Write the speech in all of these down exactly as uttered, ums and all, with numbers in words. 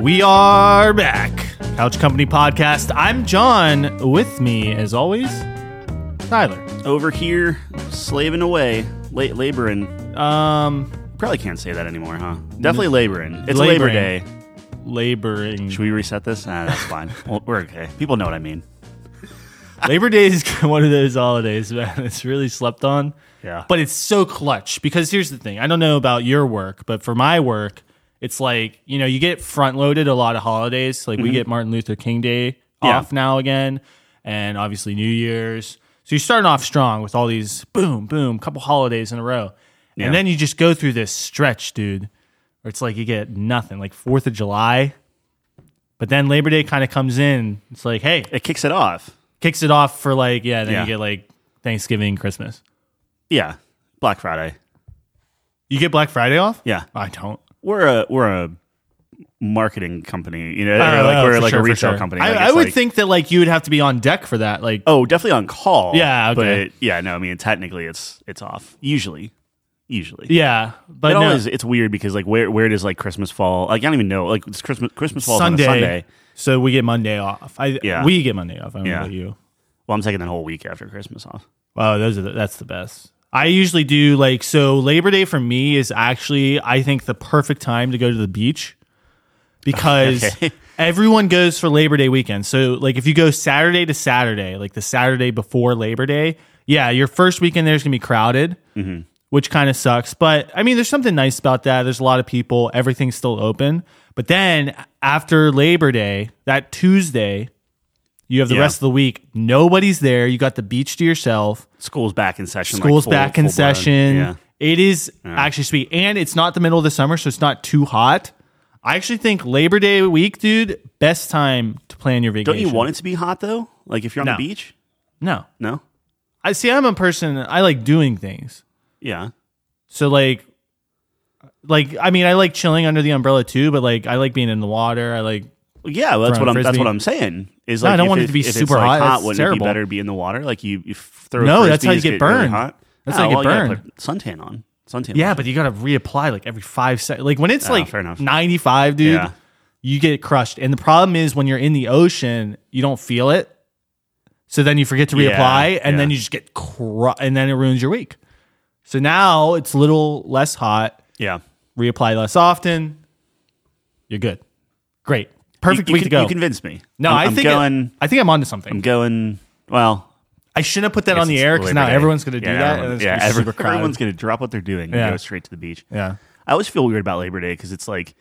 We are back. Couch Company Podcast. I'm John. With me, as always, Tyler. Over here, slaving away, la- laboring. Um, Probably can't say that anymore, huh? Definitely laboring. It's laboring. Labor Day. Laboring. Should we reset this? Ah, that's fine. Well, we're okay. People know what I mean. Labor Day is one of those holidays, man. It's really slept on. Yeah. But it's so clutch because here's the thing. I don't know about your work, but for my work, it's like, you know, you get front loaded a lot of holidays. Like mm-hmm. we get Martin Luther King Day yeah. off now again, and obviously New Year's. So you're starting off strong with all these boom, boom, couple holidays in a row. Yeah. And then you just go through this stretch, dude, where it's like you get nothing, like fourth of July. But then Labor Day kind of comes in. It's like, hey. It kicks it off. Kicks it off for like, yeah, then yeah. you get like Thanksgiving, Christmas. Yeah. Black Friday. You get Black Friday off? Yeah. I don't. We're a we're a marketing company, you know, oh, like oh, we're like sure, a retail sure. company. I, like I would like, think that like you would have to be on deck for that. Like, oh, definitely on call. Yeah, okay. But yeah, no, I mean, technically, it's it's off. Usually, usually. Yeah, but it no. always it's weird because like where where does like Christmas fall? Like I don't even know. Like it's Christmas Christmas falls Sunday, on a Sunday, so we get Monday off. I yeah. we get Monday off. I don't yeah. know about you. Well, I'm taking that whole week after Christmas off. Oh, those are the, that's the best. I usually do like so. Labor Day for me is actually I think the perfect time to go to the beach because okay. everyone goes for Labor Day weekend. So like if you go Saturday to Saturday, like the Saturday before Labor Day, yeah, your first weekend there's gonna be crowded, mm-hmm. which kind of sucks. But I mean, there's something nice about that. There's a lot of people. Everything's still open. But then after Labor Day, that Tuesday. You have the yeah. rest of the week. Nobody's there. You got the beach to yourself. School's back in session. School's like full, back in full session. Yeah. It is yeah. actually sweet. And it's not the middle of the summer, so it's not too hot. I actually think Labor Day week, dude, best time to plan your vacation. Don't you want it to be hot, though? Like if you're on no. the beach? No. No? I see, I'm a person, I like doing things. Yeah. So, like, like I mean, I like chilling under the umbrella, too, but, like, I like being in the water. I like... Yeah, well, that's what I'm. frisbee. That's what I'm saying. Is No, like I don't if want it, it to be if super it's like hot. hot It's wouldn't terrible. it be better to be in the water? Like you, you throw. No, that's frisbees, how you get really burned. hot. That's oh, how you well, get you gotta burned. put suntan on. Suntan. Yeah, lotion. but you got to reapply like every five seconds. Like when it's Oh, like fair enough. ninety-five, dude, Yeah. you get crushed. And the problem is when you're in the ocean, you don't feel it. So then you forget to Yeah, reapply, and yeah. then you just get crushed, and then it ruins your week. So now it's a little less hot. Yeah. Reapply less often. You're good. Great. Perfect you, you week can, to go. You convinced me. No, I'm, I I'm think going. it, I think I'm onto something. I'm going. Well, I shouldn't have put that I on the guess air it's because Labor now Day. everyone's going to do yeah, that. Everyone, And it's yeah, gonna be every, super crowded. everyone's going to drop what they're doing and Yeah. go straight to the beach. Yeah. I always feel weird about Labor Day because it's like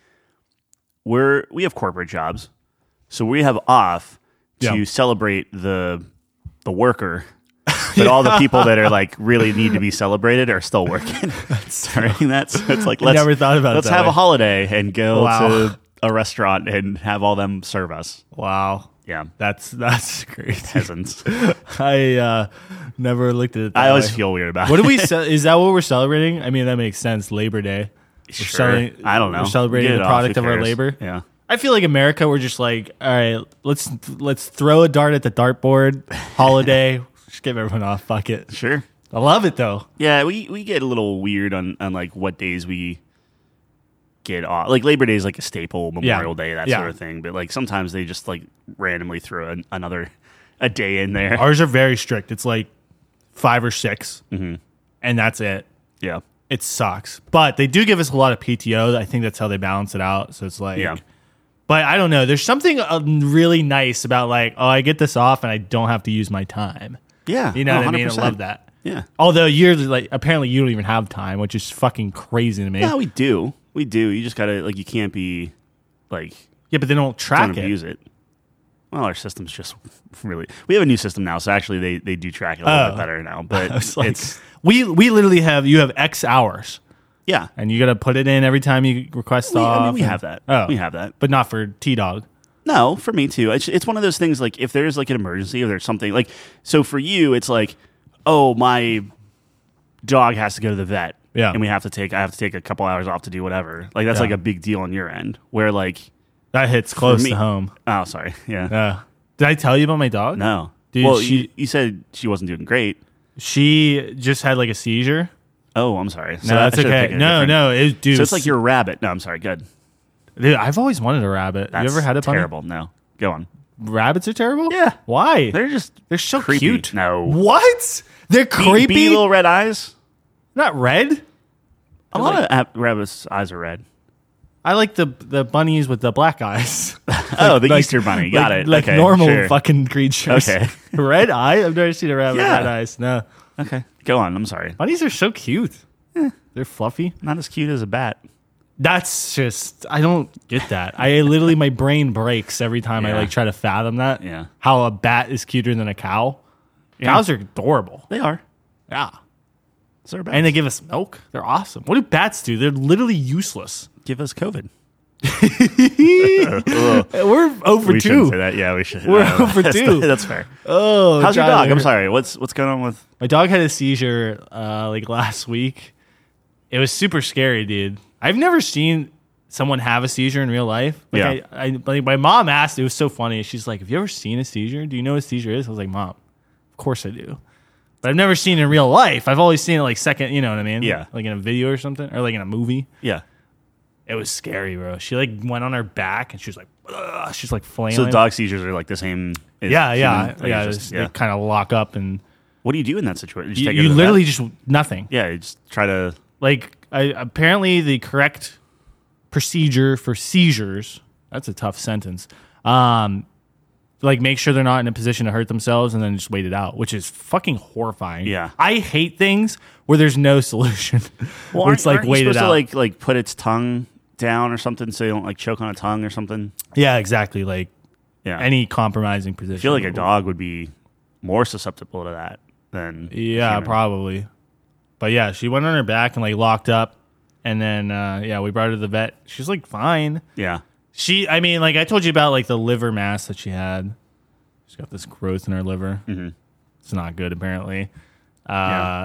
we're we have corporate jobs, so we have off to Yeah. celebrate the the worker. But all the people that are like really need to be celebrated are still working. During that, so it's like I let's never thought about it let's that have way. a holiday and go Wow. to a restaurant and have all them serve us. Wow. Yeah, That's that's great. peasants. I uh, never looked at it. That I always way. feel weird about What do it. we? Ce- is that what we're celebrating? I mean, that makes sense. Labor Day. We're Sure. selling- I don't know. We're celebrating Get the it off, product who of our cares? labor. Yeah. I feel like America, we're just like, all right, let's let's throw a dart at the dartboard. Holiday, just give everyone off. Fuck it. Sure. I love it though. Yeah, we, we get a little weird on, on like what days we get off. Like Labor Day is like a staple, Memorial Day, that Yeah. sort of thing. But like sometimes they just like randomly throw an, another a day in there. Ours are very strict. It's like five or six, Mm-hmm. and that's it. Yeah. It sucks, but they do give us a lot of P T O. I think that's how they balance it out. So it's like, Yeah. But I don't know. There's something uh, really nice about like, oh, I get this off and I don't have to use my time. Yeah. You know No, what I mean? I one hundred percent. love that. Yeah. Although you're like, apparently you don't even have time, which is fucking crazy to me. Yeah, we do. We do. You just gotta like you can't be like Yeah, but they don't track don't it. abuse it. Well, our system's just really. We have a new system now, so actually they, they do track it a little Oh. bit better now. But It's like, it's we we literally have you have X hours, yeah. and you got to put it in every time you request We, off. I mean, we and- have that. Oh, We have that. but not for T Dog. No, for me too. It's, it's one of those things like if there's like an emergency or there's something like so for you, it's like, oh, my dog has to go to the vet. Yeah. And we have to take I have to take a couple hours off to do whatever. Like that's Yeah. like a big deal on your end. Where like That hits close me- to home. oh sorry. Yeah. Yeah. Did I tell you about my dog? No. Dude, well, she- you, you said she wasn't doing great. She just had like a seizure. Oh, I'm sorry. So No, I that's should've okay. picked a No, different- no, it, dude. So it's like your rabbit. No, I'm sorry. Good. Dude, I've always wanted a rabbit. That's you ever had a bunny? terrible. No, go on. Rabbits are terrible? Yeah. Why? They're just They're so creepy. cute. No, What? They're creepy? Beady little red eyes. Not red? A lot of ab- rabbits' eyes are red. I like the the bunnies with the black eyes. Oh, the Like- Easter bunny. Got like, it. Like Okay, normal sure. fucking creatures. Okay. Red eye? I've never seen a rabbit Yeah. with red eyes. No. Okay, go on. I'm sorry. Bunnies are so cute. They're fluffy. Not as cute as a bat. That's just I don't get that. I literally my brain breaks every time I Yeah. like try to fathom that. Yeah. How a bat is cuter than a cow. Yeah. Cows are adorable. They are. Yeah. So are bats. And they give us milk. They're awesome. What do bats do? They're literally useless. give us COVID. We're over We shouldn't two. say that. Yeah, we should. We're No, over that's, two. That's fair. Oh, How's your Tyler. dog? I'm sorry. What's what's going on with? My dog had a seizure uh, like last week. It was super scary, dude. I've never seen someone have a seizure in real life. Like Yeah. I, I, like my mom asked. It was so funny. She's like, "Have you ever seen a seizure? Do you know what a seizure is?" I was like, "Mom, of course I do." But I've never seen it in real life. I've always seen it like second, you know what I mean? Yeah. Like in a video or something, or like in a movie. Yeah. It was scary, bro. She like went on her back and she was like, Ugh. She's like flailing. So dog seizures are like the same. As yeah, yeah, human? Like, yeah. it's Just, just- They kind of lock up and What do you do in that situation? Just you, take her you to the literally vet? just nothing. yeah. You just try to. Like I, apparently the correct procedure for seizures. That's a tough sentence. Um, like make sure they're not in a position to hurt themselves and then just wait it out, which is fucking horrifying. Yeah. I hate things where there's no solution. Well, where it's like aren't you wait it supposed out. to like like put its tongue down or something so you don't like choke on a tongue or something. yeah, exactly. Like Yeah. any compromising position. I feel like a dog would be more susceptible to that than a Yeah, human. probably. But yeah, she went on her back and like locked up, and then uh, yeah, we brought her to the vet. She's like fine. Yeah. She, I mean, like I told you about like the liver mass that she had. She's got this growth in her liver. Mm-hmm. It's not good, apparently. Uh, Yeah.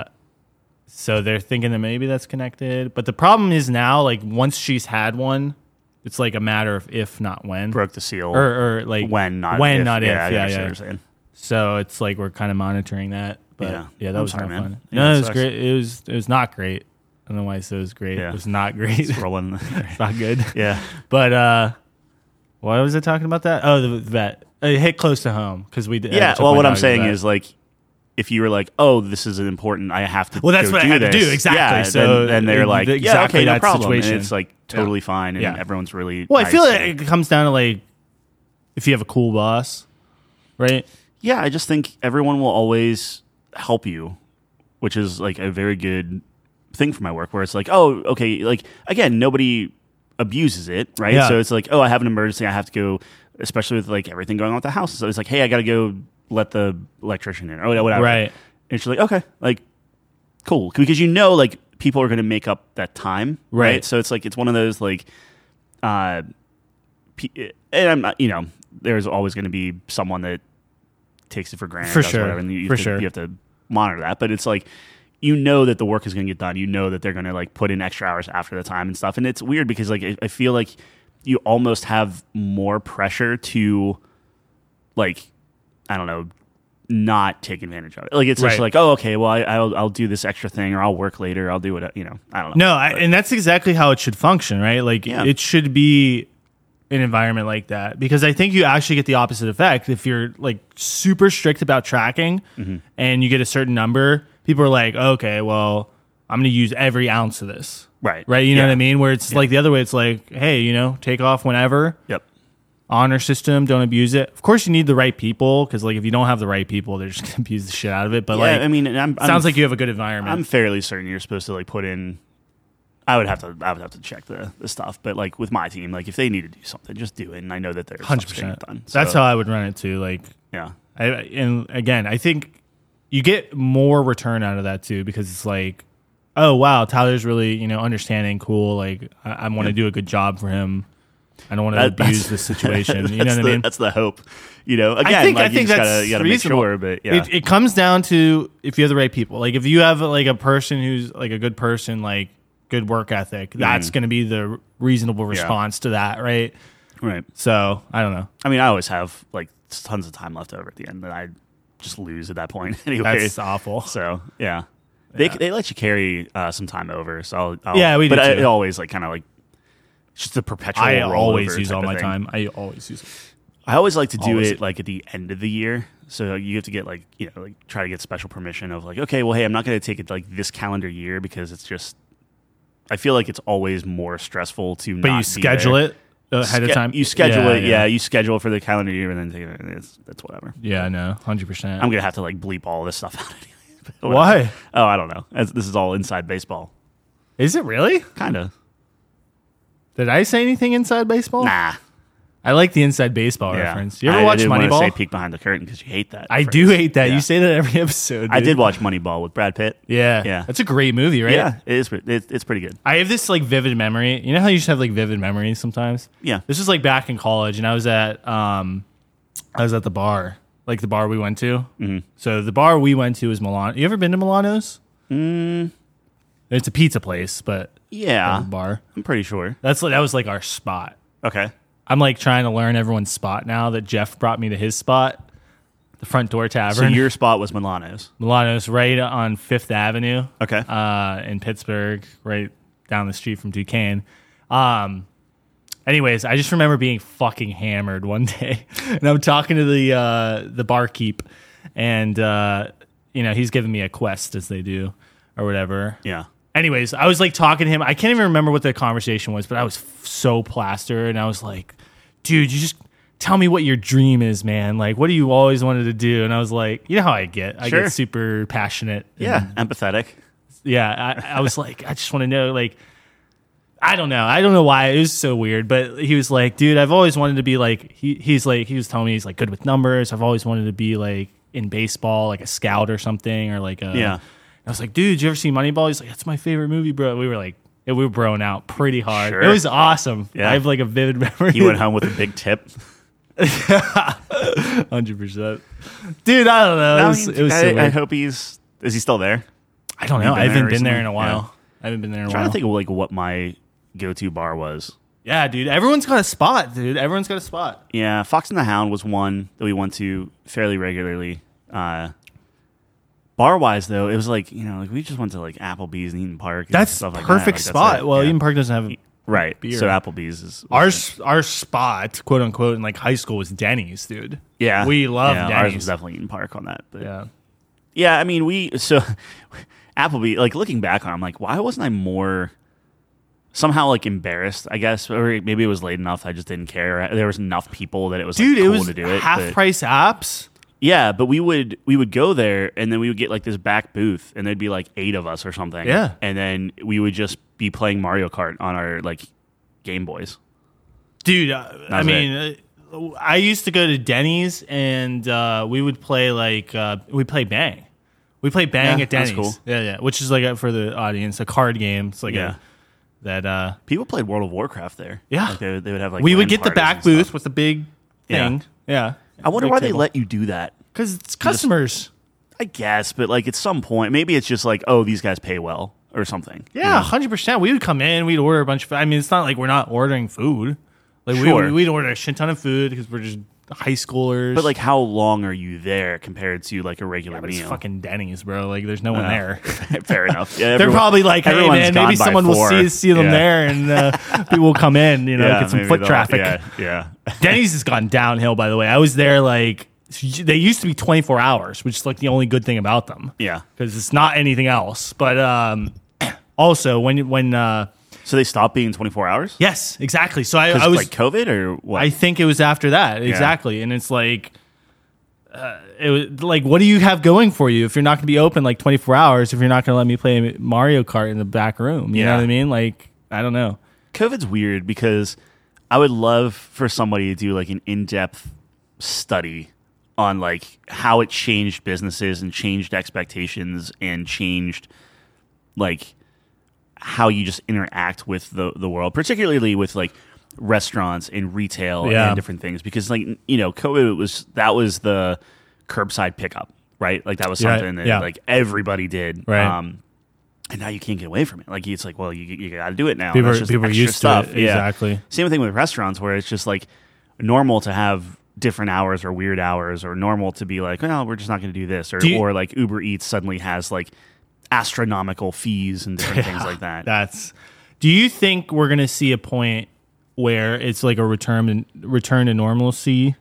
So they're thinking that maybe that's connected. But the problem is now, like once she's had one, it's like a matter of if, not when. Broke the seal. Or, or like when, not when, if. not if. Yeah, I Yeah, understand yeah. what you're saying. So it's like we're kind of monitoring that. But Yeah. yeah, that I'm was sorry, not man. fun. Yeah, no, it it was sucks. great. It was it was not great. I don't know why I said it was great. Yeah. It was not great. Rolling. It's not good. yeah. But uh, why was I talking about that? Oh, the vet. It hit close to home because we did. I Yeah. took Well, my what dog I'm to the saying vet. is like, if you were like, oh, this is important, I have to. Well, that's go what I do had to this. do, exactly. Yeah, So, then, then they're uh, like, exactly yeah, okay, no that problem. situation. And it's like totally fine, and Yeah. everyone's really. Well, I nice feel and- like it comes down to like if you have a cool boss, right? Yeah, I just think everyone will always help you, which is like a very good thing for my work where it's like, oh, okay, like again, nobody abuses it, right? Yeah. So it's like, oh, I have an emergency, I have to go, especially with like everything going on with the house. So it's like, hey, I got to go let the electrician in or whatever. Right. And she's like, okay, like cool. Because you know, like people are going to make up that time, right? Right. So it's like, it's one of those like, uh, pe- and I'm not, you know, there's always going to be someone that takes it for granted. For does sure. whatever, and you For have to, sure. You have to monitor that. But it's like, you know that the work is going to get done. You know that they're going to like put in extra hours after the time and stuff. And it's weird because like, I, I feel like you almost have more pressure to like, I don't know, not take advantage of it. Like, it's just Right. like, oh, okay, well, I, I'll, I'll do this extra thing or I'll work later. I'll do it. You know, I don't know. No, I, and that's exactly how it should function, right? Like Yeah. it should be an environment like that because I think you actually get the opposite effect if you're like super strict about tracking Mm-hmm. and you get a certain number. People are like, okay, well, I'm going to use every ounce of this, Right. right? You know Yeah. what I mean? Where it's like the other way. It's like, hey, you know, take off whenever. Yep. Honor system, don't abuse it. Of course, you need the right people because, like, if you don't have the right people, they're just gonna abuse the shit out of it. But Yeah, like, I mean, I'm, I'm, sounds like you have a good environment. I'm fairly certain you're supposed to like put in. I would have to. I would have to check the, the stuff, but like with my team, like if they need to do something, just do it. And I know that there's Hundred something percent. done. That's So, how I would run it too. Like, Yeah. I, and again, I think you get more return out of that too because it's like, oh wow, Tyler's really you know understanding, cool. Like, I, I want to do a good job for him. I don't want to That- abuse that's- the situation. You know that's what the, I mean? That's the hope. You know, again, I think like, I you think just that's gotta, you gotta make reasonable. sure, but yeah, It, it comes down to if you have the right people. Like if you have like a person who's like a good person, like good work ethic, that's going to be the reasonable response to that, right? right. So I don't know. I mean, I always have like tons of time left over at the end that I just lose at that point anyway. That's awful. So yeah, they they let you carry uh, some time over. So I'll, I'll Yeah, we do But I, too. it always like kind of like It's just a perpetual. I rollover always use type all of my thing. time. I always use it. I always like to do Always. it like at the end of the year. So you have to get like, you know, like try to get special permission of like, okay, well, hey, I'm not going to take it like this calendar year because it's just, I feel like it's always more stressful to But not you be schedule there. it ahead of Ske- time. You schedule Yeah, it, yeah. yeah. You schedule it for the calendar year and then take it. It's, that's whatever. Yeah, no, one hundred percent. I'm going to have to like bleep all this stuff out anyway. But whatever. Why? Oh, I don't know. As, this is all inside baseball. Is it really? Kind of. Did I say anything inside baseball? Nah. I like the inside baseball Yeah. reference. You ever I, watch I didn't want to Moneyball? say peek behind the curtain because you hate that. I phrase. do hate that. Yeah. You say that every episode. I dude. did watch Moneyball with Brad Pitt. Yeah. Yeah. That's a great movie, right? Yeah, it is. It, it's pretty good. I have this like vivid memory. You know how you just have like vivid memories sometimes? Yeah. This was like back in college, and I was at um, I was at the bar, like the bar we went to. Mm-hmm. So the bar we went to is Milano. You ever been to Milano's? Mm. It's a pizza place, but Yeah. a bar. I'm pretty sure. That's that was like our spot. Okay. I'm like trying to learn everyone's spot now that Jeff brought me to his spot, the Front Door So Tavern. your spot was Milano's. Milano's right on Fifth Avenue. Okay. Uh, in Pittsburgh, right down the street from Duquesne. Um, anyways, I just remember being fucking hammered one day, and I'm talking to the uh, the barkeep, and uh, you know he's giving me a quest as they do, or whatever. Yeah. Anyways, I was like talking to him. I can't even remember what the conversation was, but I was f- so plastered, and I was like, "Dude, you just tell me what your dream is, man. Like, what do you always wanted to do?" And I was like, "You know how I get. I Sure. get super passionate. Yeah. and- Empathetic. yeah. I, I was like, I just want to know, like." I don't know. I don't know why. It was so weird. But he was like, dude, I've always wanted to be like, he, he's like, he was telling me he's like good with numbers. I've always wanted to be like in baseball, like a scout or something, or like a. Yeah. I was like, dude, you ever see Moneyball? He's like, that's my favorite movie, bro. We were like, we were broing out pretty hard. Sure. It was awesome. Yeah. I have like a vivid memory. He went home with a big tip. one hundred percent. Dude, I don't know. It was, it was I, so I weird. hope he's. Is he still there? I don't know. been I haven't there been there recently? in a while. Yeah. I haven't been there in a I'm while. trying to think of like what my go-to bar was. Yeah, dude. Everyone's got a spot, dude. Everyone's got a spot. Yeah, Fox and the Hound was one that we went to fairly regularly. Uh, bar wise, though, it was like you know, like we just went to like Applebee's and Eaton Park. And That's stuff like perfect that. Like, that's spot. it. Well, Yeah. Eden Park doesn't have right. beer. So Applebee's is our our spot, quote unquote, in like high school was Denny's, dude. yeah. we love yeah, Ours Denny's. was definitely Eaton Park on that. But yeah, Yeah, I mean, we so Applebee. Like looking back on, it, I'm like, why wasn't I more somehow like embarrassed? I guess, or maybe it was late enough. I just didn't care. There was enough people that it was dude, like, it cool was to do it. half but- price apps. Yeah, but we would we would go there and then we would get like this back booth and there'd be like eight of us or something. Yeah. And then we would just be playing Mario Kart on our like Game Boys. Dude, uh, I was mean, uh, I used to go to Denny's and uh, we would play like uh, we play Bang. We play Bang Yeah, at Denny's. that's cool. Yeah, yeah. Which is like a, for the audience, a card game. It's like Yeah. a that uh, People played World of Warcraft there. Yeah. Like they, would- they would have like we would LAN get the parties back and booth stuff. with the big Yeah. thing. Yeah. I wonder Big why they table. let you do that. Because it's customers. I guess, but like at some point, maybe it's just like, oh, these guys pay well or something. you Yeah, know? hundred percent. We would come in, we'd order a bunch of. I mean, it's not like we're not ordering food. Like Sure. we we'd order a shit ton of food because we're just high schoolers. But like, how long are you there compared to like a regular but it's meal? fucking Denny's, bro. Like, there's no one Uh, there. Fair enough. Yeah, They're everyone- probably like, hey everyone's man, gone maybe by someone will four. see see them Yeah. there, and uh, people will come in. You know, Yeah, get some maybe foot they'll- traffic. Yeah, yeah. Denny's has gone downhill. By the way, I was there like they used to be twenty-four hours, which is like the only good thing about them. Yeah. because it's not anything else. But um, also when when uh, So they stopped being twenty-four hours? yes, exactly. So I, I Because was like COVID or what? I think it was after that, exactly. And it's like, uh, it was like, what do you have going for you if you're not going to be open like twenty-four hours? If you're not going to let me play Mario Kart in the back room, you know Yeah. what I mean? Like, I don't know. COVID's weird because I would love for somebody to do like an in-depth study on like how it changed businesses and changed expectations and changed like how you just interact with the the world, particularly with like restaurants and retail Yeah. and different things. Because like you know, COVID was that was the curbside pickup, right? Like that was Yeah, something that yeah. like everybody did, Right. Um, and now you can't get away from it. Like it's like, well, you you got to do it now. People That's are- just people are extra used to stuff. it. Exactly. Same thing with restaurants, where it's just like normal to have different hours or weird hours, or normal to be like, well, we're just not going to do this, or Do you- or like Uber Eats suddenly has like astronomical fees and different things like that. That's. Do you think we're going to see a point where it's like a return return to normalcy,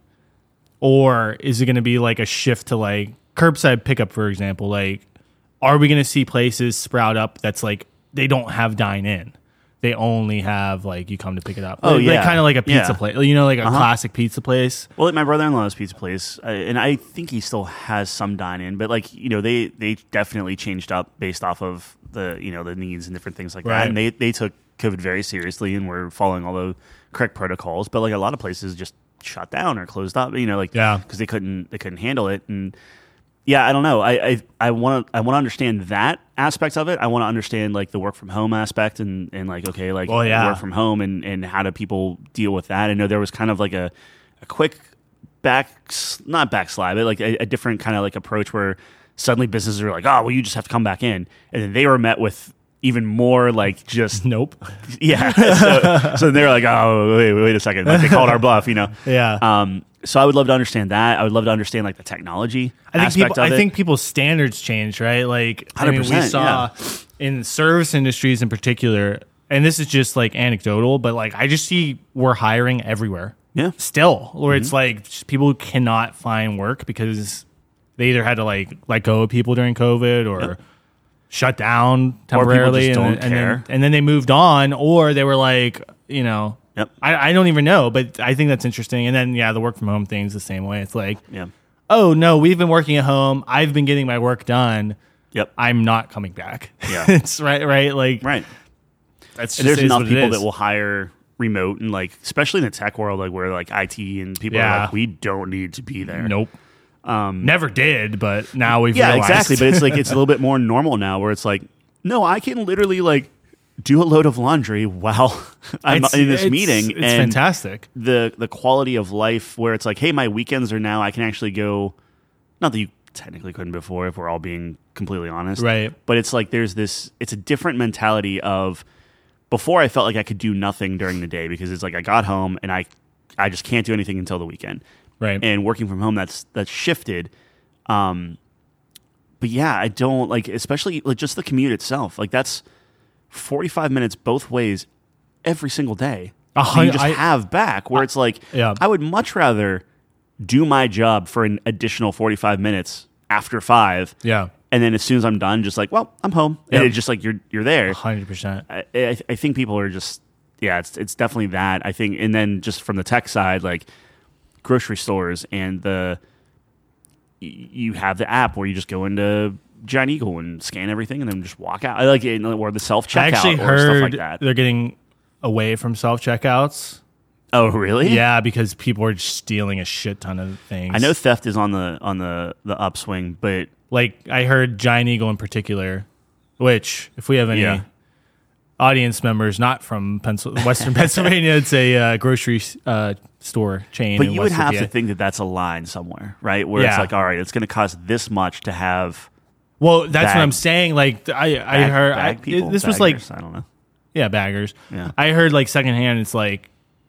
or is it going to be like a shift to like curbside pickup, for example? Like, are we going to see places sprout up that's like they don't have dine in? They only have like you come to pick it up. Oh like, yeah, like, kind of like a pizza yeah. place, you know, like a Uh-huh. classic pizza place. Well, like my brother-in-law's pizza place, uh, and I think he still has some dine-in, but like you know, they they definitely changed up based off of the you know the needs and different things like Right. that. And they they took COVID very seriously and were following all the correct protocols. But like a lot of places just shut down or closed up, you know, like Yeah. because they couldn't they couldn't handle it. And yeah, I don't know. I I I want to I want to understand that aspect of it. I want to understand like the work from home aspect and and like okay, like Oh, yeah. work from home and and how do people deal with that? I know there was kind of like a a quick back not backslide, but like a, a different kind of like approach where suddenly businesses are like, oh, well, you just have to come back in, and then they were met with even more like just Nope. yeah. so, so they're like, oh, wait, wait a second, like they called our bluff, you know? Yeah. Um. So I would love to understand that. I would love to understand like the technology I think aspect people, of I it. think people's standards change, right? Like, I mean, we one hundred percent, saw in service industries in particular, and this is just like anecdotal, but like I just see we're hiring everywhere. Yeah. Still, where Mm-hmm. it's like just people who cannot find work because they either had to like let go of people during COVID or Yep. shut down people temporarily, just and, don't then, and, care. then, and then they moved on, or they were like, you know. Yep. I, I don't even know, but I think that's interesting. And then, yeah, the work from home thing's the same way. It's like, Yeah. oh, no, we've been working at home. I've been getting my work done. Yep. I'm not coming back. Yeah. It's right, right? Like, Right. that's And just there's is enough what it people is. that will hire remote and like, especially in the tech world, like where like I T and people Yeah. are like, we don't need to be there. Nope. Um, Never did, but now we've Yeah, realized. exactly. But it's like it's a little bit more normal now, where it's like, no, I can literally like do a load of laundry while I'm It's- in this it's- meeting. It's and fantastic. the the quality of life, where it's like, hey, my weekends are now. I can actually go. Not that you technically couldn't before, if we're all being completely honest, Right. But it's like there's this. It's a different mentality of. Before I felt like I could do nothing during the day because it's like I got home and I, I just can't do anything until the weekend. Right. And working from home, that's that's shifted. Um, but yeah, I don't like, especially like just the commute itself. Like that's forty-five minutes both ways every single day. A So hun- you just I- have back where it's like, Yeah. I would much rather do my job for an additional forty-five minutes after five. Yeah. And then as soon as I'm done, just like, well, I'm home. And Yep. it's just like you're you're there. one hundred percent. I, I, I think people are just yeah, it's it's definitely that. I think, and then just from the tech side, like grocery stores and the y- you have the app where you just go into Giant Eagle and scan everything and then just walk out. I like it, or the self I checkout actually or stuff heard like that. they're getting away from self checkouts. Oh, really? Yeah, because people are just stealing a shit ton of things. I know theft is on the on the the upswing, but Like I heard Giant Eagle in particular, which if we have any Yeah. audience members not from Pencil- Western Pennsylvania, it's a uh, grocery uh, store chain. but in you would West have Virginia. to think that that's a line somewhere, right? Where it's Yeah. like, all right, it's going to cost this much to have Well, that's bag- what I'm saying. Like I, I bag- heard bag I, people, this was like baggers, I don't know. yeah, baggers. Yeah. I heard like secondhand. It's like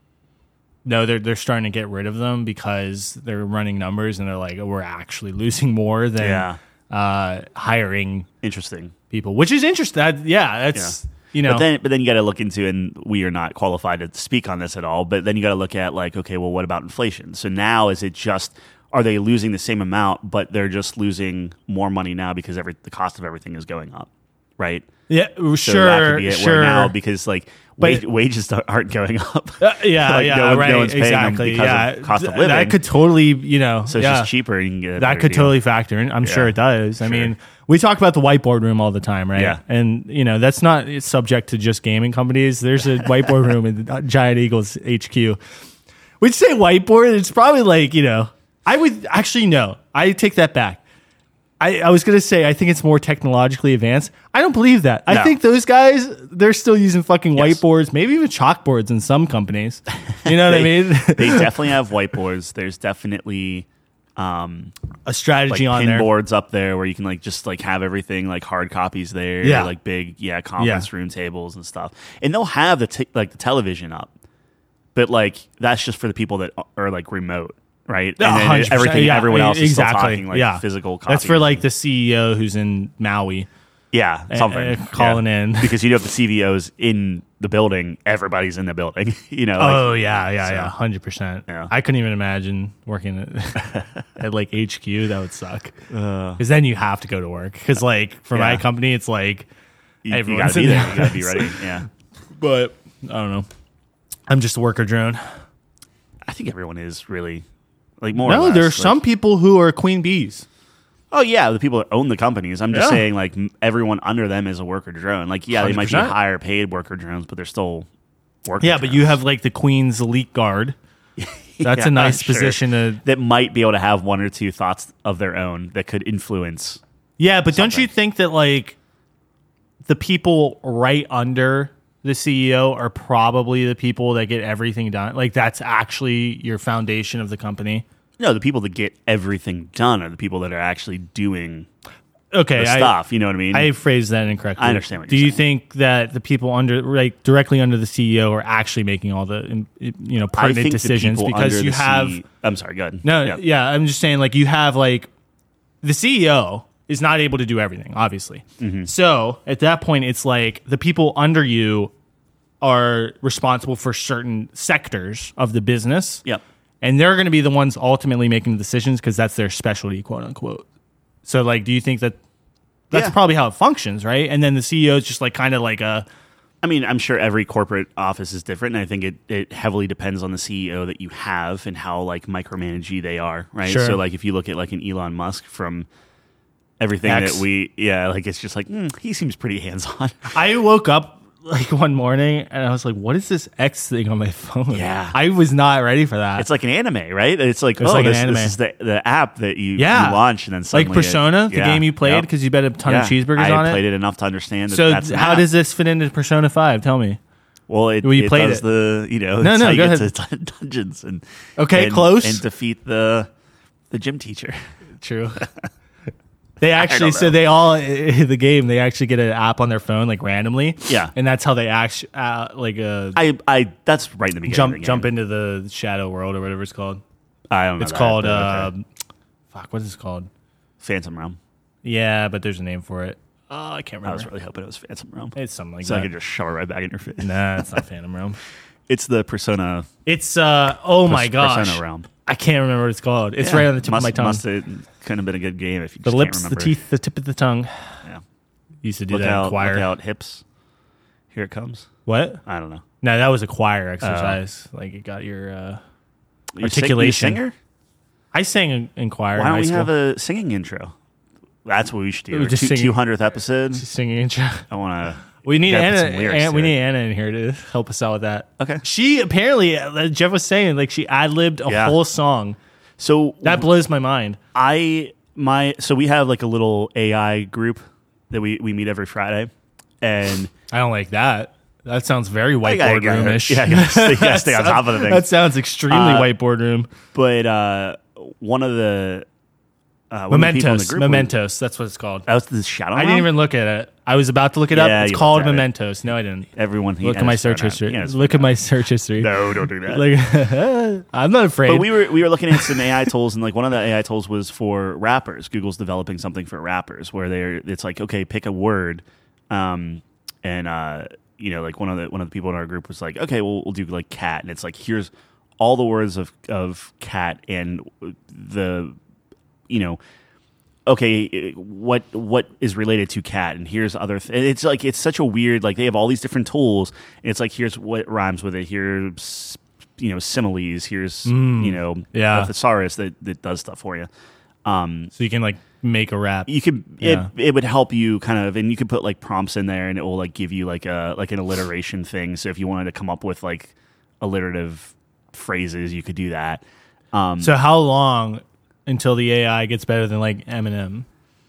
no, they're they're starting to get rid of them because they're running numbers and they're like we're actually losing more than Yeah. uh, hiring Interesting. people, which is interesting. That, yeah, that's you know. But then, but then you got to look into, and we are not qualified to speak on this at all. But then you got to look at like, okay, well, what about inflation? So now is it just are they losing the same amount, but they're just losing more money now because every the cost of everything is going up, right? yeah, So sure, that could be it. sure. Where now because like But- wage, wages aren't going up. Uh, yeah, Like, yeah, no one- right, no one's paying them exactly. because yeah, of cost of Th- living. That could totally, you know, So it's yeah, just cheaper. You can get a that better could deal. totally factor in. I'm sure Yeah. it does. I Sure. mean, we talk about the whiteboard room all the time, right? Yeah. And you know, that's not it's subject to just gaming companies. There's a whiteboard room in Giant Eagle's H Q. We'd say whiteboard. It's probably like you know. I would actually no. I take that back. I, I was going to say, I think it's more technologically advanced. I don't believe that. I No. think those guys, they're still using fucking Yes. whiteboards, maybe even chalkboards in some companies. You know what I They- mean? They definitely have whiteboards. There's definitely um, A strategy like on pin there. boards up there where you can like just like have everything like hard copies there, Yeah. like big yeah conference room tables and stuff, and they'll have the t- like the television up, but like that's just for the people that are like remote, right? Yeah, And then one hundred percent. everything, Yeah, everyone else is exactly. still talking like Yeah. physical. That's for copies. like the C E O who's in Maui. Yeah, something. uh, calling yeah. in. Because you know if the C V O's in the building, everybody's in the building. You know. Like, oh yeah, yeah, so, yeah, hundred percent. Yeah. I couldn't even imagine working at, at like H Q. That would suck. Uh, Because then you have to go to work. Because like for Yeah. my company, it's like you, you everyone's gotta be in there. there. You gotta be ready. Yeah. But I don't know. I'm just a worker drone. I think everyone is really like more. or No, less, there are like, some people who are queen bees. Oh yeah, the people that own the companies. I'm just Yeah. saying, like m- everyone under them is a worker drone. Like yeah, they might be one hundred percent. higher paid worker drones, but they're still worker. Yeah, but you have like the queen's elite guard. That's Yeah, a nice sure. position to. that might be able to have one or two thoughts of their own that could influence. Yeah, but don't you Something. think that like the people right under the C E O are probably the people that get everything done? Like that's actually your foundation of the company. No, the people that get everything done are the people that are actually doing Okay, the I, stuff. You know what I mean? I phrased that incorrectly. I understand what Do you're you saying. think that the people under, like directly under the C E O, are actually making all the, you know, I pertinent think the decisions? people Because under you the have C- I'm sorry. Go ahead. no, Yeah. yeah, I'm just saying, like you have like the C E O is not able to do everything, obviously. Mm-hmm. So at that point, it's like the people under you are responsible for certain sectors of the business. Yep. And they're going to be the ones ultimately making the decisions because that's their specialty, quote unquote. So, like, do you think that that's Yeah. probably how it functions, right? And then the C E O is just like kind of like a, I mean, I'm sure every corporate office is different, and I think it, it heavily depends on the C E O that you have and how like micromanagey they are, right? Sure. So, like, if you look at like an Elon Musk from everything X. that we, yeah, like it's just like mm, he seems pretty hands on. I woke up like one morning and I was like, what is this X thing on my phone? Yeah. I was not ready for that. It's like an anime, right? It's like It's oh, like an this, anime. this is the the app that you, Yeah. you launch, and then like suddenly it- Persona, the yeah, game you played, yep. because you bet a ton Yeah. of cheeseburgers I on played it. it enough to understand. That So that's an how app. does this fit into Persona five? Tell me. Well, it, Well, you it played does it. the you know No, it's no, how you go get ahead. to dun- dungeons and Okay, and, close. and defeat the the gym teacher. True. They actually, don't so know. they all, the game, they actually get an app on their phone, like randomly. Yeah. And that's how they actually, uh, like, uh, I I that's right in the beginning. jump of the jump game. into the shadow world or whatever it's called. I don't know. It's that, called, but uh, okay. fuck, what is it called? Phantom Realm. Yeah, but there's a name for it. Oh, I can't I was remember. really hoping it was Phantom Realm, It's something like so I that. could just shove it right back in your face. Nah, it's not Phantom Realm. It's the Persona. It's, uh, oh my Pers- gosh. Persona Realm. I can't remember what it's called. It's Yeah. right on the tip must, of my tongue. Must have couldn't have been a good game if you The just lips, can't the remember. teeth, the tip of the tongue. Yeah. Used to do Look that in out! choir. Look out! Hips. Here it comes. What? I don't know. No, that was a choir exercise. like it got your uh, You sing- you articulation. singer? I sang in, in choir. Why in don't high we school. have a singing intro? That's what we should do. We just sing- Two hundredth episode. singing intro? I want to. We need Gotta put some Anna. lyrics Anna to we it. need Anna in here to help us out with that. Okay. She apparently, uh, Jeff was saying, like she ad libbed a Yeah. whole song. So That blows my mind. I my so we have like a little A I group that we we meet every Friday, and I don't like that. That sounds very I gotta- whiteboard roomish. Yeah, you gotta stay, you gotta stay on top of the thing. That sounds extremely Uh, whiteboard room. But uh, one of the uh, one of the people in the Mementos. group Mementos. That's what it's called. That was the Shadow. I didn't Realm? even look at it. I was about to look it Yeah, up. It's you called looked at it. Mementos. No, I didn't. Everyone. he- Look at and my it's search thrown out. history. Yeah, it's Look at my search history. No, don't do that. Like, I'm not afraid. But we were we were looking at some A I tools, and like one of the A I tools was for rappers. Google's developing something for rappers where they're it's like okay, pick a word, um, and uh, you know, like one of the one of the people in our group was like, okay, well, we'll do like cat, and it's like here's all the words of of cat and the, you know. Okay, what what is related to cat, and here's other. Th- it's like it's such a weird. Like they have all these different tools, and it's like here's what rhymes with it. Here's you know similes. Here's you know yeah. a thesaurus that that does stuff for you. Um, so you can like make a rap. you could Yeah. it, it would help you kind of, and you could put like prompts in there, and it will like give you like a like an alliteration thing. So if you wanted to come up with like alliterative phrases, you could do that. Um, So how long until the A I gets better than like Eminem?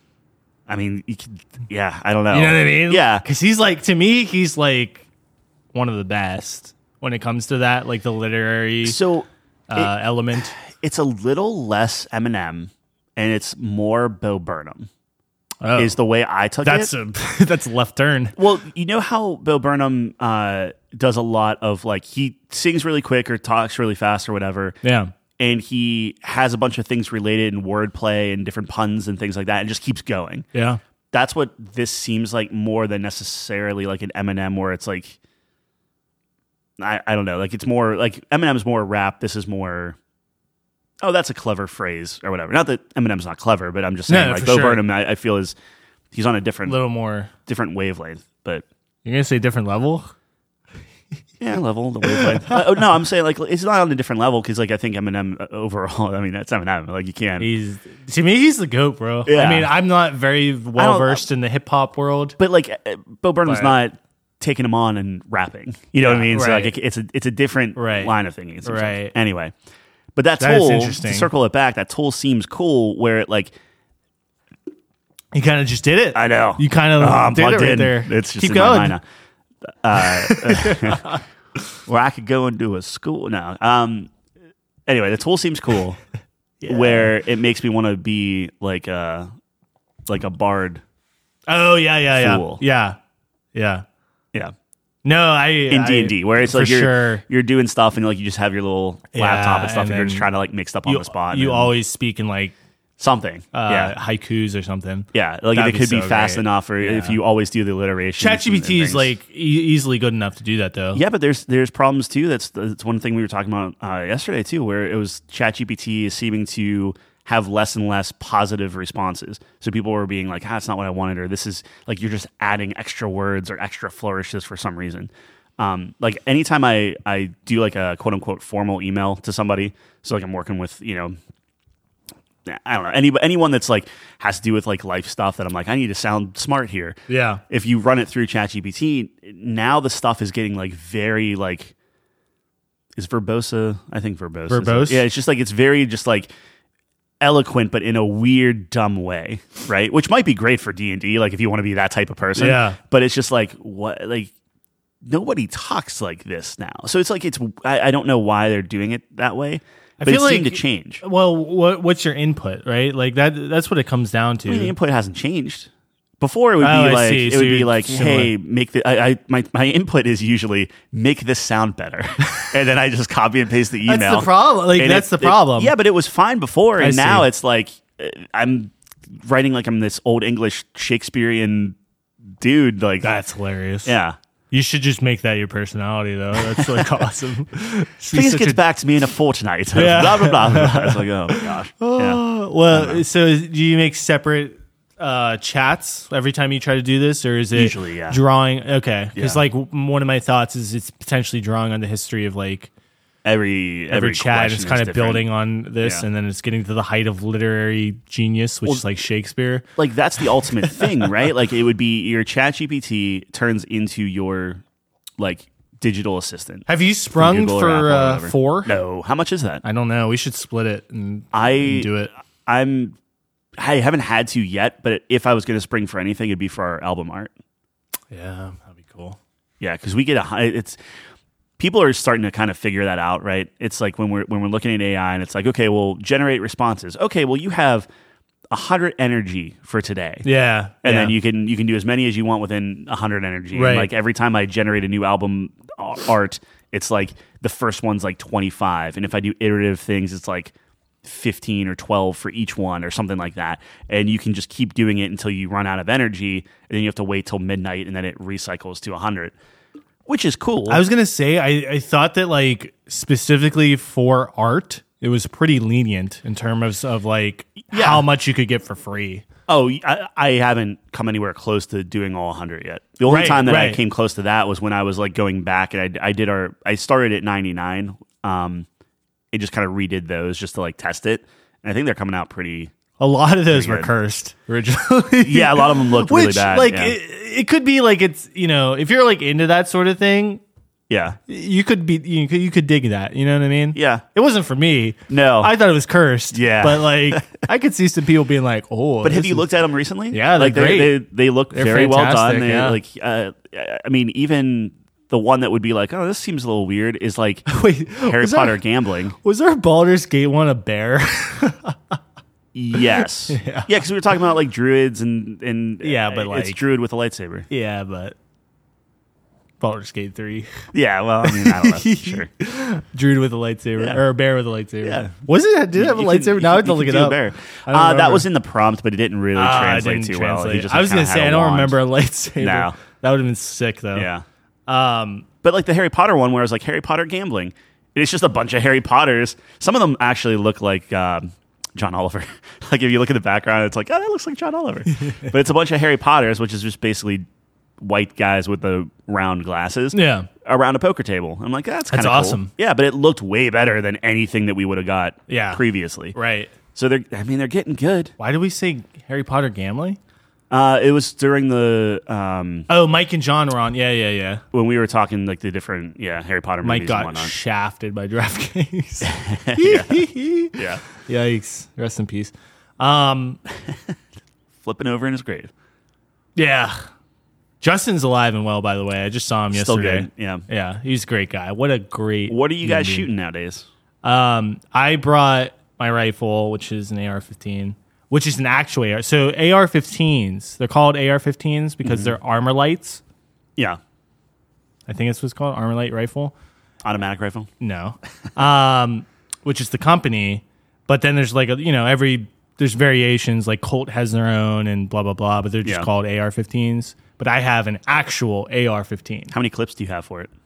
I mean, you could, yeah, I don't know. You know what I mean? Yeah. Because he's like, to me, he's like one of the best when it comes to that, like the literary So uh, element. it's a little less Eminem and it's more Bo Burnham. Oh, Is the way I took that's it. a that's a left turn. Well, you know how Bo Burnham uh, does a lot of like he sings really quick or talks really fast or whatever, Yeah. and he has a bunch of things related and wordplay and different puns and things like that, and just keeps going. Yeah. that's what this seems like more than necessarily like an Eminem where it's like, I, I don't know, like it's more like Eminem's more rap. This is more, oh, that's a clever phrase or whatever. Not that Eminem's not clever, but I'm just saying No, like for Bo sure. Burnham, I, I feel is he's on a A different, little more. different wavelength. But You're gonna say different level? yeah, level the wavelength. uh, oh no, I'm saying like it's not on a different level because like I think Eminem uh, overall. I mean, that's Eminem. Like you can't. He's to me, he's the goat, bro. Yeah. I mean, I'm not very well versed in the hip hop world. But like uh, Bo Burnham's But- not taking him on and rapping. You know what I Yeah, mean? So right. like it, it's a it's a different Right. line of thinking. it seems like. Right. Anyway, but that That is tool interesting. to circle it back, that tool seems cool. Where it like You kind of just did it. I know You kind of Oh, I'm did it plugged right in. there. It's just Keep in going. my mind now. Uh, where I could go and do a school now. Um. Anyway, the tool seems cool. Yeah. Where it makes me want to be like a like a bard. Oh yeah, yeah, yeah, Fool. yeah, yeah. Yeah. No, I In I- D and D, where it's for like you're sure. you're doing stuff and like you just have your little laptop Yeah, and stuff, and, and you're just then trying to like make stuff on You, the spot. you and always speak in like something, uh, yeah, haikus or something. yeah. Like that'd it be could be so fast great. enough, or if Yeah. you always do the alliteration. ChatGPT is like e- easily good enough to do that, though. yeah, but there's there's problems too. That's that's one thing we were talking about uh, yesterday too, where it was ChatGPT is seeming to have less and less positive responses. So people were being like, "Ah, that's not what I wanted," or "This is like you're just adding extra words or extra flourishes for some reason." Um, like anytime I, I do like a quote unquote formal email to somebody, so like I'm working with, you know, I don't know, any, anyone that's like has to do with like life stuff that I'm like, I need to sound smart here. Yeah. If you run it through ChatGPT, now the stuff is getting like very like, is verbosa? I think verbose. is- Verbose? Yeah, it's just like, it's very just like eloquent, but in a weird, dumb way, right? Which might be great for D and D, like if you want to be that type of person. Yeah. But it's just like, what, like, nobody talks like this now. So it's like it's I, I don't know why they're doing it that way. I But it feel seemed like- to change. Well, what what's your input, right? Like that. That's what it comes down to. I mean, the input hasn't changed. Before it would Oh, I be like see. it So would be you're like, similar. hey, make the I, I my my input is usually make this sound better, and then I just copy and paste the email. That's the problem. Like And that's it- the problem. It, yeah, but it was fine before, and I now see. it's like uh, I'm writing like I'm this old English Shakespearean dude. Like, That's hilarious. yeah. You should just make that your personality, though. That's like awesome. Just be Please such get a- back to me in a fortnight. Yeah. blah blah blah. blah. It's like, oh my gosh. Yeah. Oh, well, so is- do you make separate uh, chats every time you try to do this, or is it Usually, yeah. drawing? Okay, because Yeah. like w- one of my thoughts is it's potentially drawing on the history of like Every every, every chat. question It's is kind of different. building on this, Yeah. and then it's getting to the height of literary genius, which Well, is like Shakespeare. Like that's the ultimate thing, right? Like it would be your ChatGPT turns into your like digital assistant. Have you sprung Google or for Apple or uh, whatever. four? No, how much is that? I don't know. We should split it and, I and do it. I'm I haven't had to yet, but if I was going to spring for anything, it'd be for our album art. Yeah, that'd be cool. Yeah, because we get a high. It's people are starting to kind of figure that out, right? It's like when we're when we're looking at A I, and it's like, okay, well, generate responses. Okay, well, you have a hundred energy for today, Yeah, and yeah. then you can you can do as many as you want within a hundred energy. Right. And like every time I generate a new album a- art, it's like the first one's like twenty five, and if I do iterative things, it's like fifteen or twelve for each one or something like that. And you can just keep doing it until you run out of energy, and then you have to wait till midnight, and then it recycles to one hundred, which is cool. I was gonna say I, I thought that like specifically for art, it was pretty lenient in terms of like Yeah. how much you could get for free. oh, I, I haven't come anywhere close to doing all one hundred yet. The only Right, time that I right. came close to that was when I was like going back, and I, I did our, I started at ninety-nine. Um, it just kind of redid those just to like test it. And I think they're coming out pretty, A lot of those Pretty were good. cursed originally. yeah, a lot of them looked really Which bad. like yeah. it, it could be like it's you know if you're like into that sort of thing, yeah. you could be you could, you could dig that. You know what I mean? Yeah. It wasn't for me. No. I thought it was cursed. Yeah. but like I could see some people being like, oh, But have this you is- looked at them recently? Yeah, they're like they great. they they look They're very well fantastic, done. They, yeah. Like, uh, I mean, even the one that would be like, oh, this seems a little weird, is like Wait, Harry was Potter Our, gambling. was our Baldur's Gate one a bear? Yes, yeah, because we were talking about like druids and and Yeah, but, uh, it's like- druid with a lightsaber. Yeah, but Baldur's Gate three. Yeah, well, I mean, I don't know. Sure. Druid with a lightsaber. Yeah. Or a bear with a lightsaber. Yeah. Was it? Did it have a You lightsaber? can- now I you have to can look it do a up. bear. I don't Uh, that remember. was in the prompt, but it didn't really Ah, it translate didn't too well. He translate. just I was kinda going to had say, a I don't wand. remember a lightsaber. No. That would have been sick, though. Yeah. Um, But like the Harry Potter one, where it's like Harry Potter gambling, it's just a bunch of Harry Potters. Some of them actually look like um, John Oliver. Like if you look at the background, it's like, oh, that looks like John Oliver. But it's a bunch of Harry Potters, which is just basically white guys with the round glasses. Yeah. Around a poker table. I'm like, that's kind That's of awesome. Yeah, but it looked way better than anything that we would have got Yeah. previously. Right. So they're, I mean, they're getting good. Why did we say Harry Potter gambling? Uh, it was during the um, Oh, Mike and John were on. Yeah, yeah, yeah. when we were talking like the different yeah Harry Potter movies Mike and got whatnot. shafted by DraftKings. Yeah, Yikes. Rest in peace. Um, flipping over in his grave. yeah. Justin's alive and well, by the way. I just saw him Still yesterday. good. Yeah. Yeah, he's a great guy. What a great. What are you guys human being. shooting nowadays? Um, I brought my rifle, which is an A R fifteen, which is an actual A R. So A R fifteens, they're called A R fifteens because Mm-hmm. they're armor lights. Yeah, I think that's what's called, armor light rifle. automatic rifle. No, um, which is the company. But then there's like a, you know, every there's variations. Like Colt has their own and blah blah blah. But they're just Yeah. called A R fifteens. But I have an actual A R fifteen. How many clips do you have for it?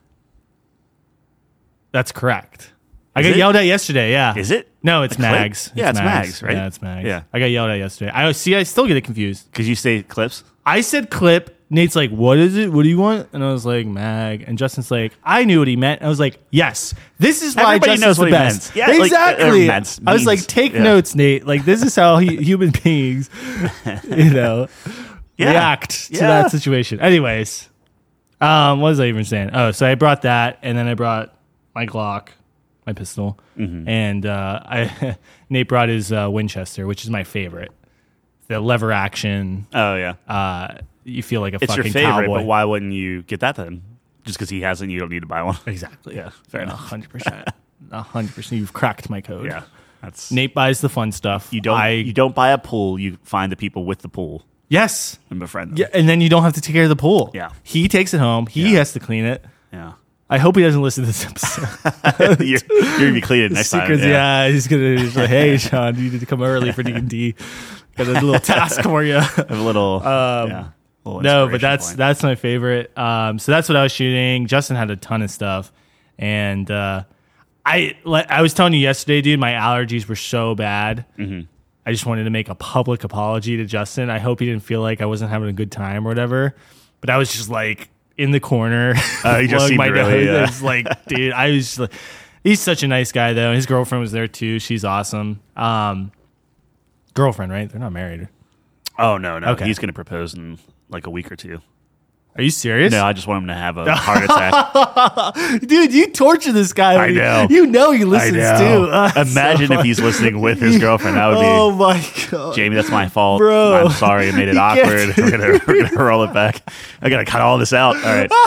That's correct. I Is got it? yelled at yesterday. Yeah. Is it? No, it's A clip? mags. Yeah, it's mags, right? Yeah, it's mags. Yeah. I got yelled at yesterday. I see. I still get it confused. Because you say clips. I said clip. Nate's like, "What is it? What do you want?" And I was like, "Mag." And Justin's like, "I knew what he meant." I was like, "Yes, this is why Everybody Justin's knows the what he best." meant. Yeah, like, exactly. uh, meant- I was like, means. "Take Yeah. notes, Nate. Like this is how he, human beings, you know, Yeah. react to Yeah. that situation." Anyways, um, what was I even saying? Oh, so I brought that, and then I brought my Glock, my pistol, Mm-hmm. and uh, I Nate brought his uh, Winchester, which is my favorite. The lever action. Oh yeah, Uh, you feel like a it's your fucking favorite, cowboy. but why wouldn't you get that then? Just because he hasn't, you don't need to buy one. Exactly. Yeah, fair A enough. hundred percent. A hundred percent. You've cracked my code. Yeah, that's Nate buys the fun stuff. you don't I, you don't buy a pool. You find the people with the pool yes. and befriend them. Yeah, and then you don't have to take care of the pool. Yeah. He takes it home. He Yeah. has to clean it. Yeah, I hope he doesn't listen to this episode. you're, you're gonna be cleaning next time. Secrets, yeah. he's gonna he's like, "Hey, Sean, you need to come early for D and D. Got a little task for you." Have a little. Um, yeah, little No, but inspiration that's point. that's my favorite. Um, so that's what I was shooting. Justin had a ton of stuff, and uh, I like I was telling you yesterday, dude. My allergies were so bad. Mm-hmm. I just wanted to make a public apology to Justin. I hope he didn't feel like I wasn't having a good time or whatever. But I was just like in the corner. Uh, he just blowing seemed my really, nose. uh, I was like, dude, I was. Like, he's such a nice guy, though. His girlfriend was there too. She's awesome. Um, girlfriend, right? They're not married. Oh no, no, Okay. he's gonna propose in like a week or two. Are you serious? No, I just want him to have a heart attack. Dude, you torture this guy. I when know. You, you know he I listens know. too. Uh, Imagine so if he's listening with his girlfriend. That would be. Oh my god, Jamie, that's my fault. Bro. I'm sorry. I made it You can't awkward. do We're gonna, we're gonna roll it back. I gotta cut all this out. All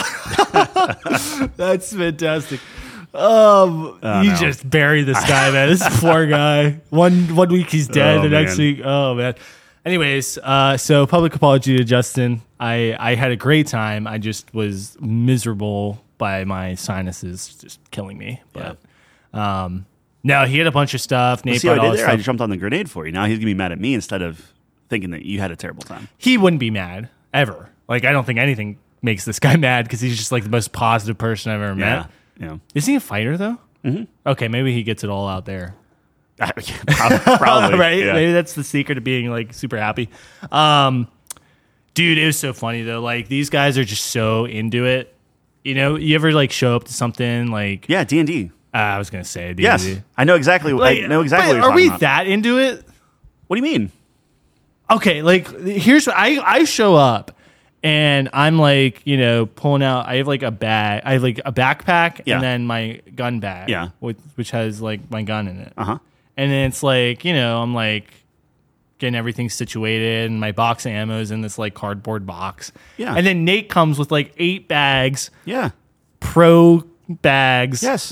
right. That's fantastic. Um, Oh, you no. just bury this guy, man. This poor guy. One one week he's dead, Oh, the next man. week, oh man. Anyways, uh, so public apology to Justin. I I had a great time. I just was miserable by my sinuses just killing me. But um, no, he had a bunch of stuff. Nate See what brought I all did his there? I stuff. jumped on the grenade for you. Now he's gonna be mad at me instead of thinking that you had a terrible time. He wouldn't be mad ever. Like I don't think anything makes this guy mad because he's just like the most positive person I've ever met. Yeah. Yeah. Is he a fighter though? Mm-hmm. Okay, maybe he gets it all out there. probably. probably, right? Yeah. Maybe that's the secret of being like super happy. Um, dude, it was so funny though. Like these guys are just so into it. You know, you ever like show up to something like Yeah. D and D. uh, I was gonna say D and D. Yes, I know exactly. Like, I know exactly. but what you're are we talking about. that into it? What do you mean? Okay, like here's what I I show up and I'm like, you know, pulling out I have like a bag. I have like a backpack Yeah. and then my gun bag. Yeah. Which, which has like my gun in it. Uh huh. And then it's like, you know, I'm like getting everything situated and my box of ammo is in this like cardboard box. Yeah. And then Nate comes with like eight bags, Yeah. pro bags, Yes.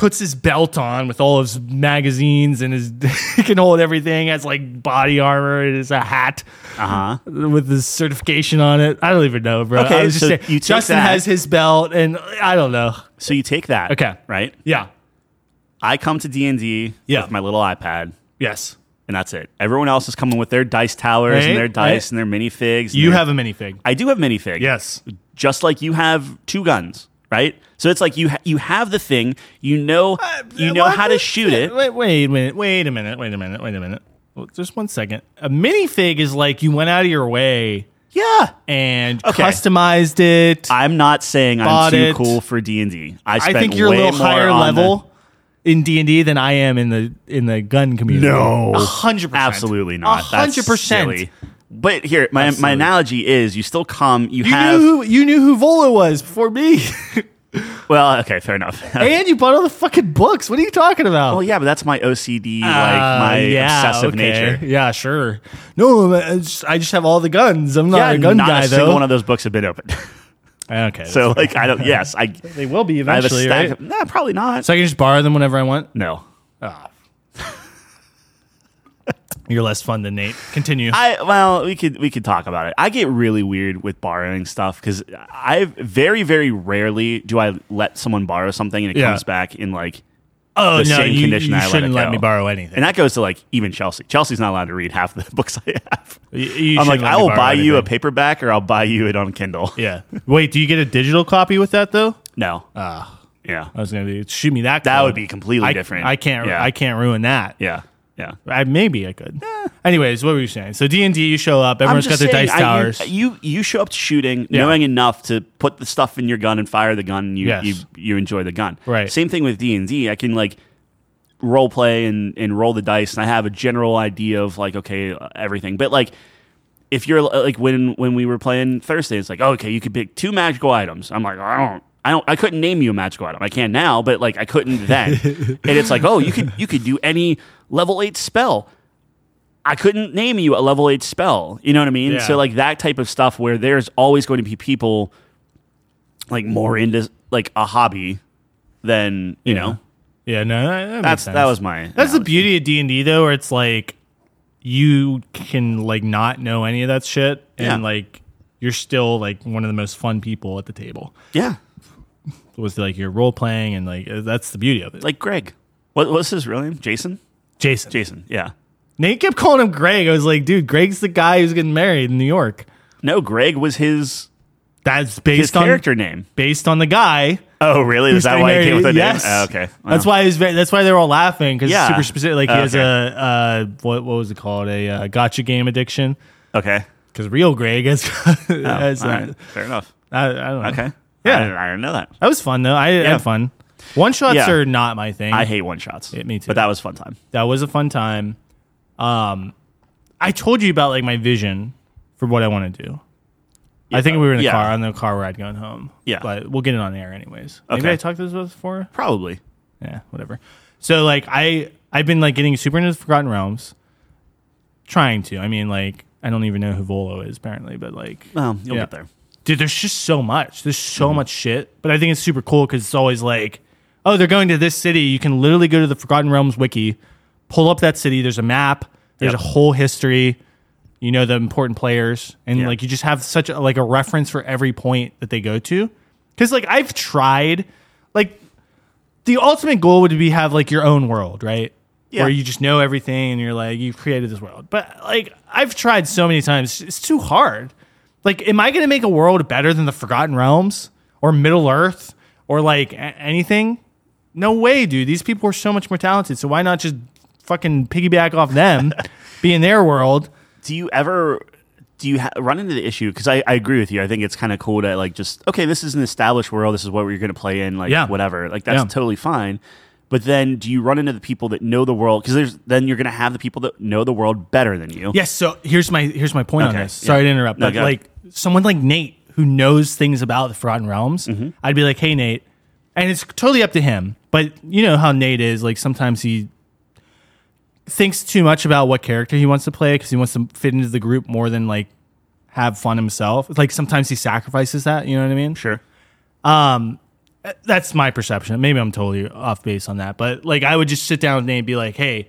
puts his belt on with all his magazines and his he can hold everything. Has like body armor and has a hat Uh huh. with his certification on it. I don't even know, bro. Okay, I was just so saying, you take Justin that- has his belt, and I don't know. So you take that. Okay. Right. Yeah. I come to D and D Yeah. with my little iPad, Yes. and that's it. Everyone else is coming with their dice towers Right, and their dice right. and their minifigs. and You their- have a minifig. I do have minifig. Yes. Just like you have two guns, right? So it's like you ha- you have the thing. You know you know What how to the- shoot it. Wait, wait a minute. Wait a minute. Wait a minute. Wait a minute. Well, just one second. A minifig is like you went out of your way Yeah. and Okay. customized it. I'm not saying I'm Bought too it. cool for D and D. I I spent think you're a way little more higher on the- level in D and D than I am in the in the gun community. No. A hundred percent. Absolutely not. A hundred That's percent. silly. But here, my, my Absolutely. analogy is you still come, you, You have. knew who you knew who Volo was before me, Well, okay, fair enough. and you bought all the fucking books. What are you talking about? Well, yeah, but that's my O C D, like Uh, my yeah, obsessive okay. nature. Yeah, sure. No, I just, I just have all the guns. I'm not Yeah, a gun not guy a single though. one of those books have been opened. okay, So, like, I don't. Yes, I. they will be I have a eventually, stack. right? Of, nah, probably not. So I can just borrow them whenever I want. No. Oh. You're less fun than Nate. Continue. I well, we could we could talk about it. I get really weird with borrowing stuff because I very very rarely do I let someone borrow something and it Yeah. comes back in like oh the no, same you, condition you I let shouldn't it let go. me borrow anything. and that goes to like even Chelsea. Chelsea's not allowed to read half the books I have. You- you I'm like, shouldn't let I me will borrow buy you a anything. paperback or I'll buy you it on Kindle. Yeah. Wait, do you get a digital copy with that though? No. Ah, Yeah. I was gonna do, shoot me that. That code. would be completely I, different. I can't. Yeah. I can't ruin that. Yeah. Yeah. I, maybe I could. Anyways, what were you saying? So D and D, you show up. Everyone's I'm got just their saying, dice I- towers. you, you you show up to shooting Yeah. knowing enough to put the stuff in your gun and fire the gun. And you Yes. you you enjoy the gun. Right. Same thing with D and D. I can like role play and and roll the dice, and I have a general idea of like okay uh, everything. But like if you're uh, like when when we were playing Thursday, it's like oh, okay, you could pick two magical items. I'm like I don't. I don't. I couldn't name you a magical item. I can now, but like I couldn't then. And it's like, oh, you could you could do any level eight spell. I couldn't name you a level eight spell. You know what I mean? Yeah. So like that type of stuff where there's always going to be people like more into like a hobby than you know. yeah, no, that, that makes That's sense. that was my. That's the analogy. beauty of D and D though, where it's like you can like not know any of that shit, and Yeah. like you're still like one of the most fun people at the table Yeah, with like your role playing, and like that's the beauty of it. like Greg. What what's his real name? Jason. Jason, Jason. Yeah. Nate kept calling him Greg. I was like, dude, Greg's the guy who's getting married in New York. No, Greg was his That's his based on character name. based on the guy. Oh, really? who's Is that getting why he married. came with a Yes. name? Oh, okay. That's Wow. why he's very, that's why they were all laughing because Yeah. it's super specific. Like he has Okay. a uh, what what was it called a uh, gotcha game addiction. Okay. Because real Greg has, Oh, has all uh, right. Fair enough. I, I don't know. Okay. Yeah. I didn't, I didn't know that. That was fun though. I Yeah. had fun. One shots Yeah. are not my thing. I hate one shots. Yeah, me too. But that was a fun time. That was a fun time. Um, I told you about like my vision for what I want to do. I think we were in the Yeah. car on the car ride going home. Yeah. but we'll get it on air anyways. Maybe Okay. I talked to this about this before. Probably. Yeah, whatever. So like I I've been like getting super into the Forgotten Realms. Trying to. I mean like I don't even know who Volo is apparently, but like Well, you'll Yeah. get there. dude, there's just so much. There's so Mm-hmm. much shit. But I think it's super cool because it's always like, oh, they're going to this city. You can literally go to the Forgotten Realms wiki, pull up that city. There's a map. There's Yep. a whole history. You know the important players, and Yeah. like you just have such a, like a reference for every point that they go to. Because like I've tried, like the ultimate goal would be have like your own world, right? Yeah. Where you just know everything and you're like you've created this world. But like I've tried so many times, it's too hard. Like, am I going to make a world better than the Forgotten Realms or Middle Earth or like a- anything? No way, dude. These people are so much more talented. So why not just fucking piggyback off them, be in their world? Do you ever do you ha- run into the issue? Because I, I agree with you. I think it's kind of cool to like just okay, this is an established world. This is what you're going to play in. Like Yeah. whatever. Like that's Yeah. totally fine. But then, do you run into the people that know the world? Because there's then you're going to have the people that know the world better than you. Yes. So here's my here's my point on Okay, this. Sorry yeah. to interrupt, No, but go ahead. like someone like Nate who knows things about the Forgotten Realms, Mm-hmm. I'd be like, hey Nate, and it's totally up to him. But you know how Nate is. Like sometimes he thinks too much about what character he wants to play because he wants to fit into the group more than like have fun himself. It's like sometimes he sacrifices that. You know what I mean? Sure. That's my perception. Maybe I'm totally off base on that, but like I would just sit down with Nate and be like, "Hey,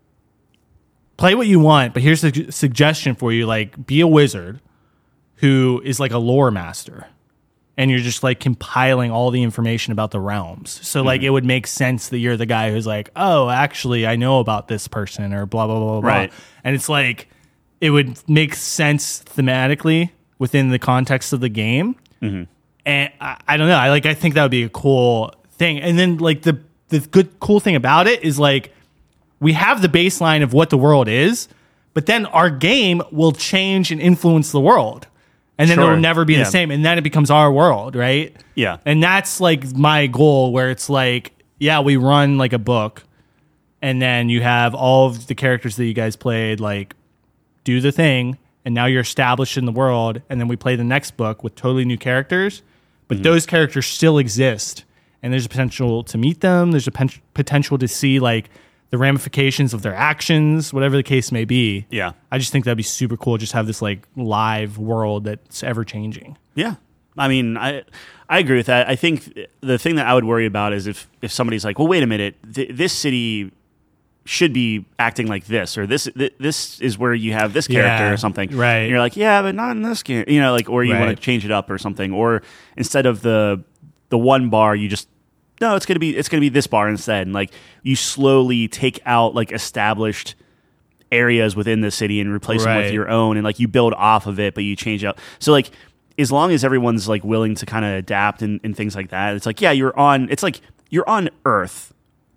play what you want, but here's a suggestion for you: like, be a wizard who is like a lore master, and you're just like compiling all the information about the realms. So like, mm-hmm. it would make sense that you're the guy who's like, oh, actually, I know about this person or blah blah blah blah. Right. And it's like, it would make sense thematically within the context of the game." Mm-hmm. And I, I don't know. I like. I think that would be a cool thing. And then like the the good cool thing about it is like we have the baseline of what the world is, but then our game will change and influence the world, and then Sure. it will never be Yeah. the same. And then it becomes our world, right? Yeah. And that's like my goal, where it's like, yeah, we run like a book, and then you have all of the characters that you guys played like do the thing. And now you're established in the world, and then we play the next book with totally new characters, but mm-hmm. those characters still exist, and there's a potential to meet them. There's a pen- potential to see like the ramifications of their actions, whatever the case may be. Yeah, I just think that'd be super cool. Just have this like live world that's ever changing. Yeah, I mean, I I agree with that. I think the thing that I would worry about is if if somebody's like, well, wait a minute, th- this city should be acting like this, or this th- this is where you have this character Yeah, or something. right. And you're like, yeah, but not in this game. You know, like, or you Right. want to change it up or something. Or instead of the the one bar, you just, no, it's gonna be it's gonna be this bar instead. And like you slowly take out like established areas within the city and replace them with Right. your own, and like you build off of it, but you change out. So like as long as everyone's like willing to kind of adapt and, and things like that, it's like, yeah, you're on it's like you're on Earth.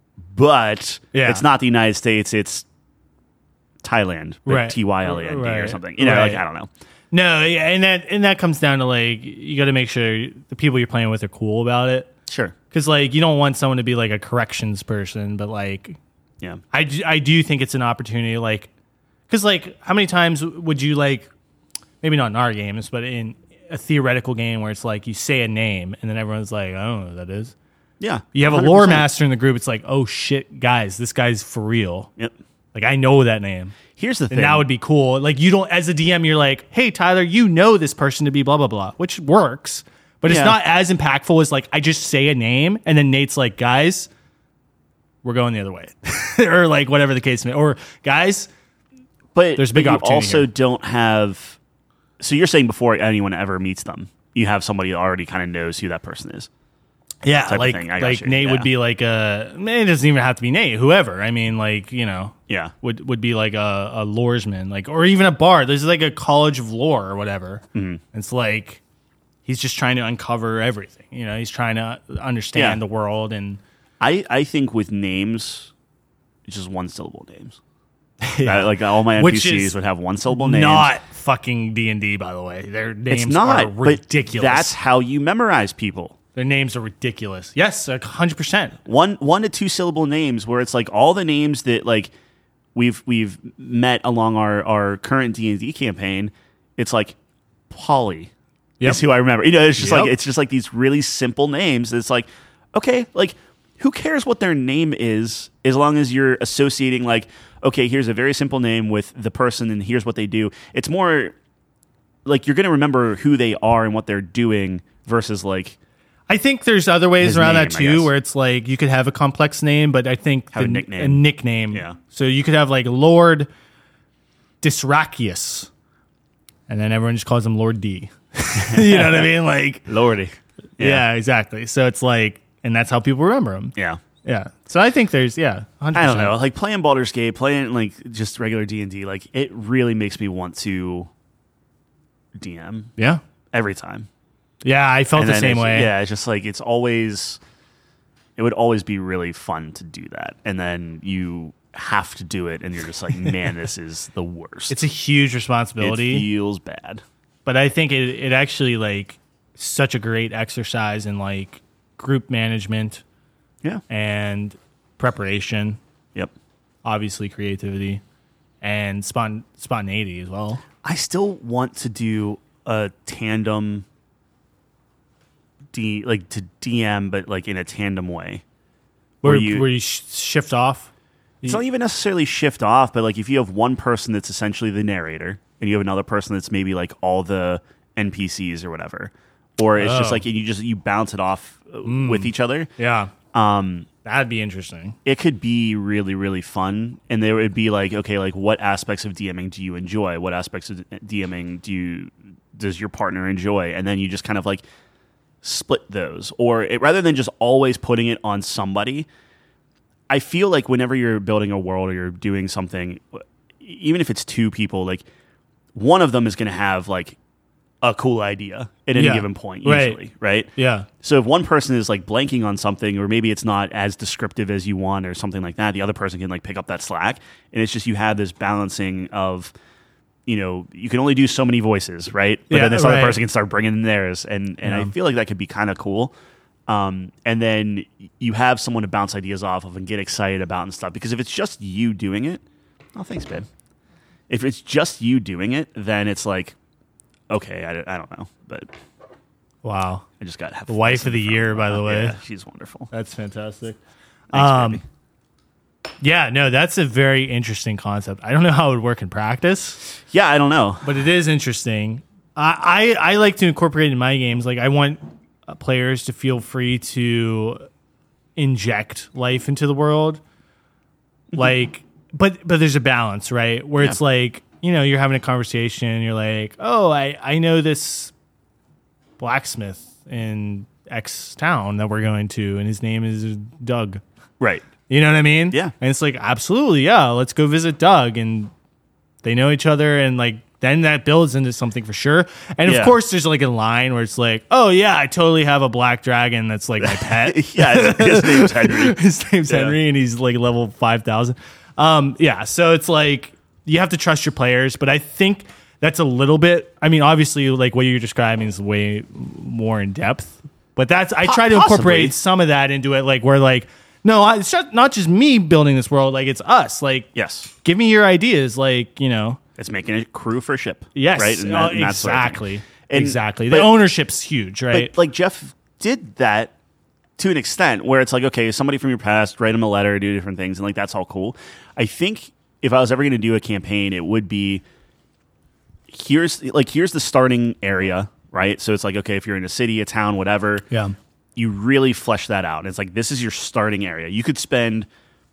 But Yeah. it's not the United States, it's Thailand, but Right. T Y L A N D or Right. something. You know, Right. like, I don't know. No, yeah, and that and that comes down to like you got to make sure the people you're playing with are cool about it. Sure. Because like you don't want someone to be like a corrections person, but like Yeah. I, d- I do think it's an opportunity, like, because like how many times would you like, maybe not in our games, but in a theoretical game where it's like you say a name and then everyone's like, I don't know who that is. Yeah. You have a one hundred lore percent. master in the group. It's like, oh shit, guys, this guy's for real. Yep. Like I know that name. Here's the thing. And that would be cool. Like you don't, as a D M, you're like, hey Tyler, you know this person to be blah blah blah, which works, but it's Yeah. not as impactful as like I just say a name and then Nate's like, guys, we're going the other way, or like whatever the case may. Or guys, but there's a big but you opportunity also here. don't have. So you're saying before anyone ever meets them, you have somebody that already kind of knows who that person is. yeah, type of like thing. I got like you. Nate Yeah. would be like a. It doesn't even have to be Nate. Whoever. I mean, like you know, Yeah. would would be like a, a loresman, like or even a bard. There's like a college of lore or whatever. Mm-hmm. It's like he's just trying to uncover everything. You know, he's trying to understand Yeah. the world and. I, I think with names, it's just one syllable names. Yeah. I- like all my Which N P Cs is would have one syllable names. Not fucking D and D, by the way. Their names it's not are ridiculous. But that's how you memorize people. Their names are ridiculous. Yes, like one hundred percent. One one to two syllable names where it's like all the names that like we've we've met along our, our current D and D campaign. It's like Polly Yep. is who I remember. You know, it's just Yep. like it's just like these really simple names. It's like, okay, like who cares what their name is as long as you're associating like, okay, here's a very simple name with the person and here's what they do. It's more like you're going to remember who they are and what they're doing versus like I think there's other ways His around name, that I too, guess. where it's like you could have a complex name, but I think Have the, a nickname. A nickname. Yeah. So you could have like Lord Dysrachius, and then everyone just calls him Lord D. You know what I mean? Like, Lordy. yeah. exactly. So it's like, and that's how people remember him. Yeah. Yeah. So I think there's, yeah, one hundred percent. I don't know. Like playing Baldur's Gate, playing like just regular D and D, like it really makes me want to D M Yeah. every time. Yeah, I felt And the then same it's- way. Yeah, it's just like it's always it would always be really fun to do that. And then you have to do it and you're just like, man, this is the worst. It's a huge it responsibility, feels bad. but I think it, it actually like such a great exercise in like group management Yeah. and preparation, Yep. obviously creativity and spont- spontaneity as well. I still want to do a tandem D like to D M but like in a tandem way. Where, Where you- where you sh- shift off. It's not even necessarily shift off, but like if you have one person that's essentially the narrator and you have another person that's maybe like all the N P Cs or whatever, or it's just Oh. like you just you bounce it off mm. with each other. Yeah. Um, That'd be interesting. It could be really, really fun. And there would be like, okay, like what aspects of DMing do you enjoy? What aspects of DMing do you, does your partner enjoy? And then you just kind of like split those. Or it, rather than just always putting it on somebody, I feel like whenever you're building a world or you're doing something, even if it's two people, like one of them is going to have like a cool idea at any yeah. given point, usually, right. right? Yeah. So if one person is like blanking on something, or maybe it's not as descriptive as you want or something like that, the other person can like pick up that slack. And it's just you have this balancing of, you know, you can only do so many voices, right? But yeah, then this right. other person can start bringing in theirs. And, and yeah. I feel like that could be kind of cool. Um, and then you have someone to bounce ideas off of and get excited about and stuff. Because if it's just you doing it, oh, thanks, babe. If it's just you doing it, then it's like, okay, I, I don't know, but wow, I just got the wife of the year, by the way. Yeah, she's wonderful. That's fantastic. Thanks, um, baby. Yeah, no, that's a very interesting concept. I don't know how it would work in practice. Yeah, I don't know, but it is interesting. I I, I like to incorporate it in my games. Like I want uh, players to feel free to inject life into the world, like, but but there's a balance, right? Where yeah. it's like, you know, you're having a conversation and you're like, oh, I, I know this blacksmith in X town that we're going to, and his name is Doug. Right. You know what I mean? Yeah. And it's like, absolutely, yeah, let's go visit Doug. And they know each other, and like then that builds into something for sure. And yeah. of course, there's like a line where it's like, oh, yeah, I totally have a black dragon that's like my pet. yeah, his name's Henry. his name's yeah. Henry, and he's like level five thousand. Um, yeah, so it's like, you have to trust your players, but I think that's a little bit, I mean, obviously, like what you're describing is way more in depth, but that's, I try to Possibly. incorporate some of that into it, like where like, no, it's just not just me building this world, like it's us, like, yes, give me your ideas, like, you know. It's making a crew for ship. Yes, right? And that, uh, and that's exactly, and, exactly. But, the ownership's huge, right? But like Jeff did that to an extent where it's like, okay, somebody from your past, write them a letter, do different things, and like that's all cool. I think if I was ever going to do a campaign, it would be here's like here's the starting area, right? So it's like, okay, if you're in a city, a town, whatever, yeah, you really flesh that out. And it's like, this is your starting area. You could spend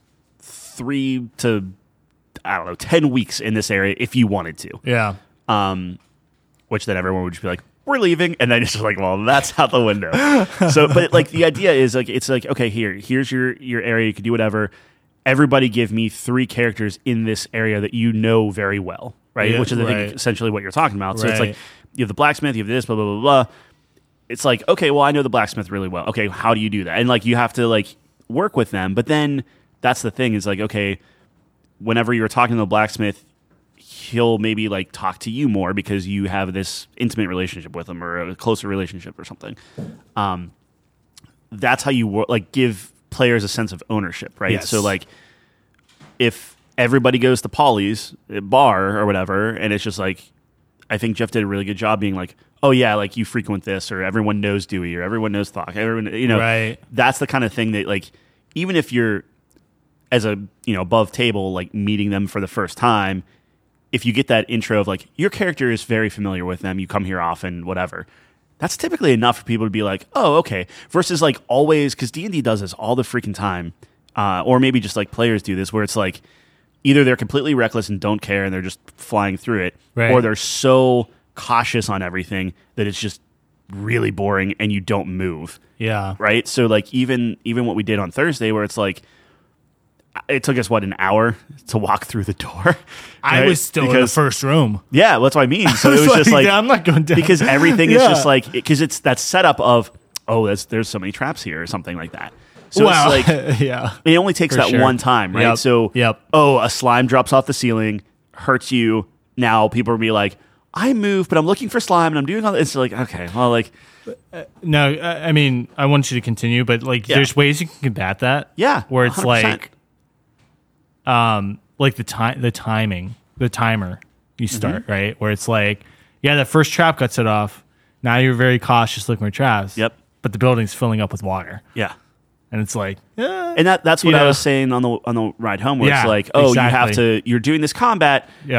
three to I don't know ten weeks in this area if you wanted to. Yeah. Um, which then everyone would just be like, we're leaving, and then it's just like, well, that's out the window. So, but like the idea is like it's like, okay, here, here's your your area. You can do whatever. Everybody give me three characters in this area that you know very well, right? Yeah, Which is, I right. think, essentially what you're talking about. So Right. it's like you have the blacksmith, you have this, blah, blah, blah, blah. It's like, okay, well, I know the blacksmith really well. Okay, how do you do that? And like you have to like work with them. But then that's the thing is like, okay, whenever you're talking to the blacksmith, he'll maybe like talk to you more because you have this intimate relationship with him or a closer relationship or something. Um, that's how you wo- like give players a sense of ownership, right? Yes. So like if everybody goes to Polly's bar or whatever, and it's just like, I think Jeff did a really good job being like, oh yeah, like you frequent this, or everyone knows Dewey, or everyone knows Thok, everyone, you know, Right. that's the kind of thing that like, even if you're as a, you know, above table, like meeting them for the first time, if you get that intro of like, your character is very familiar with them, you come here often, whatever, that's typically enough for people to be like, oh, okay. Versus like always, because D and D does this all the freaking time, uh, or maybe just like players do this, where it's like either they're completely reckless and don't care and they're just flying through it, Right. or they're so cautious on everything that it's just really boring and you don't move. Yeah. Right? So like even even what we did on Thursday, where it's like, it took us what, an hour to walk through the door. I right? was still in the Because- first room. Yeah, that's what I mean. So I it was just like, I'm not going down because everything is Yeah. just like, because it's that setup of, oh, there's there's so many traps here or something like that. So Wow. it's like, yeah. it only takes For that sure. one time, right? Yep. So, Yep. oh, a slime drops off the ceiling, hurts you. Now people will be like, I moved, but I'm looking for slime and I'm doing all this. It's like, okay, well, like, No, I I mean, I want you to continue, but like, Yeah. there's ways you can combat that. Yeah, where it's one hundred percent. like, um, like the time, the timing, the timer you start Mm-hmm. right, where it's like, yeah, that first trap got set off. Now you're very cautious looking for traps. Yep. But the building's filling up with water, yeah. and it's like, eh, And that that's what You I know? was saying on the on the ride home, where Yeah, it's like, oh, you have exactly. to, you're doing this combat, Yeah. but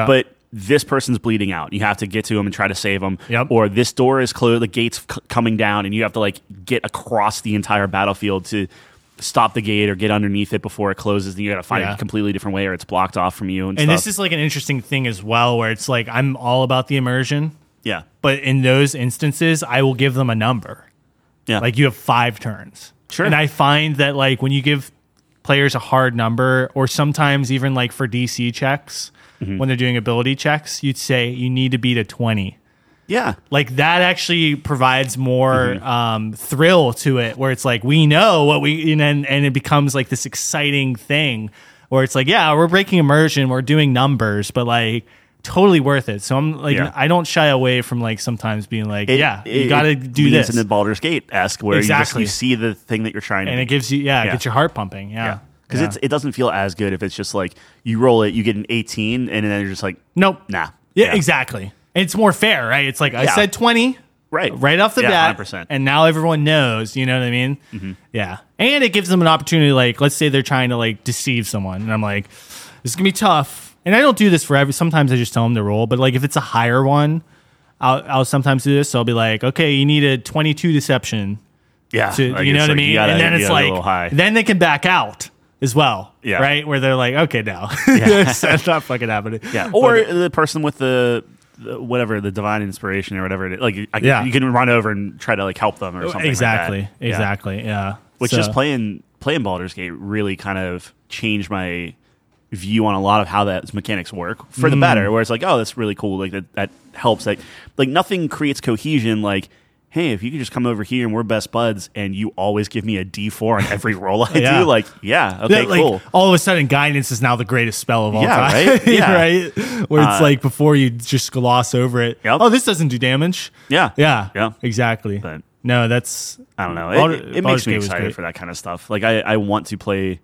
this person's bleeding out. You have to get to him and try to save him. Yep. Or this door is closed, the gate's c- coming down, and you have to like get across the entire battlefield to stop the gate or get underneath it before it closes. Then you got to find Yeah. a completely different way, or it's blocked off from you. And, And stuff. this is like an interesting thing as well, where it's like I'm all about the immersion, yeah, but in those instances, I will give them a number. yeah, Like you have five turns. Sure. And I find that like when you give players a hard number, or sometimes even like for D C checks, Mm-hmm. when they're doing ability checks, you'd say you need to beat a twenty. yeah. Like that actually provides more Mm-hmm. um, thrill to it, where it's like we know what we and then- and it becomes like this exciting thing where it's like, yeah, we're breaking immersion, we're doing numbers, but like totally worth it. So I'm like, Yeah. I don't shy away from like sometimes being like, It- yeah, it- you got to it do leans this, into Baldur's Gate esque, where Exactly. you just you see the thing that you're trying to and do. it gives you, yeah, it Yeah. gets your heart pumping, yeah. Yeah. Because Yeah. it's it doesn't feel as good if it's just like you roll it, you get an eighteen, and then you're just like, Nope. nah. Yeah, exactly. It's more fair, right? It's like I Yeah. said twenty Right. right off the Yeah, bat, one hundred percent. and now everyone knows. You know what I mean? Mm-hmm. Yeah, and it gives them an opportunity. Like, let's say they're trying to like deceive someone, and I'm like, this is gonna be tough. And I don't do this for every. Sometimes I just tell them to roll, but like if it's a higher one, I'll I'll sometimes do this. So I'll be like, okay, you need a twenty-two deception. Yeah. To, Like, you know it's what I like, mean? you gotta- and then you it's gotta be like, a little high. then they can back out as well. Yeah. Right? Where they're like, okay, now. Yeah. That's not fucking happening. Yeah. Or the person with the, the whatever, the divine inspiration or whatever it is. Like, I, Yeah. you can run over and try to like help them or something Exactly. like that. Yeah. Exactly. Yeah. Which So- just playing playing Baldur's Gate really kind of changed my view on a lot of how that mechanics work for the Mm. better. Where it's like, oh, that's really cool. Like that that helps. Like like nothing creates cohesion. Like, hey, if you could just come over here and we're best buds, and you always give me a D four on every roll I Yeah. do. Like, yeah, okay, That, like, cool. all of a sudden, guidance is now the greatest spell of all Yeah, time. right? Yeah. right? Where it's Uh, like before you just gloss over it. Yep. Oh, this doesn't do damage. Yeah, Yeah. yeah. Exactly. But no, that's I don't know. Baldur- It, it, it Baldur's makes me Gate was excited great. for that kind of stuff. Like I, I want to play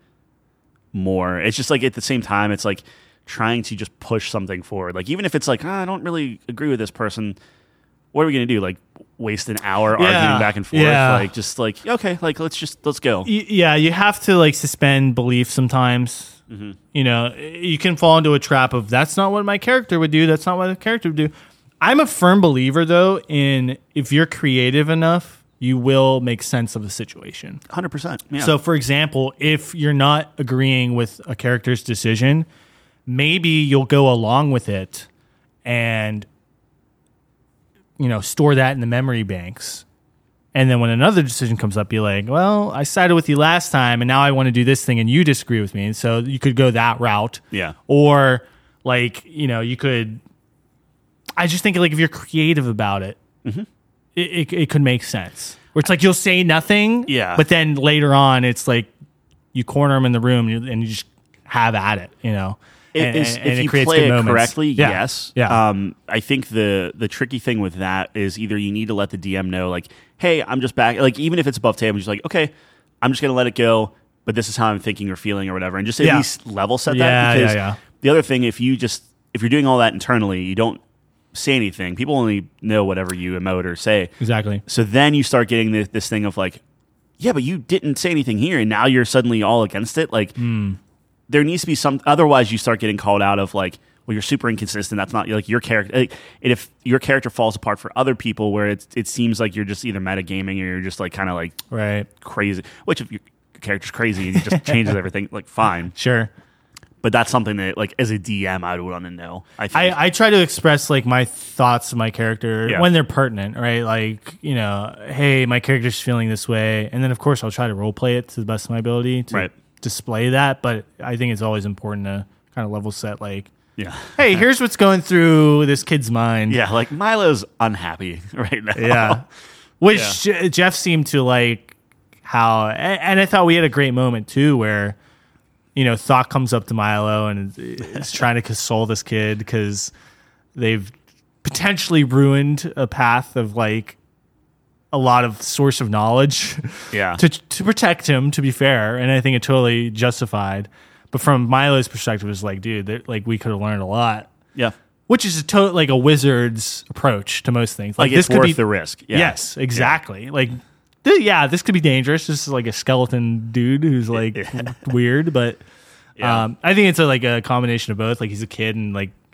more. It's just like at the same time, it's like trying to just push something forward. Like even if it's like, ah, I don't really agree with this person. What are we gonna do? Like waste an hour Yeah. arguing back and forth? Yeah. Like just like okay, like let's just let's go. Y- yeah, you have to like suspend belief sometimes. Mm-hmm. You know, you can fall into a trap of that's not what my character would do. That's not what the character would do. I'm a firm believer though in if you're creative enough, you will make sense of the situation. Hundred percent. Yeah. So, for example, if you're not agreeing with a character's decision, maybe you'll go along with it and, you know, store that in the memory banks. And then when another decision comes up, you're like, well, I sided with you last time and now I want to do this thing and you disagree with me. And so you could go that route. Yeah. Or, like, you know, you could. I just think, like, if you're creative about it, Mm-hmm. it, it, it could make sense. Where it's like you'll say nothing, Yeah. but then later on, it's like you corner them in the room and you, and you just have at it, you know. It And, is- and if it you creates play good it moments. correctly, Yeah. yes. Yeah. Um, I think the the tricky thing with that is either you need to let the D M know, like, hey, I'm just back. Like, even if it's above table, just like, okay, I'm just gonna let it go, but this is how I'm thinking or feeling or whatever, and just at Yeah. least level set Yeah, that. Because yeah, yeah. the other thing, if you just if you're doing all that internally, you don't say anything. People only know whatever you emote or say. Exactly. So then you start getting this, this thing of like, yeah, but you didn't say anything here, and now you're suddenly all against it. Like, Hmm. there needs to be some. Otherwise, you start getting called out of like, well, you're super inconsistent. That's not like your character. Like, and if your character falls apart for other people, where it's it seems like you're just either metagaming or you're just like kind of like Right. crazy. Which if your character's crazy and it just changes everything, like fine. Sure. But that's something that like as a D M, I would want to know. I think. I, I try to express like my thoughts of my character Yeah. when they're pertinent, right? Like, you know, hey, my character's feeling this way. And then, of course, I'll try to role play it to the best of my ability to Right. display that. But I think it's always important to kind of level set, like, yeah. hey, here's what's going through this kid's mind. Yeah, like Milo's unhappy right now. Yeah. Which Je- Jeff seemed to like how, and, and I thought we had a great moment too where, you know, Thought comes up to Milo and is, is trying to console this kid because they've potentially ruined a path of like a lot of source of knowledge Yeah. to to protect him, to be fair. And I think it totally justified. But from Milo's perspective, it's like, dude, that- like we could have learned a lot. Yeah. Which is a to- like a wizard's approach to most things. Like, this it's worth the risk. Yeah. Yes, exactly. Like, th- yeah, this could be dangerous. This is like a skeleton dude who's like weird, but Yeah. um, I think it's a, like a combination of both. Like, he's a kid and like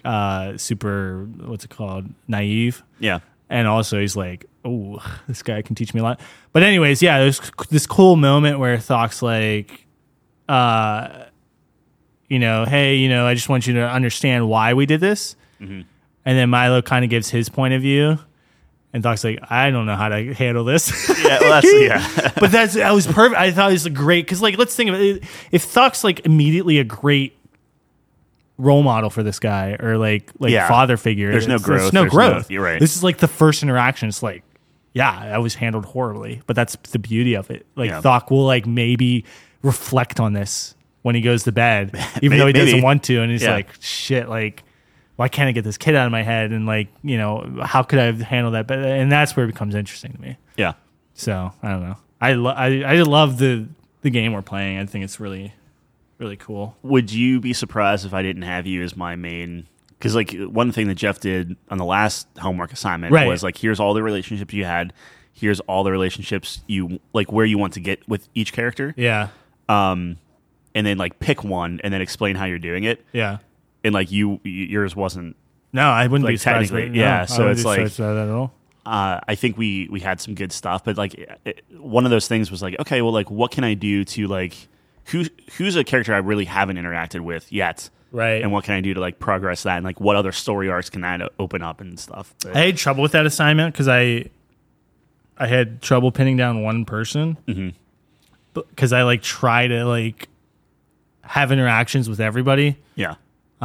uh, super, what's it called, naive. Yeah. And also he's like, oh, this guy can teach me a lot. But anyways, yeah, there's this cool moment where Thok's like, uh, you know, hey, you know, I just want you to understand why we did this. Mm-hmm. And then Milo kind of gives his point of view. And Thok's like, I don't know how to handle this. Yeah, well, that's, yeah. But that's, that was perfect. I thought it was a great, because like, let's think of it. If Thok's like immediately a great role model for this guy, or like like Yeah. father figure, There's no it's- growth. There's no There's growth. no- you're right. This is like the first interaction. It's like, yeah, I was handled horribly, but that's the beauty of it. Like Yeah. Thok will like maybe reflect on this when he goes to bed, even though he Maybe. doesn't want to, and he's Yeah. like, shit, like, why can't I get this kid out of my head? And like, you know, how could I have handled that? But and that's where it becomes interesting to me. Yeah. So I don't know. I lo- I I love the the game we're playing. I think it's really really cool. Would you be surprised if I didn't have you as my main? Because like one thing that Jeff did on the last homework assignment Right. was like, here's all the relationships you had. Here's all the relationships you like where you want to get with each character. Yeah. Um, and then like pick one and then explain how you're doing it. Yeah. And like you, yours wasn't. No, I wouldn't Like, be surprised. by technically, it. No, yeah, I so wouldn't it's be like- surprised by that at all. Uh, I think we we had some good stuff, but like it, one of those things was like, okay, well, like what can I do to like who who's a character I really haven't interacted with yet, Right. and what can I do to like progress that, and like what other story arcs can that open up and stuff. But, I had trouble with that assignment because I I had trouble pinning down one person because I like try to like have interactions with everybody. yeah,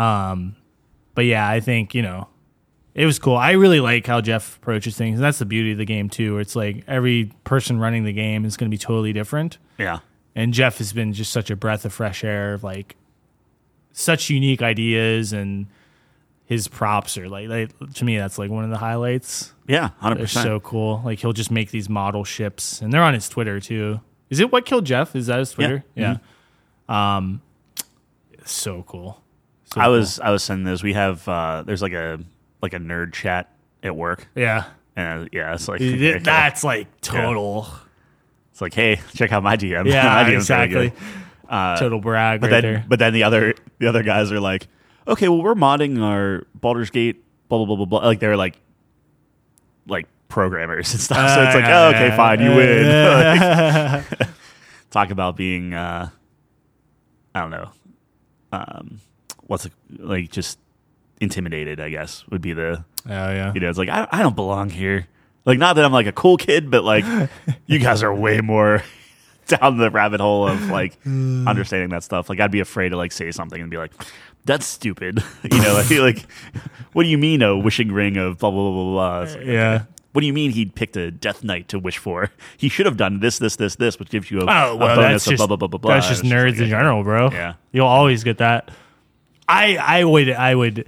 But yeah, I think, you know, it was cool. I really like how Jeff approaches things. And that's the beauty of the game too, where it's like every person running the game is going to be totally different. yeah, And Jeff has been just such a breath of fresh air of like such unique ideas, and his props are like, like to me that's like one of the highlights. yeah, hundred They're percent. so cool. Like he'll just make these model ships, and they're on his Twitter too. Is it What Killed Jeff? Is that his Twitter? Yeah. Yeah. Um, so cool. So I cool. was I was sending those. We have uh, there's like a like a nerd chat at work, Yeah. and uh, yeah, it's like It- very cool. that's like total. It's like, hey, check out my D M. Yeah, My D M's very exactly. good. Total brag But right then, there. but then the other the other guys are like, okay, well, we're modding our Baldur's Gate, blah blah blah blah blah. Like they're like, like programmers and stuff. so it's like, oh, okay, fine, you win. Like, talk about being, uh, I don't know, um, what's it, like just intimidated. I guess would be the, Oh yeah. you know, it's like I I don't belong here. Like not that I'm like a cool kid, but like you guys are way more down the rabbit hole of like understanding that stuff. Like I'd be afraid to like say something and be like, "That's stupid," you know. Like, like, what do you mean a wishing ring of blah blah blah blah blah? It's like, Yeah. what do you mean he picked a death knight to wish for? He should have done this this this this, which gives you a, Oh a well, bonus that's of just blah blah blah blah blah. that's just It's nerds like, in general, bro. Yeah. You'll always get that. I I would I would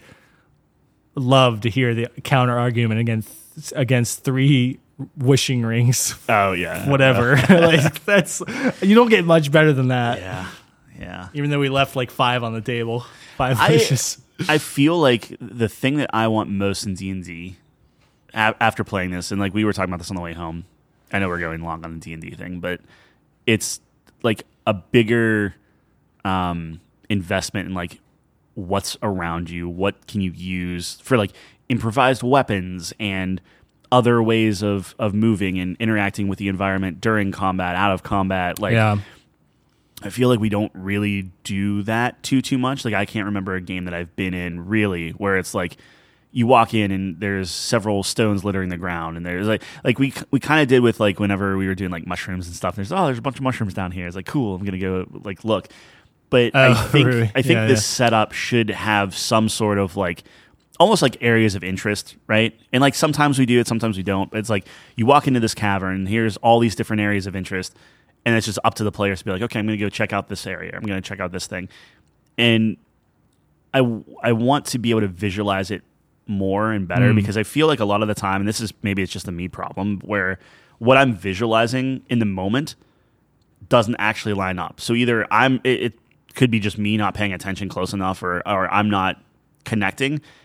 love to hear the counter argument against against three wishing rings. Oh yeah, Whatever. Like that's you don't get much better than that. Yeah, yeah. Even though we left like five on the table, five I, wishes. I feel like the thing that I want most in D and D after playing this, and like we were talking about this on the way home. I know we're going long on the D and D thing, but it's like a bigger um, investment in like what's around you, what can you use for like improvised weapons and other ways of of moving and interacting with the environment during combat, out of combat, like. Yeah. I feel like we don't really do that too too much. Like I can't remember a game that I've been in really where it's like you walk in and there's several stones littering the ground, and there's like like we we kind of did with like whenever we were doing like mushrooms and stuff. There's oh there's a bunch of mushrooms down here. It's like cool. I'm gonna go like look. But Oh, I think really? I think Yeah, this yeah. setup should have some sort of like almost like areas of interest, right? And like sometimes we do it, sometimes we don't. But it's like you walk into this cavern, here's all these different areas of interest. And it's just up to the players to be like, okay, I'm going to go check out this area. I'm going to check out this thing. And I, I want to be able to visualize it more and better Mm. because I feel like a lot of the time, and this is maybe it's just a me problem, where what I'm visualizing in the moment doesn't actually line up. So either I'm, it, it could be just me not paying attention close enough or, or I'm not connecting.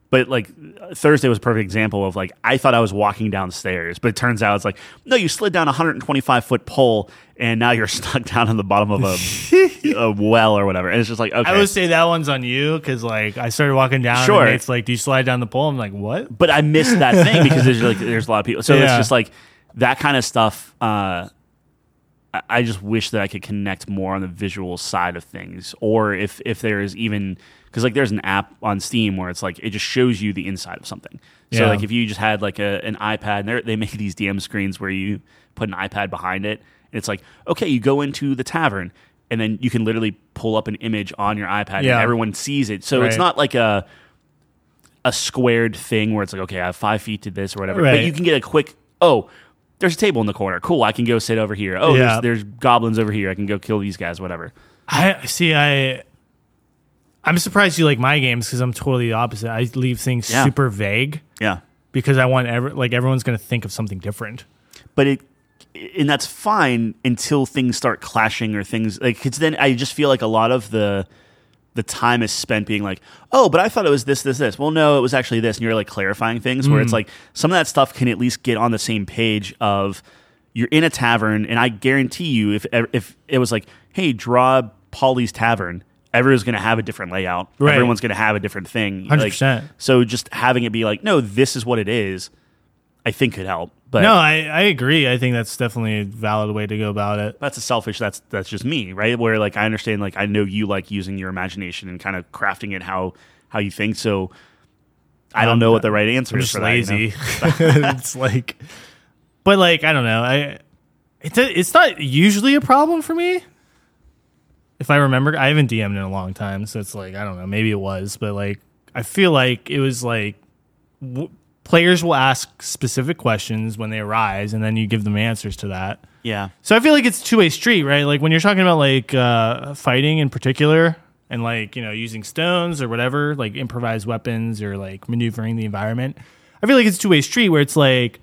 But like Thursday was a perfect example of like I thought I was walking downstairs, but it turns out it's like no, you slid down a one hundred twenty-five foot pole and now you're stuck down on the bottom of a, a well or whatever. And it's just like okay, I would say that one's on you because like I started walking down. Sure, and it's like do you slide down the pole? I'm like what? But I missed that thing because there's like there's a lot of people, so Yeah. it's just like that kind of stuff. Uh, I- I just wish that I could connect more on the visual side of things, or if if there is even. Because like there's an app on Steam where it's like it just shows you the inside of something. So Yeah. like if you just had like a, an iPad, and they're- they make these D M screens where you put an iPad behind it, and it's like okay, you go into the tavern, and then you can literally pull up an image on your iPad, Yeah. and everyone sees it. So it's Right. not like a a squared thing where it's like okay, I have five feet to this or whatever, Right. but you can get a quick oh. There's a table in the corner. Cool. I can go sit over here. Oh, Yeah. there's, there's goblins over here. I can go kill these guys. Whatever. I see. I I'm surprised you like my games because I'm totally the opposite. I leave things Yeah. super vague Yeah. because I want every, like everyone's going to think of something different. But it, and that's fine until things start clashing or things like. Because then I just feel like a lot of the the time is spent being like, oh, but I thought it was this, this, this. Well, no, it was actually this, and you're like clarifying things. Where it's like some of that stuff can at least get on the same page of you're in a tavern, and I guarantee you, if if it was like, hey, draw Polly's Tavern. Everyone's going to have a different layout. Right. Everyone's going to have a different thing. one hundred Like, percent. so just having it be like, no, this is what it is, I think could help. But No, I, I agree. I think that's definitely a valid way to go about it. that's a selfish. That's that's just me, right? Where like I understand, like I know you like using your imagination and kind of crafting it how how you think. So I don't Um, know what the right answer I'm is just for lazy. that. You know? It's like, but like I don't know. I it's a, it's not usually a problem for me. If I remember, I haven't D M'd in a long time, so it's like I don't know. Maybe it was, but like I feel like it was like w- players will ask specific questions when they arise, and then you give them answers to that. Yeah, So I feel like it's two way street, right? Like when you're talking about like uh, fighting in particular, and like you know using stones or whatever, like improvised weapons or like maneuvering the environment. I feel like it's two way street where it's like,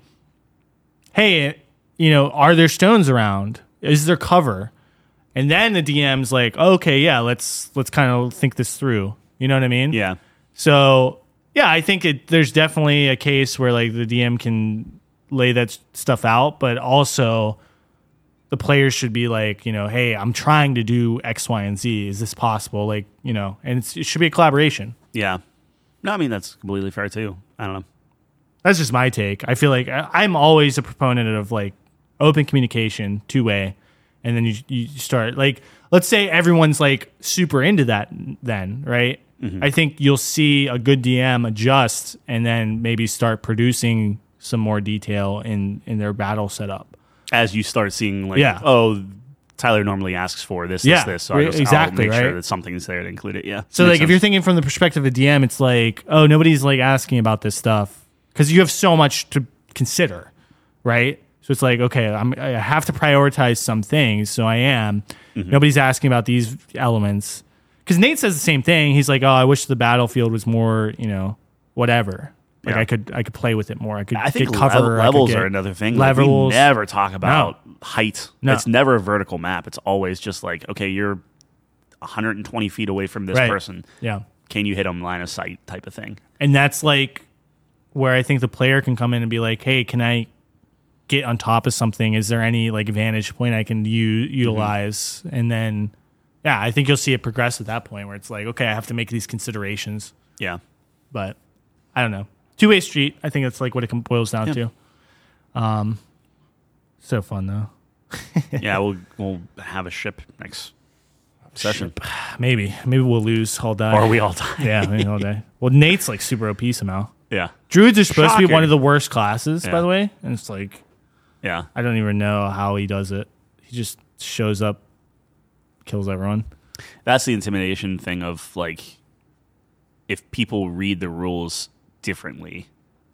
hey, you know, are there stones around? Is there cover? And then the D M's like, okay, yeah, let's let's kind of think this through. You know what I mean? yeah, So yeah, I think it. There's definitely a case where like the D M can lay that s- stuff out, but also the players should be like, you know, hey, I'm trying to do X, Y, and Z. Is this possible? Like, you know, and it's, it should be a collaboration. yeah. No, I mean that's completely fair too. I don't know. That's just my take. I feel like I, I'm always a proponent of like open communication, two way, and then you you start like, let's say everyone's like super into that, then right. I think you'll see a good D M adjust and then maybe start producing some more detail in, in their battle setup. As you start seeing like, Yeah. oh, Tyler normally asks for this, Yeah, this, this. So I re- just, exactly, I'll make sure right? that something's there to include it. Yeah. So Makes like if sense. you're thinking from the perspective of D M, it's like, oh, nobody's like asking about this stuff because you have so much to consider, right? So it's like, okay, I'm, I have to prioritize some things. So I am. Mm-hmm. Nobody's asking about these elements. Because Nate says the same thing. He's like, "Oh, I wish the battlefield was more, you know, whatever. Like Yeah. I could, I could play with it more. I could I think get cover. lev- I could levels get are another thing. Like, we Levels. never talk about height. No. It's never a vertical map. It's always just like, okay, you're one hundred twenty feet away from this Right. person. Yeah, Can you hit them line of sight type of thing? and that's like where I think the player can come in and be like, "Hey, can I get on top of something? Is there any like vantage point I can u- utilize?" Mm-hmm. And then, yeah, I think you'll see it progress at that point where it's like, okay, I have to make these considerations. Yeah. But I don't know. Two way street. I think that's like what it com- boils down Yeah. to. Um, so fun though. Yeah, we'll we'll have a ship next session. Maybe, maybe we'll lose. I'll die. Or we all die. yeah, maybe I'll die. Well, Nate's like super O P somehow. Yeah. Druids are supposed to be Shocker. one of the worst classes, by Yeah. the way. And it's like, Yeah. I don't even know how he does it. He just shows up, kills everyone. That's the intimidation thing of like if people read the rules differently.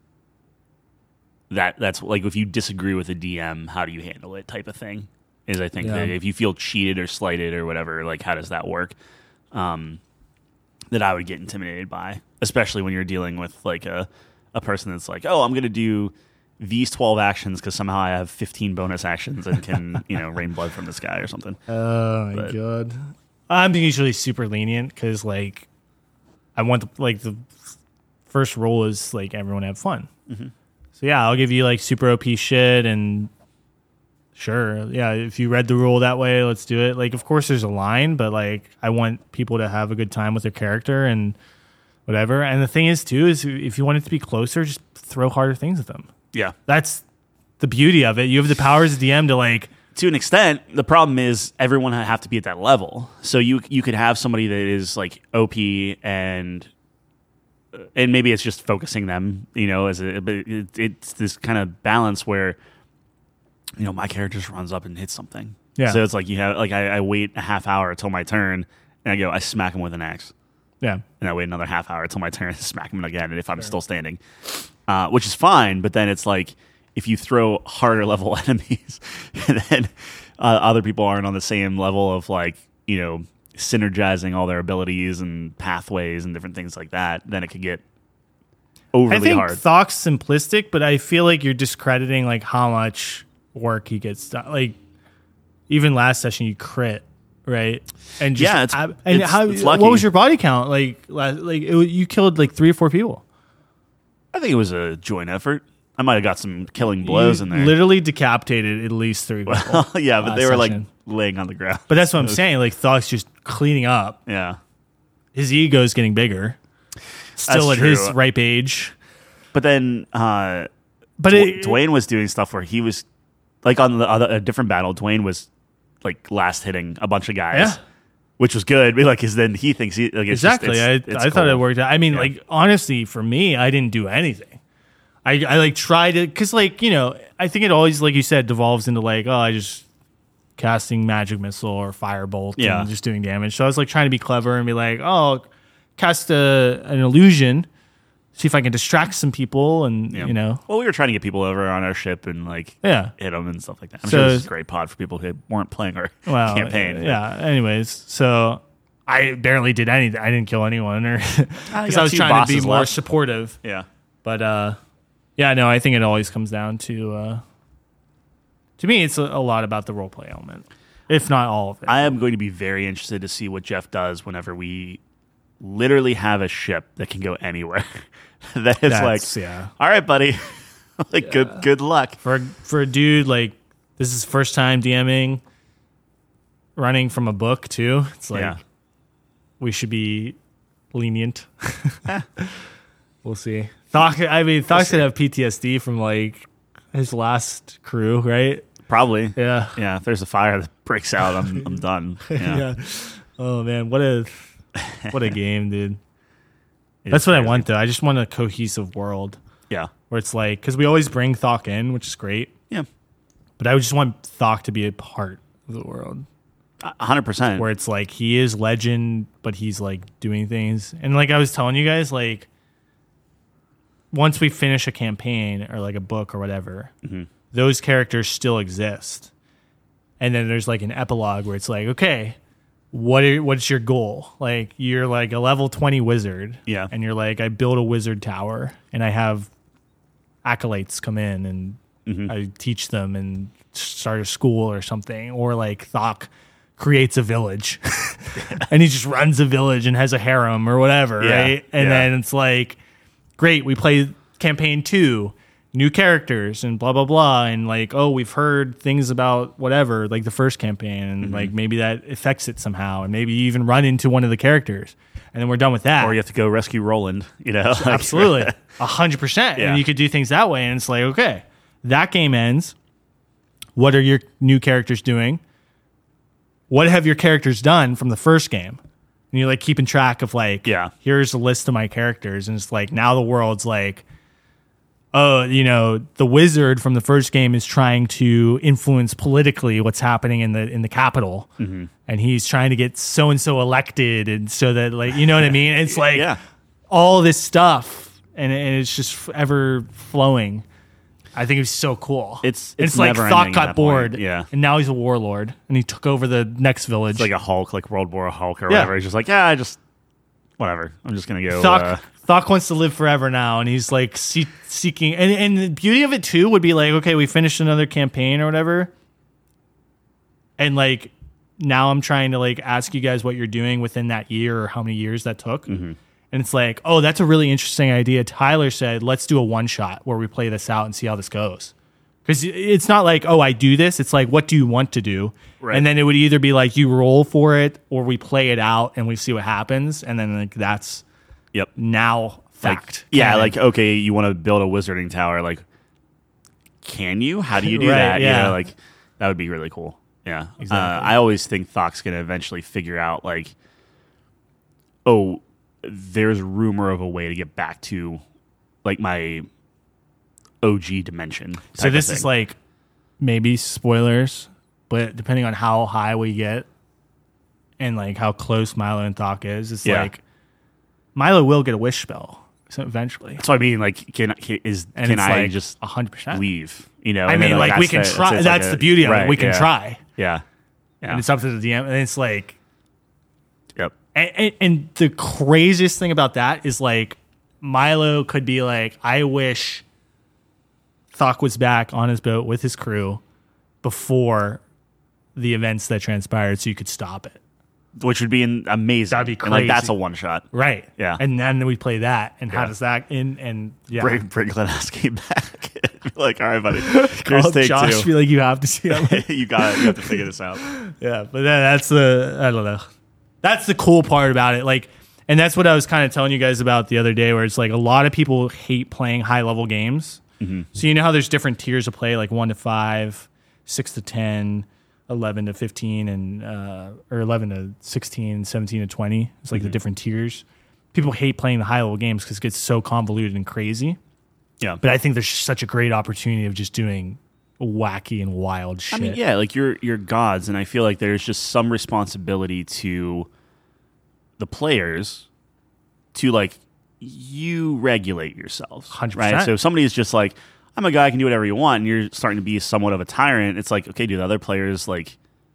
That that's like if you disagree with a D M, how do you handle it type of thing? Is I think Yeah. that if you feel cheated or slighted or whatever, like how does that work? Um, that I would get intimidated by, especially when you're dealing with like a a person that's like, oh, I'm gonna do these twelve actions because somehow I have fifteen bonus actions and can you know rain blood from the sky or something. Oh my But- god. I'm usually super lenient because like I want the, like the first rule is like everyone have fun. Mm-hmm. So yeah, I'll give you like super O P shit and sure, yeah. If you read the rule that way, let's do it. Like, of course, there's a line, but like I want people to have a good time with their character and whatever. And the thing is too is if you want it to be closer, just throw harder things at them. Yeah, that's the beauty of it. You have the power as a D M to like. To an extent, the problem is everyone have to be at that level. So you you could have somebody that is like O P and and maybe it's just focusing them, you know, as a but it, it's this kind of balance where you know my character just runs up and hits something. Yeah. So it's like you have like I, I wait a half hour until my turn and I go I smack him with an axe. Yeah. And I wait another half hour until my turn and smack him again. And if I'm sure. still standing, uh, which is fine, but then it's like. If you throw harder level enemies and then uh, other people aren't on the same level of like, you know, synergizing all their abilities and pathways and different things like that, then it could get overly I think hard. Thok's simplistic, but I feel like you're discrediting like how much work he gets done. Like even last session you crit, right? And just, yeah, it's, and it's, how it's lucky. What was your body count? Like last, like it, you killed like three or four people. I think it was a joint effort. I might have got some killing blows you in there. Literally decapitated at least three people. Well, yeah, but they were session. like laying on the ground. But that's what I'm saying. Like Thok's just cleaning up. Yeah, his ego's getting bigger. Still that's at true. his ripe age. But then, uh, but Dw- it, Dwayne was doing stuff where he was like on the other a different battle. Dwayne was like last hitting a bunch of guys. Yeah. Which was good because then he thinks he like it's exactly. Just, it's, I, it's I thought cool. it worked out. I mean, Yeah. like honestly, for me, I didn't do anything. I, I like tried it because like you know I think it always like you said devolves into like oh I just casting magic missile or firebolt Yeah. and just doing damage. So I was like trying to be clever and be like oh cast a, an illusion, see if I can distract some people and Yeah. you know Well, we were trying to get people over on our ship and like yeah hit them and stuff like that. I'm So- sure this is a great pod for people who weren't playing our well campaign. yeah. Anyways, so I barely did anything. I didn't kill anyone or because I was two trying to be bosses more left. supportive. Yeah. But uh, yeah, no, I think it always comes down to uh, to me, it's a, a lot about the role play element, if not all of it. I am going to be very interested to see what Jeff does whenever we literally have a ship that can go anywhere. that is That's- like, yeah. all right, buddy. like good good luck. for a, for a dude like this is first time DMing, running from a book too. It's like Yeah. we should be lenient. We'll see. Thok, I mean, Thok's gonna have P T S D from like his last crew, right? Probably. Yeah. Yeah. If there's a fire that breaks out, I'm I'm done. Yeah. Yeah. Oh man, what a what a game, dude. It That's is what I crazy. want though. I just want a cohesive world Yeah. where it's like because we always bring Thok in, which is great, Yeah. but I would just want Thok to be a part of the world A hundred percent. where it's like he is legend, but he's like doing things. And like I was telling you guys, like once we finish a campaign or like a book or whatever, Mm-hmm. those characters still exist. And then there's like an epilogue where it's like, okay, what are, what's your goal? Like you're like a level twenty wizard. Yeah. And you're like, I build a wizard tower and I have acolytes come in and Mm-hmm. I teach them and start a school or something. Or like Thok creates a village and he just runs a village and has a harem or whatever, Yeah. right? And Yeah. then it's like, great, we play campaign two, new characters and blah, blah, blah. And like, oh, we've heard things about whatever, like the first campaign. And Mm-hmm. like maybe that affects it somehow. And maybe you even run into one of the characters. And then we're done with that. Or you have to go rescue Roland, you know? Like, Absolutely. A hundred percent. Yeah. And you could do things that way. And it's like, okay, that game ends. What are your new characters doing? What have your characters done from the first game? And you're like keeping track of like, Yeah. here's a list of my characters. And it's like, now the world's like, oh, you know, the wizard from the first game is trying to influence politically what's happening in the in the capital. Mm-hmm. And he's trying to get so and so elected, and so that like you know what I mean. It's like Yeah. all this stuff, and, and it's just ever flowing. I think it's so cool. It's- And it's like never Thok ending at got that bored, point. Yeah. and now he's a warlord, and he took over the next village. It's like a Hulk, like World War Hulk or Yeah. whatever. He's just like, yeah, I just, whatever. I'm just going to go. Thok, uh, Thok wants to live forever now, and he's like see, seeking. And, and the beauty of it too would be like, okay, we finished another campaign or whatever, and like now I'm trying to like ask you guys what you're doing within that year or how many years that took, Mm-hmm. And it's like, oh, that's a really interesting idea. Tyler said, let's do a one shot where we play this out and see how this goes. Because it's not like, oh, I do this. It's like, what do you want to do? Right. And then it would either be like you roll for it or we play it out and we see what happens. And then like that's yep. now fact. Like, yeah, like, okay, you want to build a wizarding tower. Like, can you? How do you do right, that? Yeah. You know, like, that would be really cool. Yeah. Exactly. Uh, I always think Thok's going to eventually figure out, like, oh, there's rumor of a way to get back to, like, my O G dimension. So this is like maybe spoilers, but depending on how high we get and like how close Milo and Thok is, it's yeah. like Milo will get a wish spell so eventually. That's what I mean. Like, can, can is and can I like just a hundred percent leave? You know, I mean, then, like, like we can the, try. That's, that's like the a, beauty of right, it. We can yeah. try. Yeah. yeah, and it's up to the D M. And it's like, yep. And, and, and the craziest thing about that is like Milo could be like, I wish Thok was back on his boat with his crew before the events that transpired, so you could stop it. Which would be an amazing. That'd be crazy. And like that's a one shot, right? Yeah. And then we play that, and yeah. how does that in and yeah, bring bring Glenowski back. Be like, all right, buddy, call here's take Josh. two. Be like, you have to see it. you got it. You have to figure this out. Yeah, but then that's the I don't know. That's the cool part about it. Like, and that's what I was kind of telling you guys about the other day, where it's like a lot of people hate playing high level games. Mm-hmm. So you know how there's different tiers of play, like one to five, six to ten, eleven to fifteen, and uh, or eleven to sixteen, seventeen to twenty. It's like mm-hmm. the different tiers. People hate playing the high level games because it gets so convoluted and crazy. Yeah, but I think there's such a great opportunity of just doing wacky and wild shit. I mean, yeah, like you're you're gods, and I feel like there's just some responsibility to the players to like. You regulate yourselves, one hundred percent. right? So if somebody is just like, I'm a guy, I can do whatever you want, and you're starting to be somewhat of a tyrant, it's like, okay, do the other players like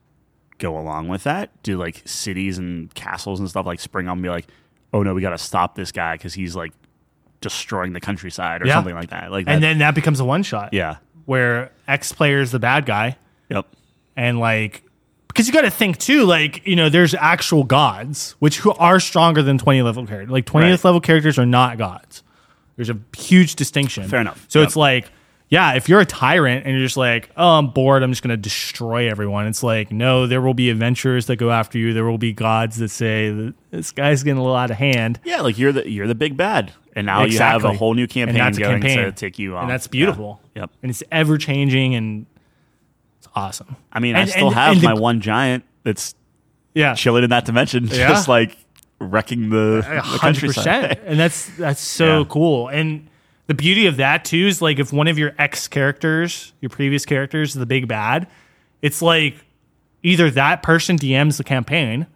go along with that? Do like cities and castles and stuff like spring up and be like, oh no, we got to stop this guy because he's like destroying the countryside or yeah. something like that. Like, that, and then that becomes a one shot. Yeah, where X player is the bad guy. Yep, and like. Because you got to think too, like, you know, there's actual gods which who are stronger than twenty level characters. Like twentieth right. level characters are not gods. There's a huge distinction. Fair enough. So yep. it's like, yeah, if you're a tyrant and you're just like, oh, I'm bored, I'm just going to destroy everyone. It's like, no, there will be adventurers that go after you. There will be gods that say this guy's getting a little out of hand. Yeah, like you're the you're the big bad, and now exactly. you have a whole new campaign and that's going a campaign. to take you on. And that's beautiful. Yeah. Yep. And it's ever changing and it's awesome. I mean, and, I still and, have and my the, one giant that's yeah. chilling in that dimension, yeah. just like wrecking the, the countryside. And that's that's so yeah. cool. And the beauty of that too is like if one of your ex characters, your previous characters, is the big bad, it's like either that person D Ms the campaign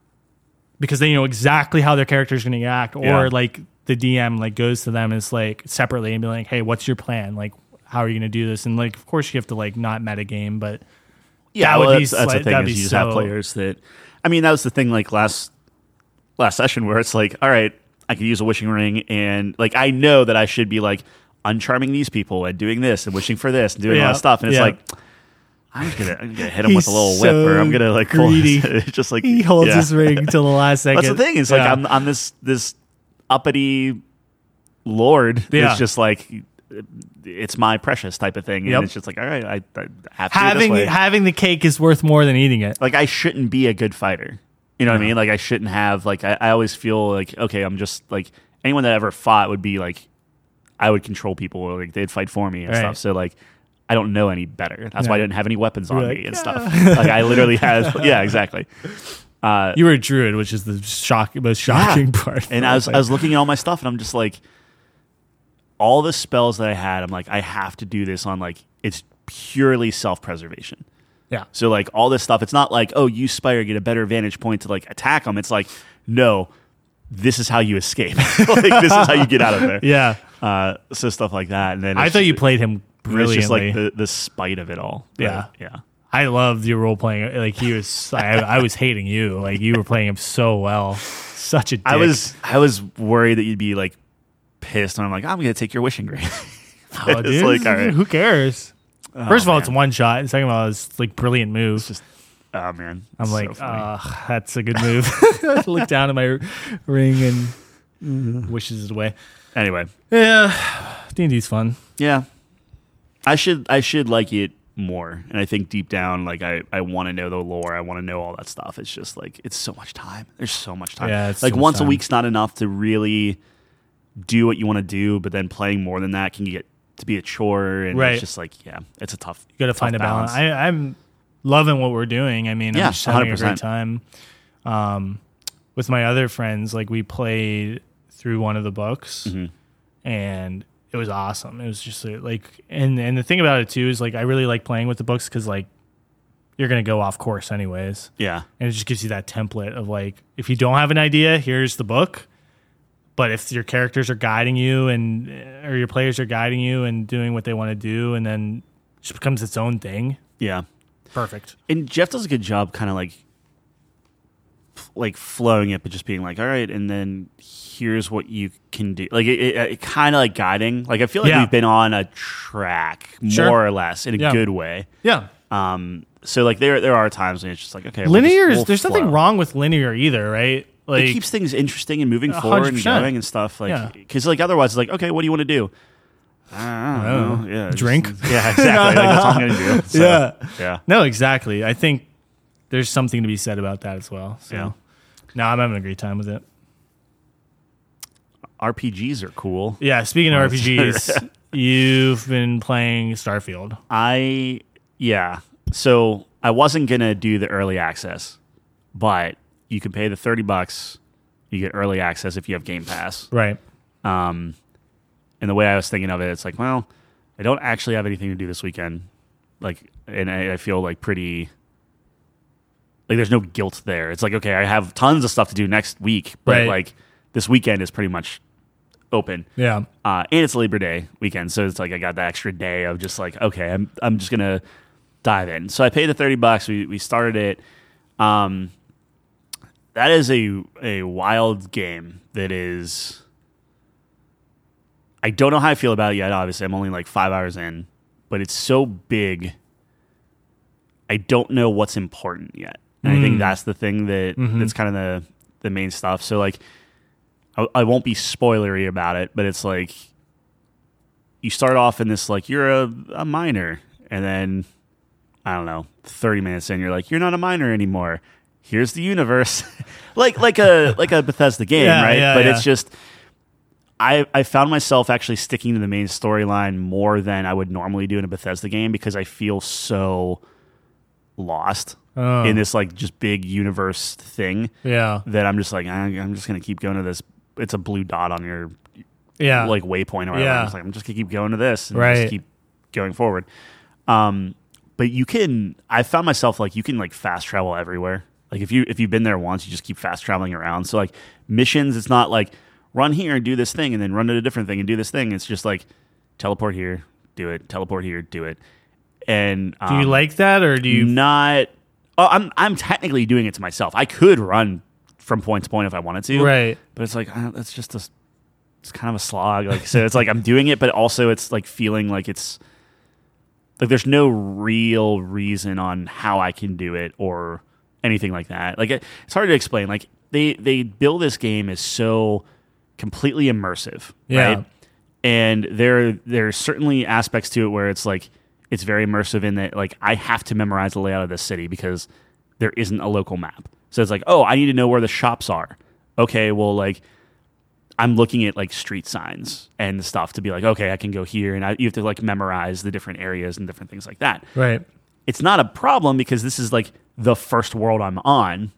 because they know exactly how their character is going to act, or yeah. like the D M like goes to them and it's like separately and be like, hey, what's your plan? Like, how are you going to do this? And like, of course, you have to like not metagame, but yeah, that well, would that's, be that's like, the thing is be you just so, have players that. I mean, that was the thing like last last session where it's like, all right, I could use a wishing ring, and like I know that I should be like uncharming these people and doing this and wishing for this and doing yeah, all that stuff, and it's yeah. like. I'm just gonna, I'm gonna hit him He's with a little so whip, or I'm gonna like pull greedy. his, just like He holds yeah. his ring until the last second. That's the thing. Is yeah. like I'm, I'm this this uppity lord. Yeah. It's just like it's my precious type of thing, and Yep. it's just like all right, I, I have to having do it this way. having the cake is worth more than eating it. Like I shouldn't be a good fighter. You know what I mean? Like I shouldn't have like I, I always feel like okay, I'm just like anyone that ever fought would be like I would control people or like they'd fight for me and Right. stuff. So like I don't know any better. That's Yeah. why I didn't have any weapons on You're me like, and "Yeah." stuff. Like I literally had yeah, exactly. Uh, You were a druid, which is the shock, most shocking Yeah. part. And I was I was looking at all my stuff and I'm just like all the spells that I had, I'm like, I have to do this on like it's purely self-preservation. yeah, So like all this stuff, it's not like, oh, use Spire, get a better vantage point to like attack them. It's like, no, this is how you escape. Like this is how you get out of there. yeah. Uh, so stuff like that. And then I it's thought just- you played him it's brilliantly. just like the, the spite of it all. But, Yeah. Yeah. I loved your role playing. Like he was, I, I was hating you. Like you were playing him so well. Such a dick. I was I was worried that you'd be like pissed, and I'm like, I'm gonna take your wishing ring. Oh, It's dude, like, all right. who cares? Oh, First of all, man. it's one shot. And second of all, it's like brilliant move. It's just oh man. I'm It's like, so funny. uh, that's a good move. I look down at my ring and mm. wishes it away. Anyway, yeah, D and D's fun. Yeah, I should I should like it more, and I think deep down, like I, I want to know the lore. I want to know all that stuff. It's just like it's so much time. There's so much time. Yeah, it's like so once time. a week's not enough to really do what you want to do, but then playing more than that can get to be a chore, and right. it's just like yeah, it's a tough. You got to find a balance. balance. I, I'm loving what we're doing. I mean, yeah, I'm just having one hundred percent. a great time. Um, with my other friends, like we played through one of the books, mm-hmm. and it was awesome. It was just like, and and the thing about it too is like I really like playing with the books because like you're gonna go off course anyways. Yeah, and it just gives you that template of like if you don't have an idea, here's the book. But if your characters are guiding you and or your players are guiding you and doing what they want to do, and then it just becomes its own thing. Yeah, perfect. And Jeff does a good job, kind of like like flowing it, but just being like, all right, and then here's what you can do. Like it, it, it kind of like guiding. Like I feel like yeah. we've been on a track sure. more or less in a yeah. good way. Yeah. Um. So like there there are times when it's just like okay, linear we'll is we'll there's flow. nothing wrong with linear either, right? Like it keeps things interesting and moving forward one hundred percent. and going and stuff. Like because yeah. like otherwise it's like okay, what do you want to do? I don't know. Yeah, drink. Just, yeah, exactly. Like, that's all I'm gonna do. So, yeah. Yeah. No, exactly. I think there's something to be said about that as well. So. Yeah. No, I'm having a great time with it. R P Gs are cool. Yeah, speaking of R P Gs, you've been playing Starfield. I, yeah. So I wasn't going to do the early access, but you can pay the thirty bucks. You get early access if you have Game Pass. Right. Um, and the way I was thinking of it, it's like, well, I don't actually have anything to do this weekend. Like, and I, I feel like pretty... Like, there's no guilt there. It's like, okay, I have tons of stuff to do next week, but, right. like, this weekend is pretty much open. Yeah. Uh, and it's Labor Day weekend, so it's like I got the extra day of just like, okay, I'm I'm just going to dive in. So I paid the thirty bucks. We we started it. Um, that is a a wild game that is... I don't know how I feel about it yet, obviously. I'm only like five hours in, but it's so big, I don't know what's important yet. And mm. I think that's the thing that mm-hmm. that's kind of the, the main stuff. So, like, I, I won't be spoilery about it, but it's like you start off in this, like, you're a, a miner. And then, I don't know, thirty minutes in, you're like, you're not a miner anymore. Here's the universe. like like a like a Bethesda game, yeah, right? Yeah, but yeah. it's just... I, I found myself actually sticking to the main storyline more than I would normally do in a Bethesda game because I feel so lost oh. in this like just big universe thing. Yeah, that I'm just like I, I'm just gonna keep going to this. It's a blue dot on your yeah like waypoint or whatever. Yeah. I'm just like I'm just gonna keep going to this and right. just keep going forward. Um, but you can. I found myself like you can like fast travel everywhere. Like if you if you've been there once, you just keep fast traveling around. So like missions, it's not like run here and do this thing and then run to a different thing and do this thing. It's just like teleport here, do it, teleport here, do it. And um, do you like that or do you not? Oh, I'm I'm technically doing it to myself. I could run from point to point if I wanted to, right? But it's like uh, it's just a, it's kind of a slog. Like so, it's like I'm doing it, but also it's like feeling like it's like there's no real reason on how I can do it or anything like that. Like it, it's hard to explain. Like they they build this game as so completely immersive, yeah. right? And there there's certainly aspects to it where it's like it's very immersive in that like I have to memorize the layout of the city because there isn't a local map. So it's like, oh, I need to know where the shops are. Okay, well, like I'm looking at like street signs and stuff to be like, okay, I can go here, and I, you have to like memorize the different areas and different things like that. Right. It's not a problem because this is like the first world I'm on,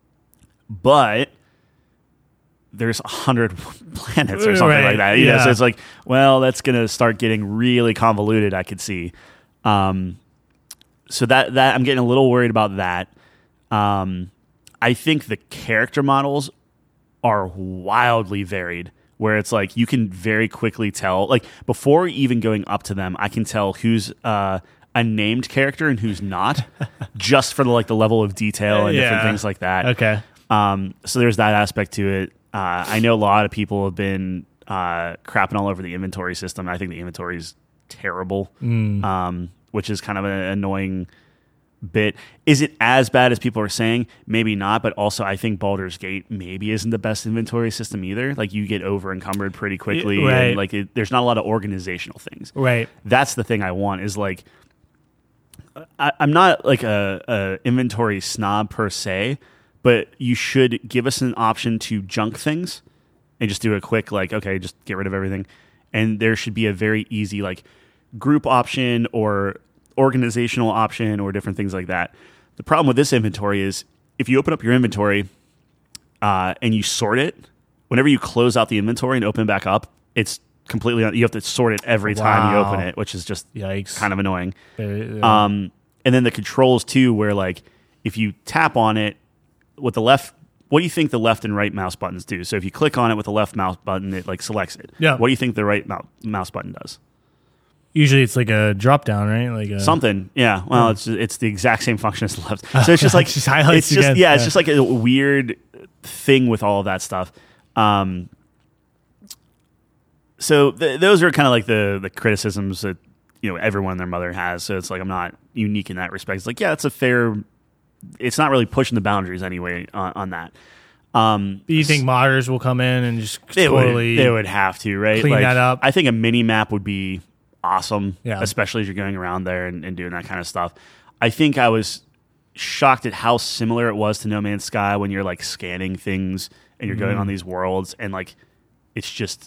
but there's a hundred planets or something right. like that. You yeah. know, so it's like, well, that's going to start getting really convoluted, I could see. Um, so that, that I'm getting a little worried about that. Um, I think the character models are wildly varied, where it's like you can very quickly tell, like before even going up to them, I can tell who's uh, a named character and who's not, just for the, like the level of detail and yeah. different things like that. Okay. Um, so there's that aspect to it. Uh, I know a lot of people have been uh, crapping all over the inventory system. I think the inventory is terrible, mm. um, which is kind of an annoying bit. Is it as bad as people are saying? Maybe not, but also I think Baldur's Gate maybe isn't the best inventory system either. Like you get over encumbered pretty quickly, right. and like it, there's not a lot of organizational things. Right. That's the thing I want is like I, I'm not like a, a inventory snob per se, but you should give us an option to junk things and just do a quick like okay, just get rid of everything. And there should be a very easy like group option or organizational option or different things like that. The problem with this inventory is if you open up your inventory uh, and you sort it, whenever you close out the inventory and open it back up, it's completely, you have to sort it every time you open it, which is just Yikes. kind of annoying. Uh, uh, Um, and then the controls too, where like if you tap on it with the left, what do you think the left and right mouse buttons do? So if you click on it with the left mouse button, it like selects it. Yeah. What do you think the right mou- mouse button does? Usually it's like a drop down, right? Like a, Something, yeah. Well, it's it's the exact same function as the left. So it's just like Just highlights it's just again. yeah, it's Yeah. just like a weird thing with all of that stuff. Um, so th- those are kind of like the the criticisms that you know everyone and their mother has. So it's like I'm not unique in that respect. It's like yeah, it's a fair. It's not really pushing the boundaries anyway on, on that. Um, Do you think modders will come in and just they totally would, they would have to, right? clean Like, that up? I think a mini map would be awesome, Yeah. especially as you're going around there and, and doing that kind of stuff. I think I was shocked at how similar it was to No Man's Sky when you're like scanning things and you're going Mm. on these worlds and like it's just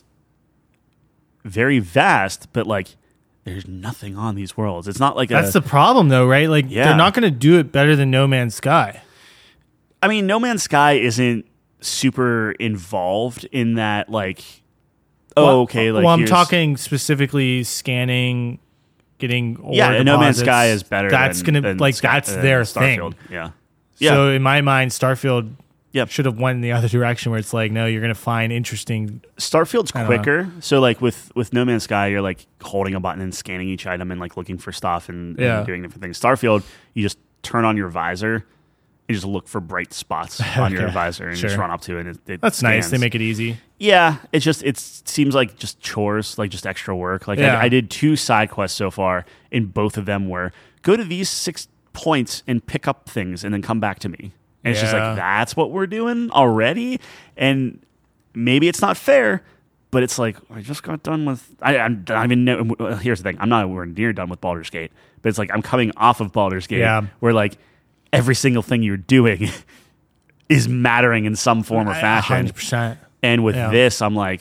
very vast, but like there's nothing on these worlds. It's not like That's a, the problem, though, right? Like Yeah. they're not going to do it better than No Man's Sky. I mean, No Man's Sky isn't super involved in that like oh Well, okay like well, I'm here's- talking specifically scanning, getting ore yeah, No Man's deposits. Sky is better. That's than, gonna than like Sky- that's uh, their Starfield. thing. Yeah, yeah, So in my mind, Starfield Yep. should have went in the other direction, where it's like, no, you're gonna find interesting. Starfield's I don't quicker. So like with with No Man's Sky, you're like holding a button and scanning each item and like looking for stuff and, Yeah. and doing different things. Starfield, you just turn on your visor. You just look for bright spots on your Okay. visor and Sure. just run up to it. And it, it That's nice. scans. They make it easy. Yeah, it just it seems like just chores, like just extra work. Like Yeah. I, I did two side quests so far, and both of them were go to these six points and pick up things, and then come back to me. And it's just Yeah. like that's what we're doing already, and maybe it's not fair, but it's like I just got done with. I, I'm not even. Know, here's the thing: I'm not anywhere near done with Baldur's Gate, but it's like I'm coming off of Baldur's Gate, Yeah. where like every single thing you're doing is mattering in some form or fashion. one hundred percent. And with Yeah. this, I'm like,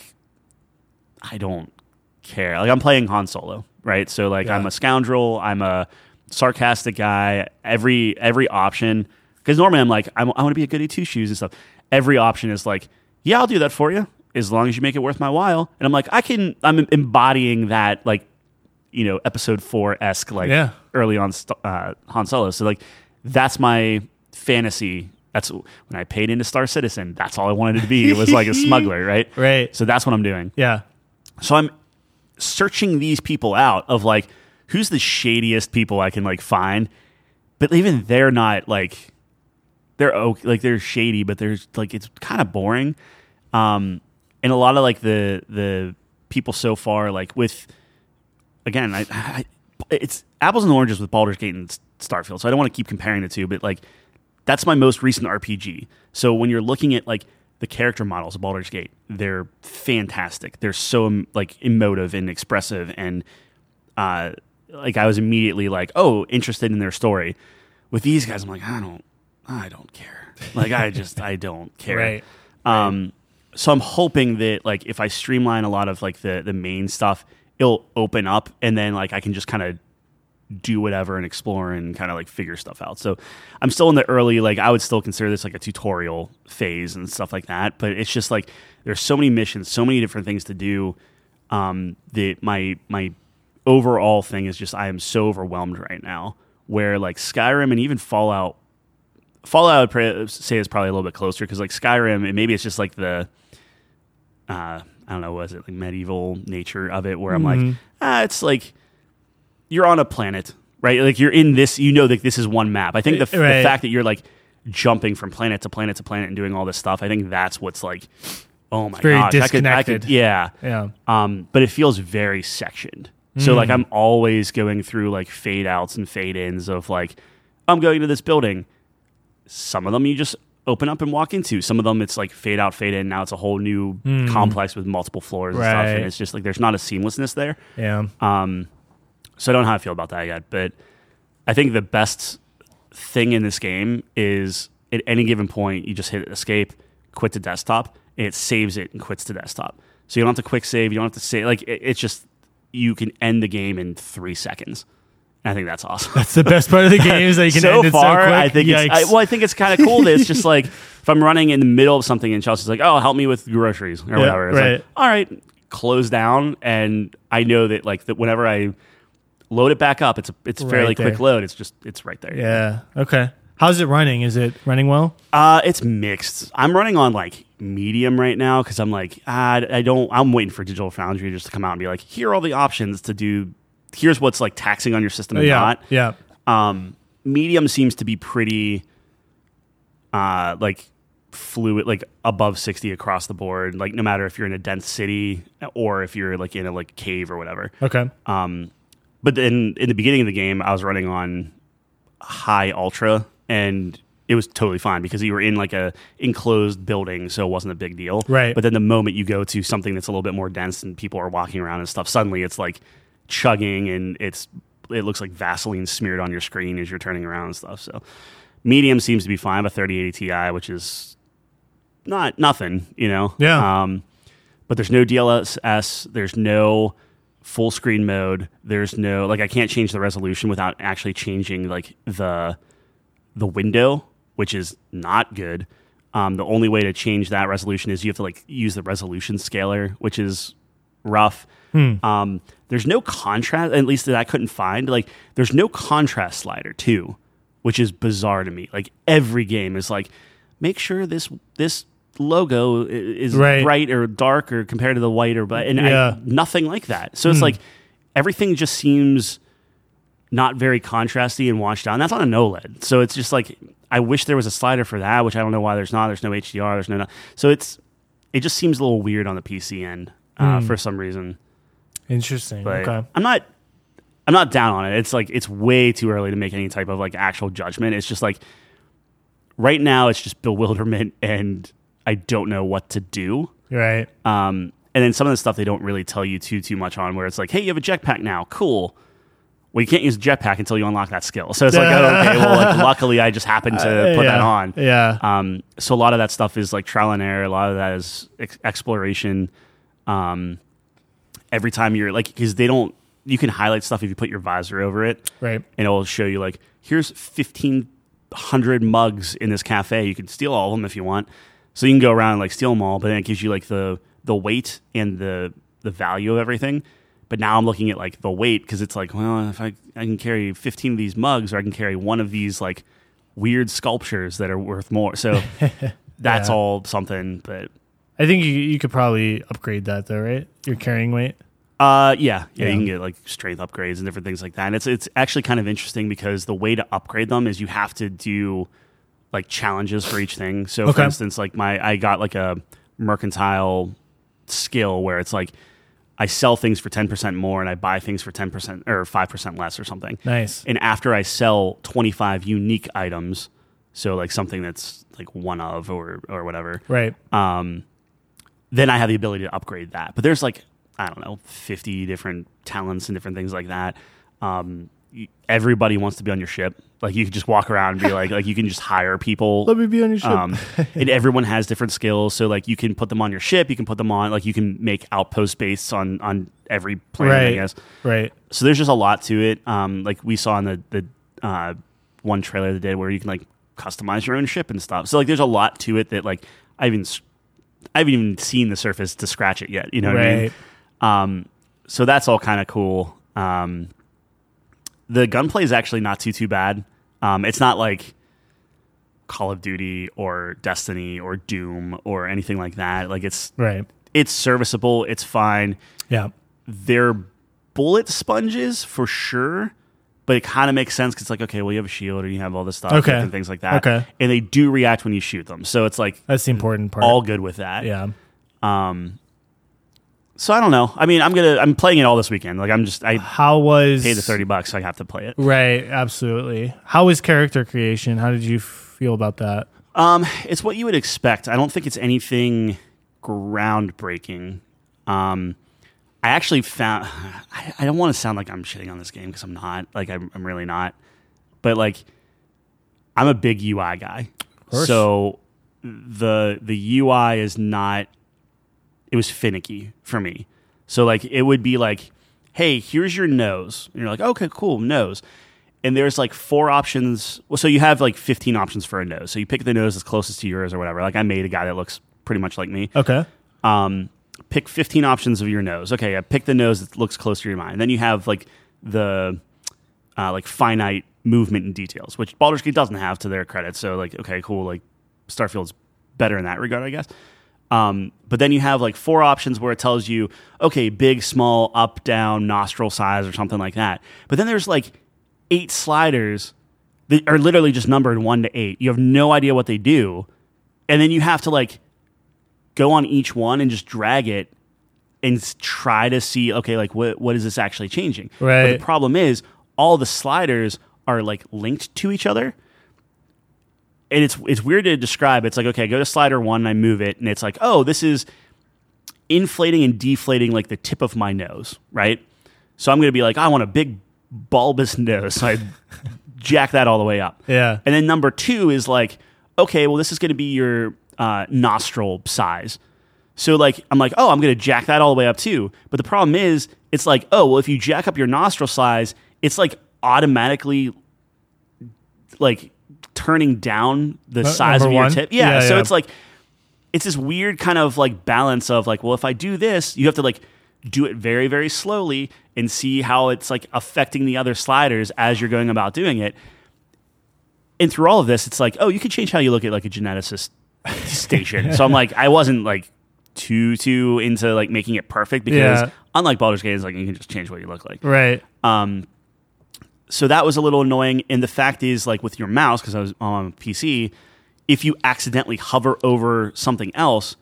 I don't care. Like I'm playing Han Solo, right? So like Yeah. I'm a scoundrel. I'm a sarcastic guy. Every every option, because normally I'm like I'm, I want to be a goody two shoes and stuff. Every option is like, yeah, I'll do that for you as long as you make it worth my while. And I'm like, I can. I'm embodying that like, you know, episode four esque like Yeah. early on st- uh, Han Solo. So like that's my fantasy. That's when I paid into Star Citizen. That's all I wanted it to be. It was like a smuggler, right? Right. So that's what I'm doing. Yeah. So I'm searching these people out of like who's the shadiest people I can like find, but even they're not like they're okay, like they're shady, but they're like it's kind of boring. Um, and a lot of like the the people so far, like with again, I, I it's apples and oranges with Baldur's Gate and Starfield. So I don't want to keep comparing the two, but like that's my most recent R P G. So when you're looking at like the character models of Baldur's Gate, they're fantastic. They're so um, like emotive and expressive, and uh, like I was immediately like, oh, interested in their story. With these guys, I'm like, I don't, I don't care. Like I just, I don't care. Right. Um, so I'm hoping that like if I streamline a lot of like the the main stuff, it'll open up, and then like I can just kind of do whatever and explore and kind of like figure stuff out. So I'm still in the early, like I would still consider this like a tutorial phase and stuff like that. But it's just like there's so many missions, so many different things to do. Um, that my my overall thing is just I am so overwhelmed right now. Where like Skyrim and even Fallout, Fallout I would pr- say is probably a little bit closer because like Skyrim, and maybe it's just like the uh, I don't know, was it like medieval nature of it where I'm Mhm. like ah, it's like. You're on a planet, right? Like you're in this, you know that this is one map. I think the, f- Right. the fact that you're like jumping from planet to planet to planet and doing all this stuff, I think that's what's like, oh my very gosh. I could, I disconnected. could, yeah. Yeah. Um, but it feels very sectioned. So Mm. like I'm always going through like fade outs and fade ins of like, I'm going to this building. Some of them you just open up and walk into. Some of them it's like fade out, fade in. Now it's a whole new mm. complex with multiple floors and right. stuff. And it's just like there's not a seamlessness there. Yeah. Um, so I don't know how I feel about that yet. But I think the best thing in this game is at any given point, you just hit escape, quit to desktop, and it saves it and quits to desktop. So you don't have to quick save. You don't have to save. Like, it, it's just, you can end the game in three seconds. And I think that's awesome. That's the best part of the game is that you can so end it far, so quick. I think it's, I, well, I think it's kind of cool that it's just like, if I'm running in the middle of something and Chelsea's like, oh, help me with groceries or yeah, whatever. It's right. like, all right, close down. And I know that like that whenever I load it back up, it's a, it's a fairly right quick load. It's just, it's right there. Yeah. Okay. How's it running? Is it running well? Uh, it's mixed. I'm running on like medium right now because I'm like, ah, I don't, I'm waiting for Digital Foundry just to come out and be like, here are all the options to do. Here's what's like taxing on your system and yeah, not. Yeah. Um, medium seems to be pretty, uh, like fluid, like above sixty across the board. Like no matter if you're in a dense city or if you're like in a like cave or whatever. Okay. Um, but then in the beginning of the game, I was running on high ultra, and it was totally fine because you were in like a enclosed building, so it wasn't a big deal. Right. But then the moment you go to something that's a little bit more dense and people are walking around and stuff, suddenly it's like chugging and it's it looks like Vaseline smeared on your screen as you're turning around and stuff. So medium seems to be fine, but thirty eighty Ti, which is not nothing, you know. Yeah. Um, but there's no D L S S. There's no full screen mode. There's no like I can't change the resolution without actually changing like the the window, which is not good. Um, the only way to change that resolution is you have to like use the resolution scaler, which is rough. Hmm. Um, there's no contrast, at least that I couldn't find. Like, there's no contrast slider too, which is bizarre to me. Like every game is like, make sure this this logo is right. bright or dark or compared to the white or but and yeah. I, nothing like that. So it's hmm. like everything just seems not very contrasty and washed down. That's on an OLED, so it's just like I wish there was a slider for that, which I don't know why there's not. There's no H D R. There's no, so it's it just seems a little weird on the P C end uh, hmm. for some reason. Interesting. But okay. I'm not I'm not down on it. It's like it's way too early to make any type of like actual judgment. It's just like right now it's just bewilderment and I don't know what to do. Right. Um, and then some of the stuff they don't really tell you too too much on, where it's like, hey, you have a jetpack now, cool. Well, you can't use a jetpack until you unlock that skill. So it's like, oh, okay, well, like, luckily I just happened to uh, put yeah. that on. Yeah. Um, so a lot of that stuff is like trial and error. A lot of that is ex- exploration. Um, every time you're like, because they don't, you can highlight stuff if you put your visor over it. Right. And it'll show you like, here's fifteen hundred mugs in this cafe. You can steal all of them if you want. So you can go around and like steal them all, but then it gives you like the the weight and the the value of everything. But now I'm looking at like the weight because it's like, well, if I I can carry fifteen of these mugs, or I can carry one of these like weird sculptures that are worth more. So that's yeah. all something. But I think you you could probably upgrade that though, right? Your carrying weight. Uh, yeah, yeah, Yeah. you can get like strength upgrades and different things like that. And it's it's actually kind of interesting because the way to upgrade them is you have to do like challenges for each thing. So, for Okay. instance, like my I got like a mercantile skill where it's like I sell things for ten percent more and I buy things for ten percent or five percent less or something. Nice. And after I sell twenty-five unique items, so like something that's like one of or or whatever, Right. um, then I have the ability to upgrade that. But there's like, I don't know, fifty different talents and different things like that. Um, y- everybody wants to be on your ship. Like you can just walk around and be like, like you can just hire people. Let me be on your ship. Um, and everyone has different skills. So like you can put them on your ship. You can put them on, like you can make outpost based on, on every planet, I Right. guess. Right. So there's just a lot to it. Um, like we saw in the, the uh, one trailer that did where you can like customize your own ship and stuff. So like there's a lot to it that like I haven't, s- I haven't even seen the surface to scratch it yet. You know what I mean? Right. Um, so that's all kind of cool. Um, the gunplay is actually not too, too bad. Um, it's not like Call of Duty or Destiny or Doom or anything like that. Like it's, Right. it's serviceable. It's fine. Yeah. They're bullet sponges for sure, but it kind of makes sense because it's like, okay, well, you have a shield or you have all this stuff Okay. and things like that. Okay. And they do react when you shoot them. So it's like That's the important part. all good with that. Yeah. Um, So I don't know. I mean, I'm gonna I'm playing it all this weekend. Like I'm just I How was paid the thirty bucks, so I have to play it. Right, absolutely. How was character creation? How did you feel about that? Um, it's what you would expect. I don't think it's anything groundbreaking. Um, I actually found I, I don't want to sound like I'm shitting on this game because I'm not. Like I'm, I'm really not. But like, I'm a big U I guy, so the the U I is not. It was finicky for me. So like it would be like, hey, here's your nose. And you're like, okay, cool, nose. And there's like four options. Well, so you have like fifteen options for a nose. So you pick the nose that's closest to yours or whatever. Like I made a guy that looks pretty much like me. Okay. Um, pick fifteen options of your nose. Okay, I pick the nose that looks close to your mind. And then you have like the uh, like finite movement and details, which Baldur's Gate doesn't have to their credit. So like, okay, cool. Like Starfield's better in that regard, I guess. Um, but then you have like four options where it tells you, okay, big, small, up, down, nostril size or something like that. But then there's like eight sliders that are literally just numbered one to eight. You have no idea what they do. And then you have to like go on each one and just drag it and try to see, okay, like what, what is this actually changing? Right. But the problem is all the sliders are like linked to each other. And it's it's weird to describe. It's like, okay, I go to slider one and I move it, and it's like, oh, this is inflating and deflating like the tip of my nose, right? So I'm going to be like, I want a big bulbous nose. So I jack that all the way up. Yeah. And then number two is like, okay, well, this is going to be your uh, nostril size. So like, I'm like, oh, I'm going to jack that all the way up too. But the problem is, it's like, oh, well, if you jack up your nostril size, it's like automatically like turning down the Uh, size of number your one? tip. Yeah, Yeah, so yeah. it's like, it's this weird kind of like balance of like, well, if I do this, you have to like do it very, very slowly and see how it's like affecting the other sliders as you're going about doing it. And through all of this, it's like, oh, you can change how you look at like a geneticist station. So I'm like, I wasn't like too, too into like making it perfect because Yeah. unlike Baldur's Gate, it's like you can just change what you look like. Right. Um, so that was a little annoying. And the fact is, like with your mouse, because I was on P C, if you accidentally hover over something else,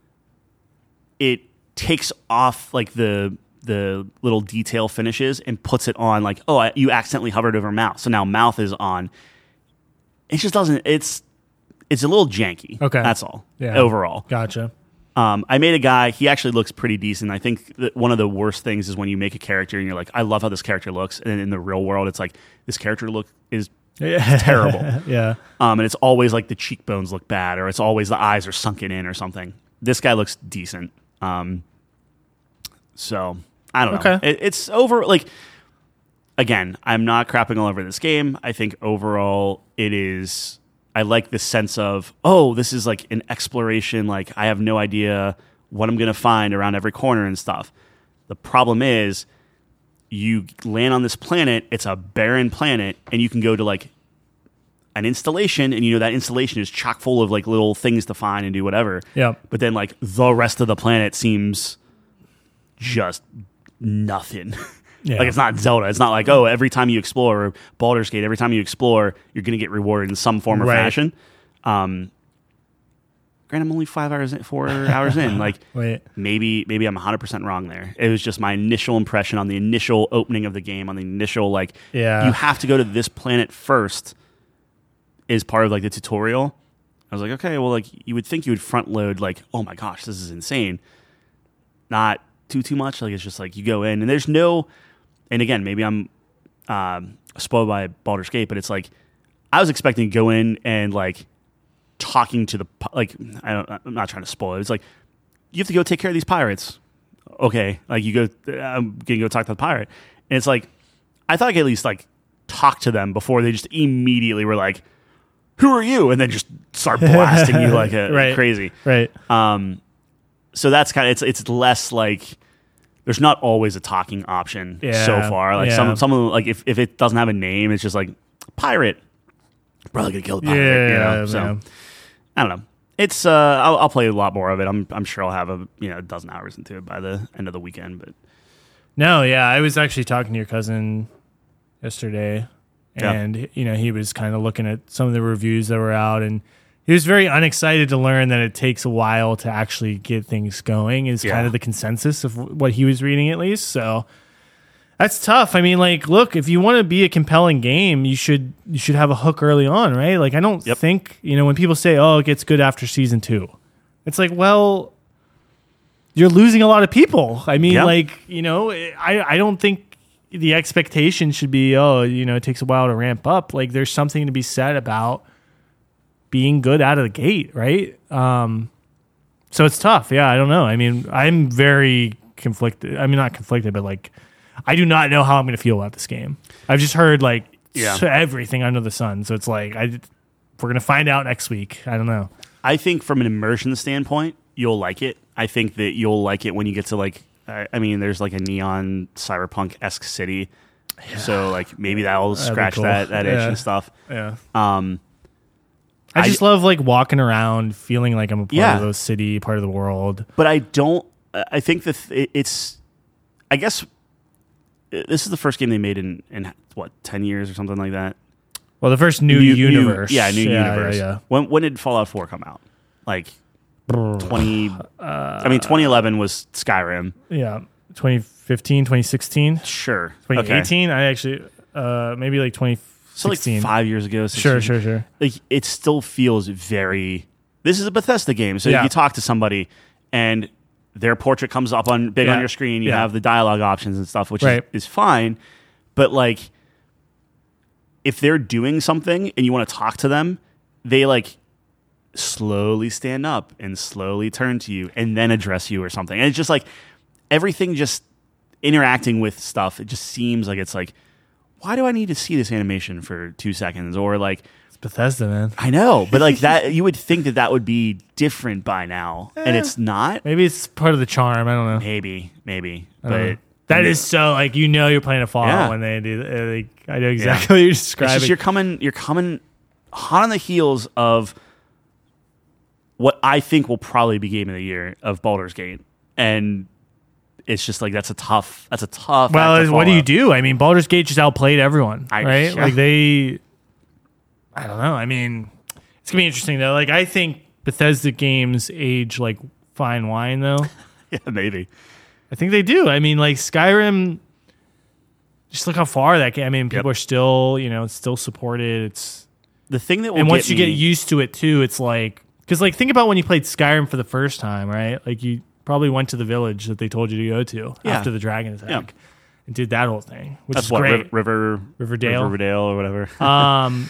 it takes off like the the little detail finishes and puts it on like, oh, I, you accidentally hovered over mouth. So now mouth is on. It just doesn't, it's it's a little janky. Okay. That's all. Yeah. Overall. Gotcha. Um, I made a guy, he actually looks pretty decent. I think that one of the worst things is when you make a character and you're like, I love how this character looks. And in the real world, it's like, this character look is terrible. Yeah. Um, and it's always like the cheekbones look bad, or it's always the eyes are sunken in or something. This guy looks decent. Um, so I don't know. Okay. It, it's over. Like, again, I'm not crapping all over this game. I think overall it is, I like the sense of, oh, this is like an exploration. Like, I have no idea what I'm going to find around every corner and stuff. The problem is, you land on this planet, it's a barren planet, and you can go to like an installation, and you know that installation is chock full of like little things to find and do whatever. Yeah. But then like the rest of the planet seems just nothing. Yeah. Like it's not Zelda. It's not like, oh, every time you explore, or Baldur's Gate, every time you explore, you're going to get rewarded in some form or Right. fashion. Um, granted, I'm only five hours, in, four hours in. Like, Wait. maybe maybe I'm one hundred percent wrong there. It was just my initial impression on the initial opening of the game, on the initial, like, Yeah. you have to go to this planet first is part of, like, the tutorial. I was like, okay, well, like, you would think you would front load, like, oh my gosh, this is insane. Not too, too much. Like, it's just like you go in, and there's no... And again, maybe I'm um, spoiled by Baldur's Gate, but it's like I was expecting to go in and like talking to the like. I don't, I'm not trying to spoil it. It's like you have to go take care of these pirates. Okay, like you go. I'm gonna go talk to the pirate, and it's like I thought I could at least like talk to them before they just immediately were like, "Who are you?" and then just start blasting you like a Right. crazy. Right. Um, so that's kind of it's it's less like. There's not always a talking option Yeah, so far. Like yeah. some some of them, like if, if it doesn't have a name, it's just like pirate. Probably gonna kill the pirate. Yeah, you know? yeah. So I don't know. It's uh, I'll, I'll play a lot more of it. I'm I'm sure I'll have a you know a dozen hours into it by the end of the weekend. But No, yeah. I was actually talking to your cousin yesterday, Yeah. and you know he was kind of looking at some of the reviews that were out, and he was very unexcited to learn that it takes a while to actually get things going. Is Yeah. kind of the consensus of what he was reading, at least. So that's tough. I mean, like, look, if you want to be a compelling game, you should you should have a hook early on, right? Like, I don't Yep. think, you know, when people say, "Oh, it gets good after season two," it's like, well, you're losing a lot of people. I mean, Yeah. like, you know, I I don't think the expectation should be, oh, you know, it takes a while to ramp up. Like, there's something to be said about being good out of the gate, right? Um, so it's tough. Yeah, I don't know. I mean, I'm very conflicted. I mean, not conflicted, but like, I do not know how I'm going to feel about this game. I've just heard like Yeah. everything under the sun. So it's like, I, we're going to find out next week. I don't know. I think from an immersion standpoint, you'll like it. I think that you'll like it when you get to like, uh, I mean, there's like a neon cyberpunk-esque city. So like maybe that'll That'd be scratch cool. that, that itch Yeah. and stuff. Yeah. Um, I I- just love like walking around, feeling like I'm a part Yeah. of the city, part of the world. but I don't, I think that th- it's, I guess uh, this is the first game they made in, in what, ten years or something like that? Well, the first new, universe. yeah, new yeah, universe. Yeah, When when did Fallout four come out? Like yeah. twenty. I mean, twenty eleven was Skyrim. Yeah. twenty fifteen, twenty sixteen, Sure. twenty Okay. eighteen. I actually, uh, maybe like twenty So like sixteen. five years ago. six Sure, years sure, sure. like it still feels very. This is a Bethesda game, so Yeah. you talk to somebody and their portrait comes up on big on Yeah. your screen. You Yeah. have the dialogue options and stuff, which Right. is, is fine. But like, if they're doing something and you want to talk to them, they like slowly stand up and slowly turn to you and then address you or something. And it's just like everything just interacting with stuff. It just seems like it's like, why do I need to see this animation for two seconds? Or like, It's Bethesda, man. I know, but like that, you would think that that would be different by now, and it's not. Maybe it's part of the charm. I don't know. Maybe, maybe, I don't know. but That is so like, you know, you're playing a Fallout Yeah. when they do. Uh, like, I know exactly what you're it's describing. just you're coming, you're coming hot on the heels of what I think will probably be game of the year of Baldur's Gate, and it's just like that's a tough, that's a tough. well, act to what do you follow. do? I mean, Baldur's Gate just outplayed everyone, I- right? yeah. Like they, I don't know. I mean, it's gonna be interesting though. Like I think Bethesda games age like fine wine, though. Yeah, maybe. I think they do. I mean, like Skyrim. Just look how far that game. I mean, people Yep. are still, you know, it's still supported. It's The thing that will and once get you me, get used to it too, it's like because like think about when you played Skyrim for the first time, right? Like you probably went to the village that they told you to go to Yeah. after the dragon attack Yeah. and did that whole thing, which that's is what great. Riv- River Riverdale. Riverdale or whatever. Um,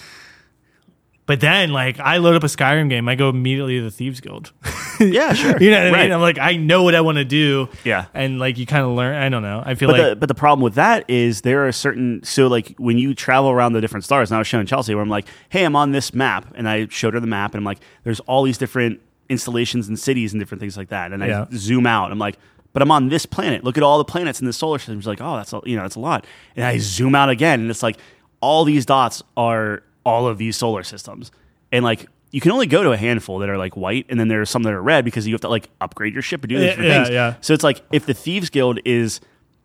but then like I load up a Skyrim game, I go immediately to the Thieves Guild. yeah, sure. You know what I Right. mean? I'm like, I know what I want to do. Yeah. And like you kind of learn. I don't know. I feel But like the but the problem with that is there are certain so like when you travel around the different stars, and I was showing Chelsea where I'm like, hey, I'm on this map, and I showed her the map, and I'm like, there's all these different installations and cities and different things like that, and I Yeah. zoom out, I'm like, but I'm on this planet. Look at all the planets in the solar system. She's like, oh, that's a, you know, that's a lot, and I zoom out again, and it's like all these dots are all of these solar systems, and like. You can only go to a handful that are like white, and then there are some that are red because you have to like upgrade your ship and do these Yeah, different yeah, things. yeah. So it's like if the Thieves Guild is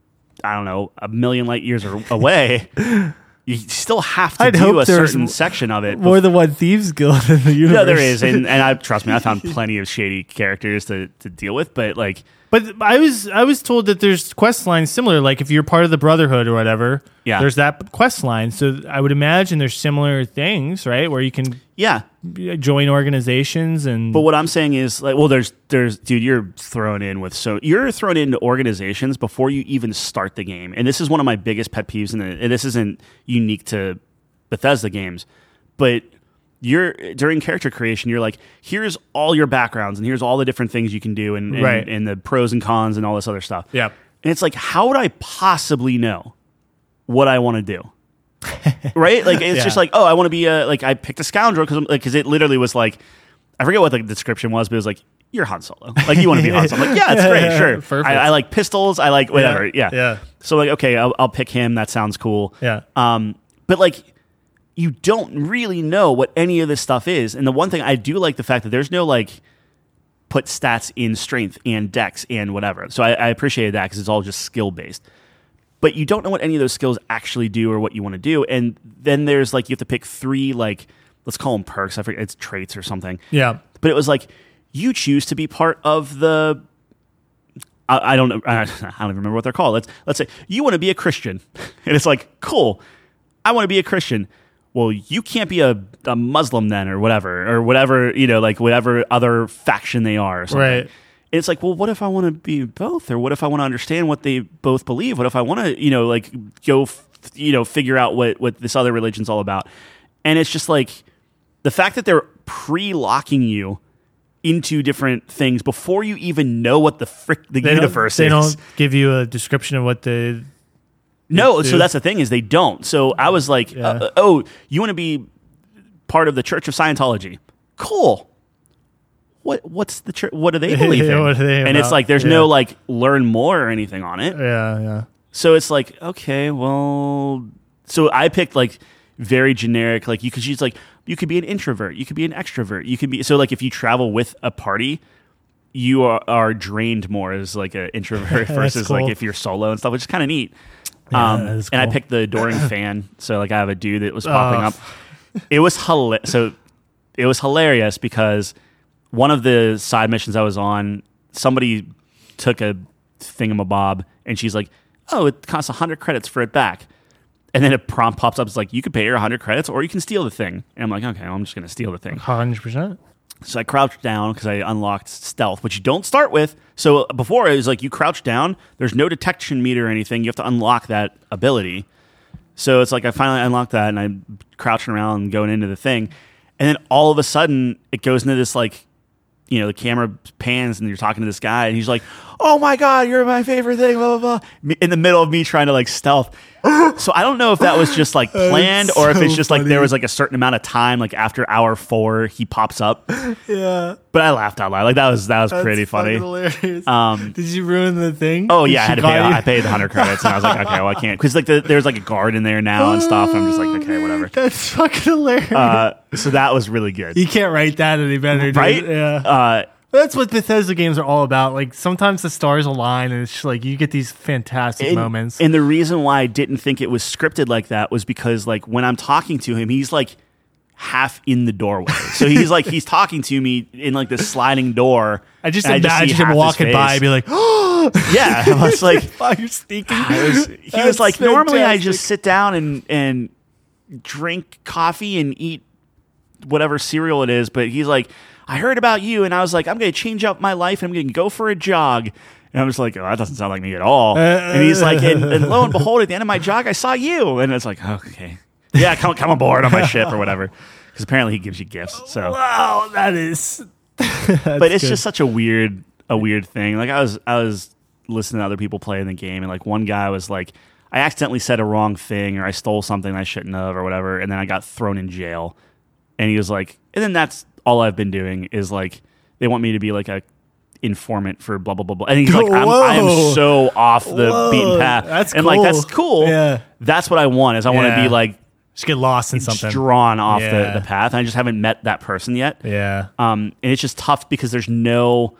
I don't know, a million light years or- away, you still have to I'd do hope a there's certain m- section of it. more than one Thieves Guild in the universe. Yeah, there is, and, and I trust me, I found plenty of shady characters to, to deal with, but like, But I was I was told that there's quest lines similar. Like if you're part of the Brotherhood or whatever, Yeah. there's that quest line. So I would imagine there's similar things, right? Where you can yeah. join organizations and. But what I'm saying is like, well, there's there's dude, you're thrown in with so you're thrown into organizations before you even start the game, and this is one of my biggest pet peeves, and and this isn't unique to Bethesda games, but. You're during character creation. You're like, here's all your backgrounds, and here's all the different things you can do, and and, Right. and the pros and cons, and all this other stuff. yeah. And it's like, how would I possibly know what I want to do? Right? Like, it's Yeah. just like, oh, I want to be a, like, I picked a scoundrel because like, cause it literally was like, I forget what the description was, but it was like, you're Han Solo. Like, you want to be Han Solo. I'm like, yeah, it's great, sure. Perfect. I, I like pistols. I like whatever. Yeah. Yeah. So, like, okay, I'll, I'll pick him. That sounds cool. Yeah. Um, but like, you don't really know what any of this stuff is. And the one thing I do like the fact that there's no like put stats in strength and dex and whatever. So I, I appreciated that because it's all just skill based. But you don't know what any of those skills actually do or what you want to do. And then there's like you have to pick three like let's call them perks. I forget, it's traits or something. Yeah. But it was like, you choose to be part of the, I, I don't know, I don't even remember what they're called. Let's let's say you want to be a Christian, and it's like, cool, I want to be a Christian. Well, you can't be a, a Muslim then, or whatever, or whatever, you know, like whatever other faction they are, or something. Right. And it's like, well, what if I want to be both, or what if I want to understand what they both believe? What if I want to, you know, like go, f- you know, figure out what what this other religion's all about? And it's just like the fact that they're pre-locking you into different things before you even know what the frick the They universe don't, they is. don't give you a description of what the No, do. so that's the thing is they don't. So I was like, Yeah. uh, oh, you want to be part of the Church of Scientology? Cool. What what's the church? What do they believe in? What are they and it's about? like there's Yeah. no like learn more or anything on it. yeah yeah So it's like, okay, well, so I picked like very generic, like you could use like you could be an introvert, you could be an extrovert, you could be so like if you travel with a party, you are, are drained more as like an introvert versus cool. like if you're solo and stuff, which is kind of neat. Yeah, um, that is And I cool. picked the adoring fan, so like I have a dude that was popping Oh. up. It was hilarious. So it was hilarious because one of the side missions I was on, somebody took a thingamabob and she's like, oh, it costs one hundred credits for it back. And then a prompt pops up. It's like, you could pay your one hundred credits or you can steal the thing. And I'm like, okay, well, I'm just going to steal the thing. one hundred percent. So I crouched down because I unlocked stealth, which you don't start with. So before it was like you crouch down, there's no detection meter or anything. You have to unlock that ability. So it's like I finally unlocked that and I'm crouching around and going into the thing. And then all of a sudden it goes into this like, you know, the camera pans and you're talking to this guy and he's like, oh my God, you're my favorite thing, blah, blah, blah. In the middle of me trying to like stealth. So I don't know if that was just like planned or if so it's just like funny. there was like a certain amount of time, like after hour four, he pops up. Yeah. But I laughed out loud. Like that was, that was That's pretty funny. fucking hilarious. Um, Did you ruin the thing? Oh yeah, I She had to pay. got you? I paid the hundred credits, and I was like, okay, well, I can't because like the, there's like a guard in there now and stuff. And I'm just like, okay, whatever. That's fucking hilarious. Uh, so that was really good, you can't write that any better, dude. right? Yeah. Uh, That's what Bethesda games are all about. Like sometimes the stars align, and it's just like you get these fantastic and, moments. and the reason why I didn't think it was scripted like that was because like when I'm talking to him, he's like half in the doorway. So he's like he's talking to me in like this sliding door. I just and imagine see him half his walking by face. and be like, "Oh, Yeah, I was like, while you're sneaking." I was, he was That's like, normally I just fantastic. sit down and and drink coffee and eat whatever cereal it is, but he's like, I heard about you, and I was like, I'm going to change up my life, and I'm going to go for a jog. And I was like, oh, that doesn't sound like me at all. and he's like, and, and lo and behold, at the end of my jog, I saw you, and it's like, okay, yeah, come come aboard on my ship or whatever, because apparently he gives you gifts. So, Wow, that is. but it's just such a weird a weird thing. Like I was I was listening to other people play in the game, and like one guy was like, I accidentally said a wrong thing, or I stole something I shouldn't have, or whatever, and then I got thrown in jail. And he was like, and then that's all I've been doing is like they want me to be like a informant for blah blah blah blah. And he's like, I'm, I am Whoa. so off the Whoa, beaten path. that's and like cool. that's cool. Yeah. That's what I want. Is I want to Yeah. be like just get lost in something. drawn off Yeah. the, the path. And I just haven't met that person yet. Yeah. Um, and it's just tough because there's no,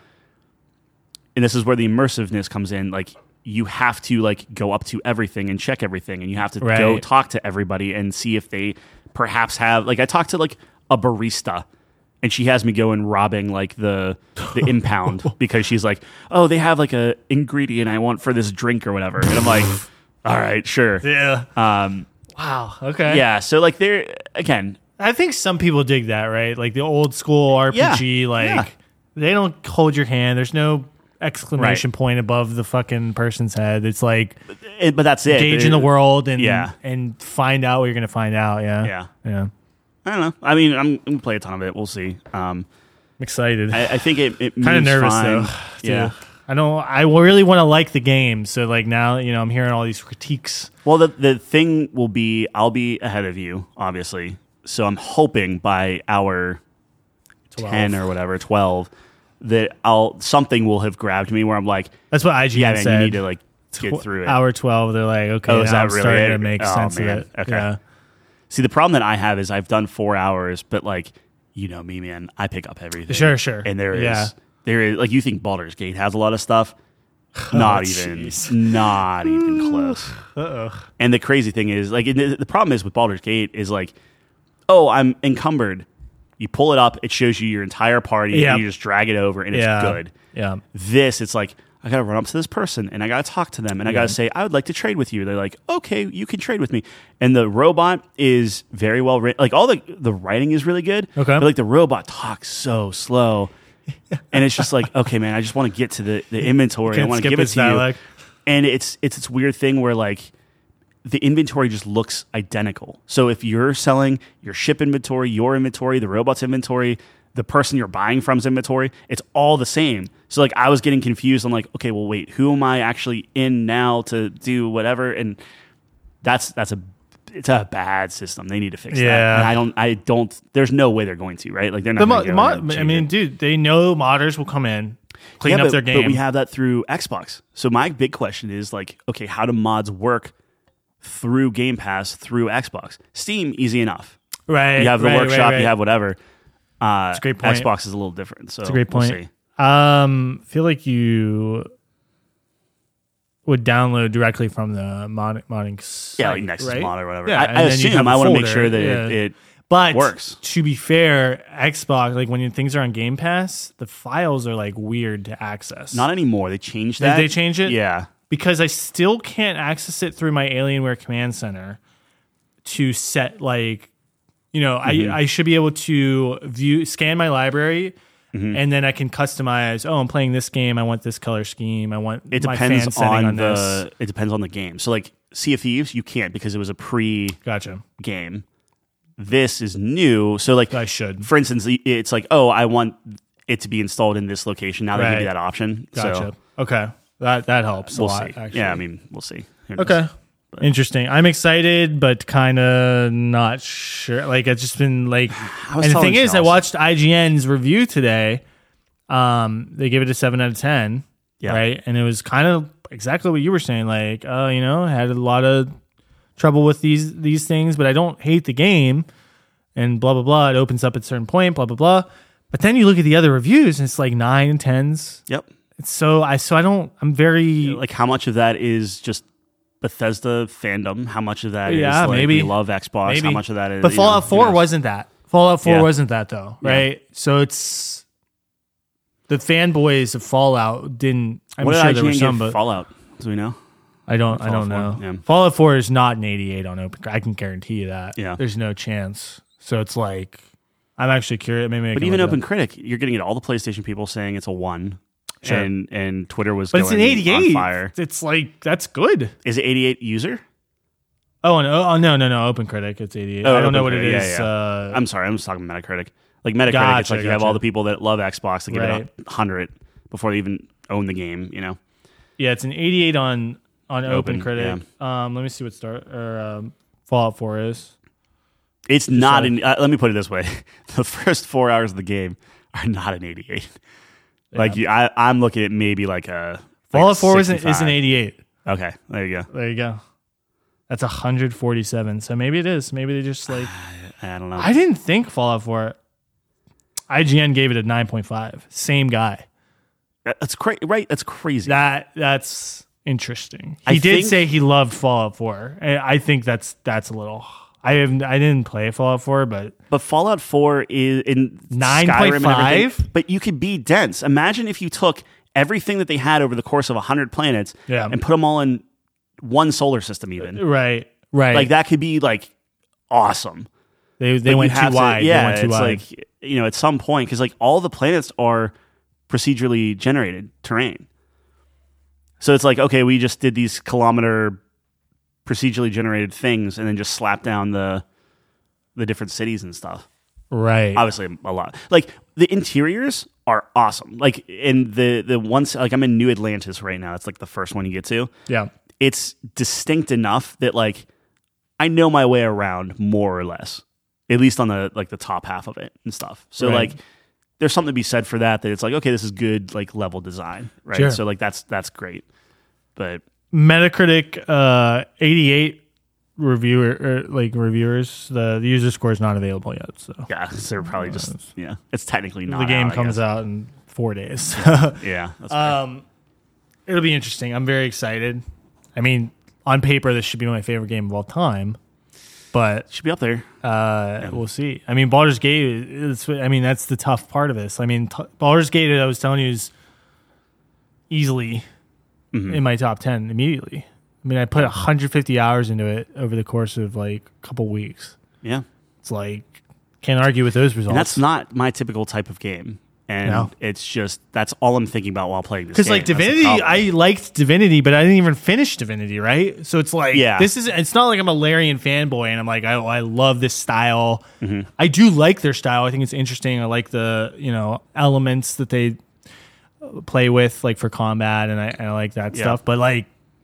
and this is where the immersiveness comes in. Like you have to like go up to everything and check everything, and you have to Right. go talk to everybody and see if they perhaps have like I talked to like a barista, and she has me going robbing like the the impound because she's like, oh, they have like a ingredient I want for this drink or whatever, and I'm like, all right, sure. Yeah. Um, Wow. Okay. yeah. So like there again, I think some people dig that, right? Like the old school R P G, Yeah. like Yeah. they don't hold your hand. There's no exclamation Right. point above the fucking person's head. It's like it, but that's it. gauge It- in the world and Yeah. and find out what you're gonna find out. Yeah. Yeah. Yeah. I don't know. I mean, I'm, I'm gonna play a ton of it. We'll see. Um, I'm excited. I, I think it, it Kind of moves nervous fine. though. too. Yeah. I know. I really want to like the game. So like now, you know, I'm hearing all these critiques. Well, the the thing will be, I'll be ahead of you, obviously. So I'm hoping by hour twelve. ten or whatever, twelve, that I'll something will have grabbed me where I'm like, That's what I G N yeah, man, said. you need to like get Tw- through it. Hour twelve. They're like, okay, Oh, now is that I'm really starting it? to make Oh, sense man. of it. Okay. Yeah. See, the problem that I have is I've done four hours, but like, you know me, man, I pick up everything. Sure, sure. And there is, Yeah. there is, like, you think Baldur's Gate has a lot of stuff. Not even, jeez. not even close. Uh-oh. And the crazy thing is, like, the, the problem is with Baldur's Gate is like, oh, I'm encumbered. You pull it up, it shows you your entire party, Yep. and you just drag it over, and it's Yeah. good. Yeah. This, it's like, I got to run up to this person, and I got to talk to them, and I got to say, I would like to trade with you. They're like, okay, you can trade with me. And the robot is very well written. Like, all the, the writing is really good. Okay. But, like, the robot talks so slow. And it's just like, okay, man, I just want to get to the, the inventory. I Can't want to skip give it his to you. dialogue. And it's it's this weird thing where, like, the inventory just looks identical. So if you're selling your ship inventory, your inventory, the robot's inventory, the person you're buying from's inventory, it's all the same. So, like, I was getting confused. I'm like, okay, well, wait, who am I actually in now to do whatever? And that's that's a it's a bad system. They need to fix Yeah. that. And I don't I don't. There's no way they're going to, right? Like, they're not. The gonna mo- go mo- and I mean, change dude, they know modders will come in, it. clean Yeah, up but, their game. but we have that through Xbox. So my big question is, like, okay, how do mods work through Game Pass through Xbox? Steam, easy enough. right. You have the right, workshop, right, right. you have whatever. Uh, a great point. Xbox is a little different. So That's a great we'll point. see. Um, feel like you would download directly from the mod- modding site, Yeah, like Nexus right? mod or whatever. Yeah, I, and I then you'd have assume a I want to make folder, sure that yeah. it, it But works. to be fair, Xbox, like when things are on Game Pass, the files are like weird to access. Not anymore. They changed Did that. they change it? Yeah. Because I still can't access it through my Alienware command center to set like, you know, Mm-hmm. I, I should be able to view, scan my library, Mm-hmm. and then I can customize. Oh, I'm playing this game. I want this color scheme. I want It my fan depends setting on, on the. this. It depends on the game. So, like, Sea of Thieves, you can't because it was a pre-game. Gotcha. This is new. So, like, I should. for instance, it's like, oh, I want it to be installed in this location. Now they give Right. you that option. Gotcha. So Okay. That that helps we'll a lot, see. actually. Yeah, I mean, we'll see. Who knows? Okay. Interesting. I'm excited, but kind of not sure. Like, it's just been like. I was And the telling thing is, I Charles- watched I G N's review today. Um, they gave it a seven out of ten. Yeah. Right, and it was kind of exactly what you were saying. Like, oh, you know, had a lot of trouble with these these things, but I don't hate the game. And blah blah blah. It opens up at a certain point. Blah blah blah. But then you look at the other reviews, and it's like nine and tens. Yep. It's so I so I don't. I'm very Like, how much of that is just Bethesda fandom? How much of that is Yeah, like, maybe. we love Xbox? Maybe. How much of that is? But you Fallout know, who four knows? wasn't that. Fallout four Yeah. wasn't that though, Yeah. right? So it's the fanboys of Fallout didn't. I'm What did sure I there were G N some, give but Fallout? Do we know? I don't. I don't Fallout know. four, yeah. Fallout four is not an eighty-eight on open. I can guarantee you that. Yeah. There's no chance. So it's like I'm actually curious. Maybe, I But can even look it Open up. Critic, you're getting it all the PlayStation people saying it's a one, Sure. and and Twitter was but going it's an on eighty-eight. fire. It's like that's good. Is it eighty-eight user? Oh no! Oh no! No no! Open Critic. It's eighty-eight. Oh, I don't know what Open it Critic, is. yeah, yeah. Uh, I'm sorry, I'm just talking Metacritic. Like Metacritic, it's Gotcha, like you have gotcha. all the people that love Xbox that give Right. it a hundred before they even own the game. You know, Yeah, it's an eighty-eight on on Open, Open, Critic. Um, let me see what Star or um, Fallout four is. it's not like- an. Uh, let me put it this way: the first four hours of the game are not an eighty-eight. Like you, I, I'm looking at maybe like a like Fallout four is an, is an sixty-five. eighty-eight. Okay, there you go. There you go. That's one hundred forty-seven. So maybe it is. Maybe they just like. I don't know. I didn't think Fallout four. I G N gave it a nine point five. Same guy. That's crazy, right? That's crazy. That that's interesting. He I did think- say he loved Fallout four. I I think that's that's a little. I have I didn't play Fallout four, but But Fallout four is in nine Skyrim point and five? everything, but you could be dense. Imagine if you took everything that they had over the course of one hundred planets Yeah. and put them all in one solar system even. right, right. Like that could be like awesome. They they But went you too have to- wide. Yeah, they went too it's wide. like, you know, at some point, because like all the planets are procedurally generated terrain. So it's like, okay, we just did these kilometer procedurally generated things and then just slapped down the the different cities and stuff. right. Obviously a lot. Like the interiors are awesome. Like in the the ones like I'm in New Atlantis right now. It's like the first one you get to. yeah. It's distinct enough that like I know my way around more or less. At least on the like the top half of it and stuff. So Right. like there's something to be said for that that it's like, okay, this is good like level design. Right. Sure. So like that's that's great. But Metacritic uh, eighty-eight reviewer or like reviewers. The, the user score is not available yet. So yeah, so they're probably just yeah. It's technically not the game out, I comes guess. out in four days. Yeah. That's fair. um, it'll be interesting. I'm very excited. I mean, on paper, this should be my favorite game of all time. but Should be up there. uh, yeah. we'll see. I mean, Baldur's Gate is, I mean, that's the tough part of this. I mean, t- Baldur's Gate, I was telling you, is easily mm-hmm. in my top ten immediately. I mean, I put one hundred fifty hours into it over the course of like a couple weeks. Yeah. It's like, can't argue with those results. And that's not my typical type of game. And no. it's just, that's all I'm thinking about while playing this game. Because like Divinity, I liked Divinity, but I didn't even finish Divinity, right? So it's like, yeah. this is, it's not like I'm a Larian fanboy and I'm like, I, I love this style. Mm-hmm. I do like their style. I think it's interesting. I like the, you know, elements that they play with, like for combat, and I, I like that yeah. stuff. But like,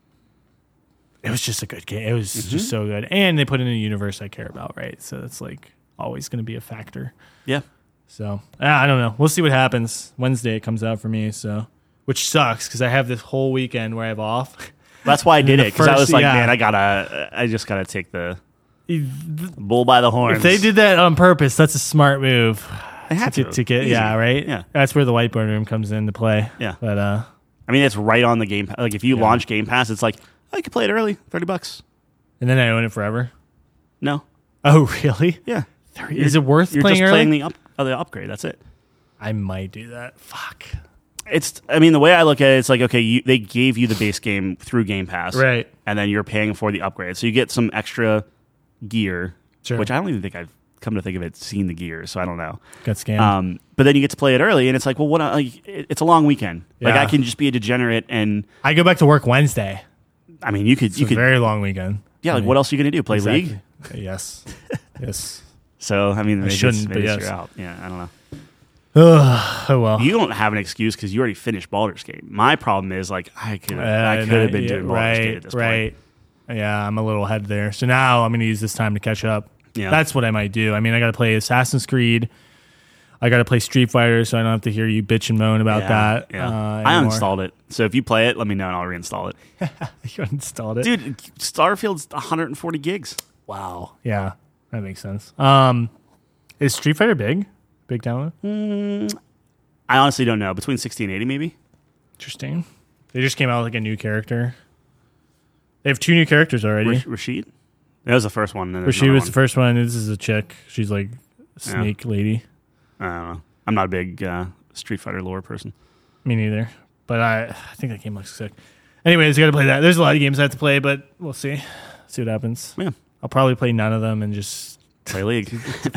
it was just a good game. It was mm-hmm. just so good. And they put in a universe I care about, right? So it's like always going to be a factor. Yeah. So I don't know. We'll see what happens. Wednesday it comes out for me, so which sucks because I have this whole weekend where I have off. That's why I did it, because I was like, yeah. man, I gotta, I just gotta take the bull by the horns. If they did that on purpose, that's a smart move. They had to, to, to get, Easy. yeah, right. Yeah, that's where the whiteboard room comes into play. Yeah, but uh, I mean, it's right on the Game Pass. Like if you yeah. launch Game Pass, it's like, oh, you can play it early, thirty bucks, and then I own it forever. No. Oh, really? Yeah. Is it worth you're playing just early? playing the up, uh, the upgrade. That's it. I might do that. Fuck. It's. I mean, the way I look at it, it's like, okay, you, they gave you the base game through Game Pass, right? And then you're paying for the upgrade, so you get some extra gear, sure. which I don't even think I've come to think of it seen the gear, so I don't know. Got scammed. Um, but then you get to play it early, and it's like, well, what? Like, it, it's a long weekend. Yeah. Like, I can just be a degenerate, and I go back to work Wednesday. I mean, you could. It's you a could. Very long weekend. Yeah. Like, I mean, what else are you gonna do? Play exactly. League? Yes. Yes. So I mean, I maybe shouldn't, maybe but yes. you're out. Yeah, I don't know. oh well. You don't have an excuse because you already finished Baldur's Gate. My problem is like I could uh, I could have been yeah, doing Baldur's right, Gate at this right. point. Yeah, I'm a little ahead there. So now I'm going to use this time to catch up. Yeah, that's what I might do. I mean, I got to play Assassin's Creed. I got to play Street Fighter, so I don't have to hear you bitch and moan about yeah, that. Yeah. Uh, I uninstalled it. So if you play it, let me know and I'll reinstall it. You uninstalled it, dude. Starfield's one hundred forty gigs. Wow. Yeah, that makes sense. Um, is Street Fighter big? Big download? Mm, I honestly don't know. Between sixty and eighty, maybe. Interesting. They just came out with like a new character. They have two new characters already. Rash- Rashid? That was the first one. Rashid was one. the first one. This is a chick. She's like a snake yeah. lady. I don't know. I'm not a big uh, Street Fighter lore person. Me neither. But I, I think that game looks sick. Anyways, I got to play that. There's a lot of games I have to play, but we'll see. See what happens. Yeah. I'll probably play none of them and just play League.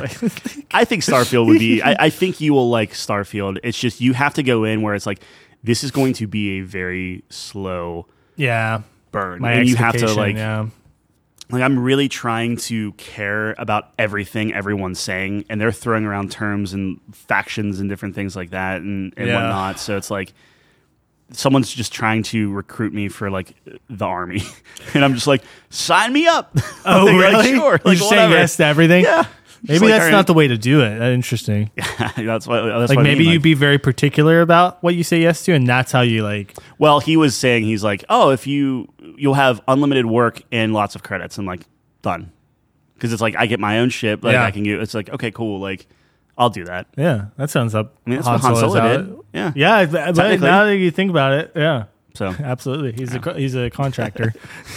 I think Starfield would be. I, I think you will like Starfield. It's just you have to go in where it's like this is going to be a very slow yeah burn, my and you have to like yeah. like I'm really trying to care about everything everyone's saying, and they're throwing around terms and factions and different things like that and, and yeah. whatnot. So it's like someone's just trying to recruit me for like the army, and I'm just like, sign me up. Oh, like, really? Like, sure. You're like, just saying yes to everything? Yeah. Maybe like, that's right. not the way to do it. That's interesting. Yeah, that's why. That's like what maybe I mean. you like, be very particular about what you say yes to, and that's how you like. Well, he was saying he's like, oh, if you you'll have unlimited work and lots of credits, and like done, because it's like I get my own shit. Like yeah. I can get. It's like okay, cool. Like I'll do that. Yeah, that sounds up. I mean, that's what Han Solo did. Yeah, yeah. But now that you think about it, yeah. So absolutely, he's yeah. a he's a contractor.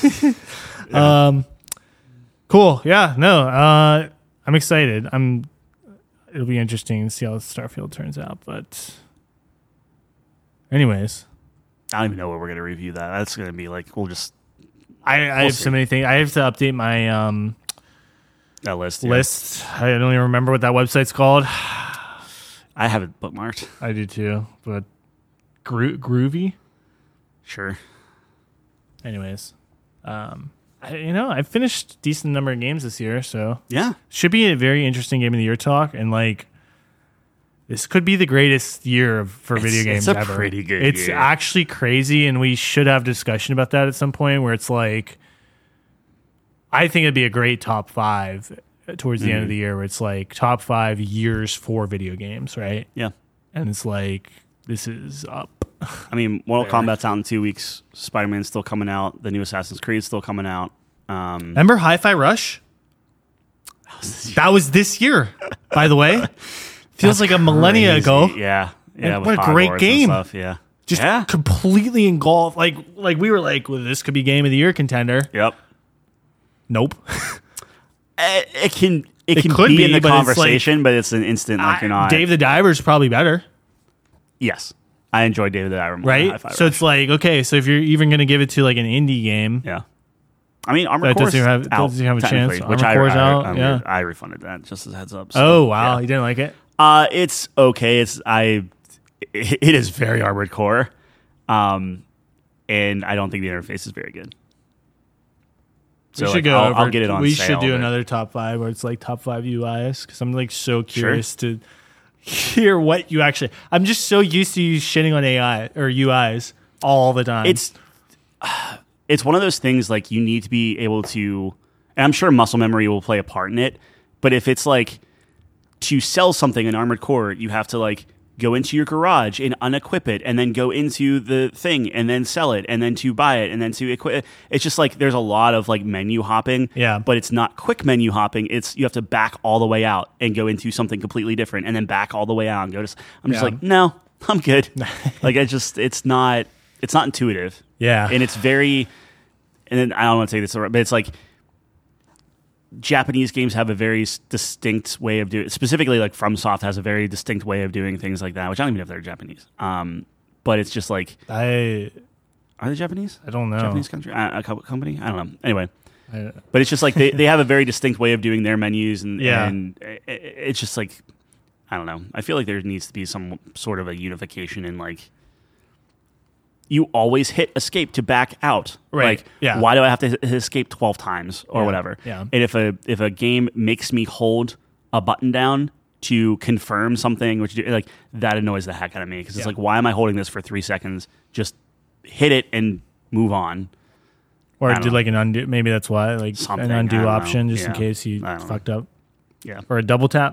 yeah. Um, cool. Yeah. No. Uh, I'm excited. I'm. It'll be interesting to see how Starfield turns out. But, anyways, I don't even know where we're gonna review that. That's gonna be like we'll just. I, I we'll have see. so many things. I have to update my um that list. Yeah. list. I don't even remember what that website's called. I have it bookmarked. I do too. But Gro- groovy. Sure. Anyways, um, I, you know, I finished a decent number of games this year, so yeah, should be a very interesting game of the year talk. And like, this could be the greatest year for it's, video games it's a ever. Pretty good. It's year. actually crazy, and we should have discussion about that at some point. Where it's like, I think it'd be a great top five towards the mm-hmm. end of the year, where it's like top five years for video games, right? Yeah, and it's like this is up. I mean, Mortal Kombat's out in two weeks. Spider-Man's still coming out. The new Assassin's Creed's still coming out. Um, Remember Hi-Fi Rush? That was this year, by the way. Feels That's like a millennia crazy. ago. Yeah, yeah. And what a great game! Stuff, yeah, just yeah. completely engulfed. Like, like we were like, well, this could be game of the year contender. Yep. Nope. Uh, it can it, It can could be, be, in the but it's like- conversation, but it's an instant like I- you're not. Dave the Diver is probably better, yes, I enjoy David the Diver more than right? Hi-Fi So Rush. it's like, okay, so if you're even going to give it to like an indie game, yeah. I mean, Armored That Core doesn't have- out, doesn't have a chance. technically, which Armored I, Core's I, out, I, yeah. I refunded that just as a heads up. So, oh wow, yeah. you didn't like it? Uh, it's okay. It's I. It, it is very Armored Core, um, and I don't think the interface is very good. So we should like, go I'll, over. I'll get it on we sale, should do but- another top five where it's like top five U Is because I'm like so curious to hear what you actually. I'm just so used to you shitting on A I or U Is all the time. It's it's one of those things like you need to be able to, and I'm sure muscle memory will play a part in it. But if it's like to sell something in Armored Core, you have to like go into your garage and unequip it, and then go into the thing and then sell it, and then to buy it, and then to equip. It's just like there's a lot of like menu hopping. Yeah. But it's not quick menu hopping. It's you have to back all the way out and go into something completely different, and then back all the way out and go to. I'm just Yeah. like, no, I'm good. Like I just, it's not, it's not intuitive. Yeah. And it's very, and then I don't want to say this, but it's like Japanese games have a very s- distinct way of doing. Specifically, like FromSoft has a very distinct way of doing things like that, which I don't even know if they're Japanese. Um, but it's just like, I are they Japanese? I don't know. Japanese country, uh, a co- company? I don't know. Anyway, I, but it's just like they, they have a very distinct way of doing their menus, and Yeah. and it, it- it's just like I don't know. I feel like there needs to be some sort of a unification in like. You always hit escape to back out. Right, Like, yeah. why do I have to hit escape twelve times or Yeah, whatever? yeah. And if a if a game makes me hold a button down to confirm something, which like that annoys the heck out of me because it's Yeah. like, why am I holding this for three seconds? Just hit it and move on. or I don't do know. like an undo. Maybe that's why, like Something, an I undo don't know. option, just in Yeah. case you I don't know. fucked up, Yeah. or a double tap.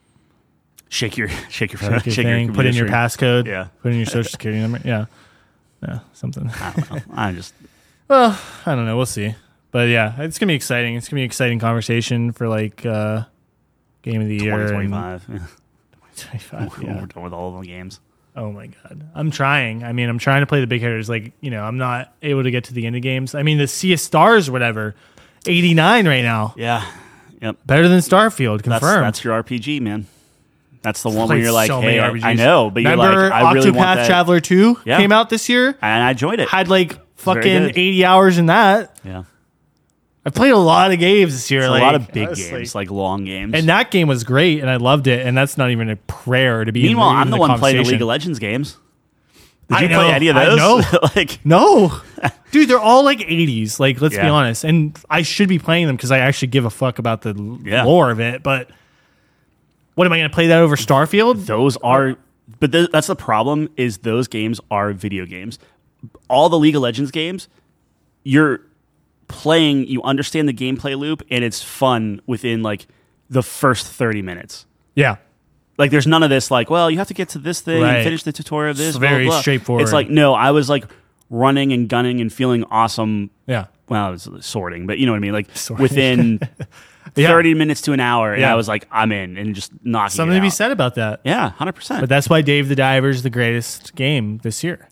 Shake your shake your Shake your shake thing, your put in your computer passcode. Yeah. Put in your social security number. Yeah. Yeah. Something. screen. I don't know. I just Well, I don't know. We'll see. But yeah, it's gonna be exciting. It's gonna be an exciting conversation for like uh, game of the year. twenty and- twenty-five. Yeah. twenty-five, yeah. We're done with all of the games. Oh my god, I'm trying. I mean, I'm trying to play the big hitters. Like, you know, I'm not able to get to the end of games. I mean, the Sea of Stars, or whatever, eighty-nine right now, Yeah. Yep. better than Starfield. That's Confirmed. that's your R P G, man. That's the one where Played you're like, so hey, many I, R P Gs. I know, but you're Remember like, I really want Octopath that. Traveler two Yeah. came out this year. And I enjoyed it. Had like very fucking good. eighty hours in that. yeah. I played a lot of games this year. It's like, a lot of big I was games, like- like, long games. and that game was great, and I loved it. And that's not even a prayer to be. Meanwhile, in, I'm in the one playing the conversation. League of Legends games. Did I you know, play any of I those? know. like, No, dude, they're all like eighties. Like, let's be Yeah. honest. And I should be playing them because I actually give a fuck about the l- Yeah. lore of it. But what am I going to play that over Starfield? those are, but th- that's the problem. Is those games are video games. All the League of Legends games, you're playing. You understand the gameplay loop, and it's fun within like the first thirty minutes. Yeah, Like, there's none of this, like, well, you have to get to this thing Right. and finish the tutorial of this. It's blah, very blah, blah. straightforward. It's like, no, I was like running and gunning and feeling awesome. yeah, Well, I was sorting, but you know what I mean? Like, Sorting. within Yeah. thirty minutes to an hour, and Yeah. I was like, I'm in, and just knocking something it to be out. said about that. Yeah, one hundred percent. But that's why Dave the Diver is the greatest game this year.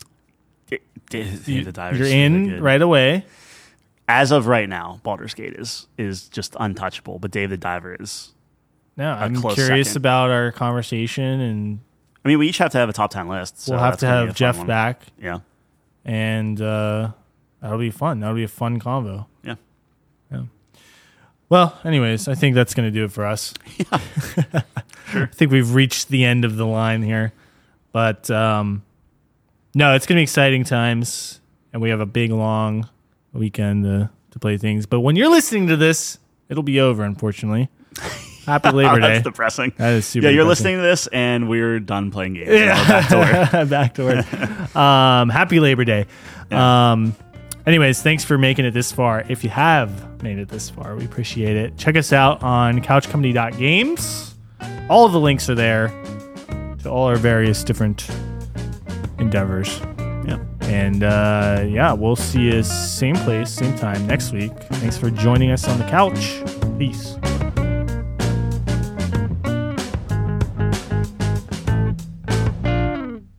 You're You're in right away. As of right now, Baldur's Gate is is just untouchable, but Dave the Diver is. No, I'm close curious second. about our conversation, and I mean, we each have to have a top ten list. So we'll have that's to gonna be have a fun Jeff one. back, Yeah, and uh, that'll be fun. That'll be a fun convo. yeah. Well, anyways, I think that's going to do it for us. Sure. I think we've reached the end of the line here. But um, no, it's going to be exciting times, and we have a big, long weekend to, to play things. But when you're listening to this, it'll be over, unfortunately. Happy Labor Oh, Day. that's depressing. That is super Yeah, you're depressing. listening to this, and we're done playing games. Yeah. Now back to work. Back to work. um, happy Labor Day. Yeah. Um, anyways, thanks for making it this far. If you have made it this far, we appreciate it. Check us out on couch company dot games. All of the links are there to all our various different endeavors. Yeah. And uh, yeah, we'll see you same place, same time next week. Thanks for joining us on the couch. Peace.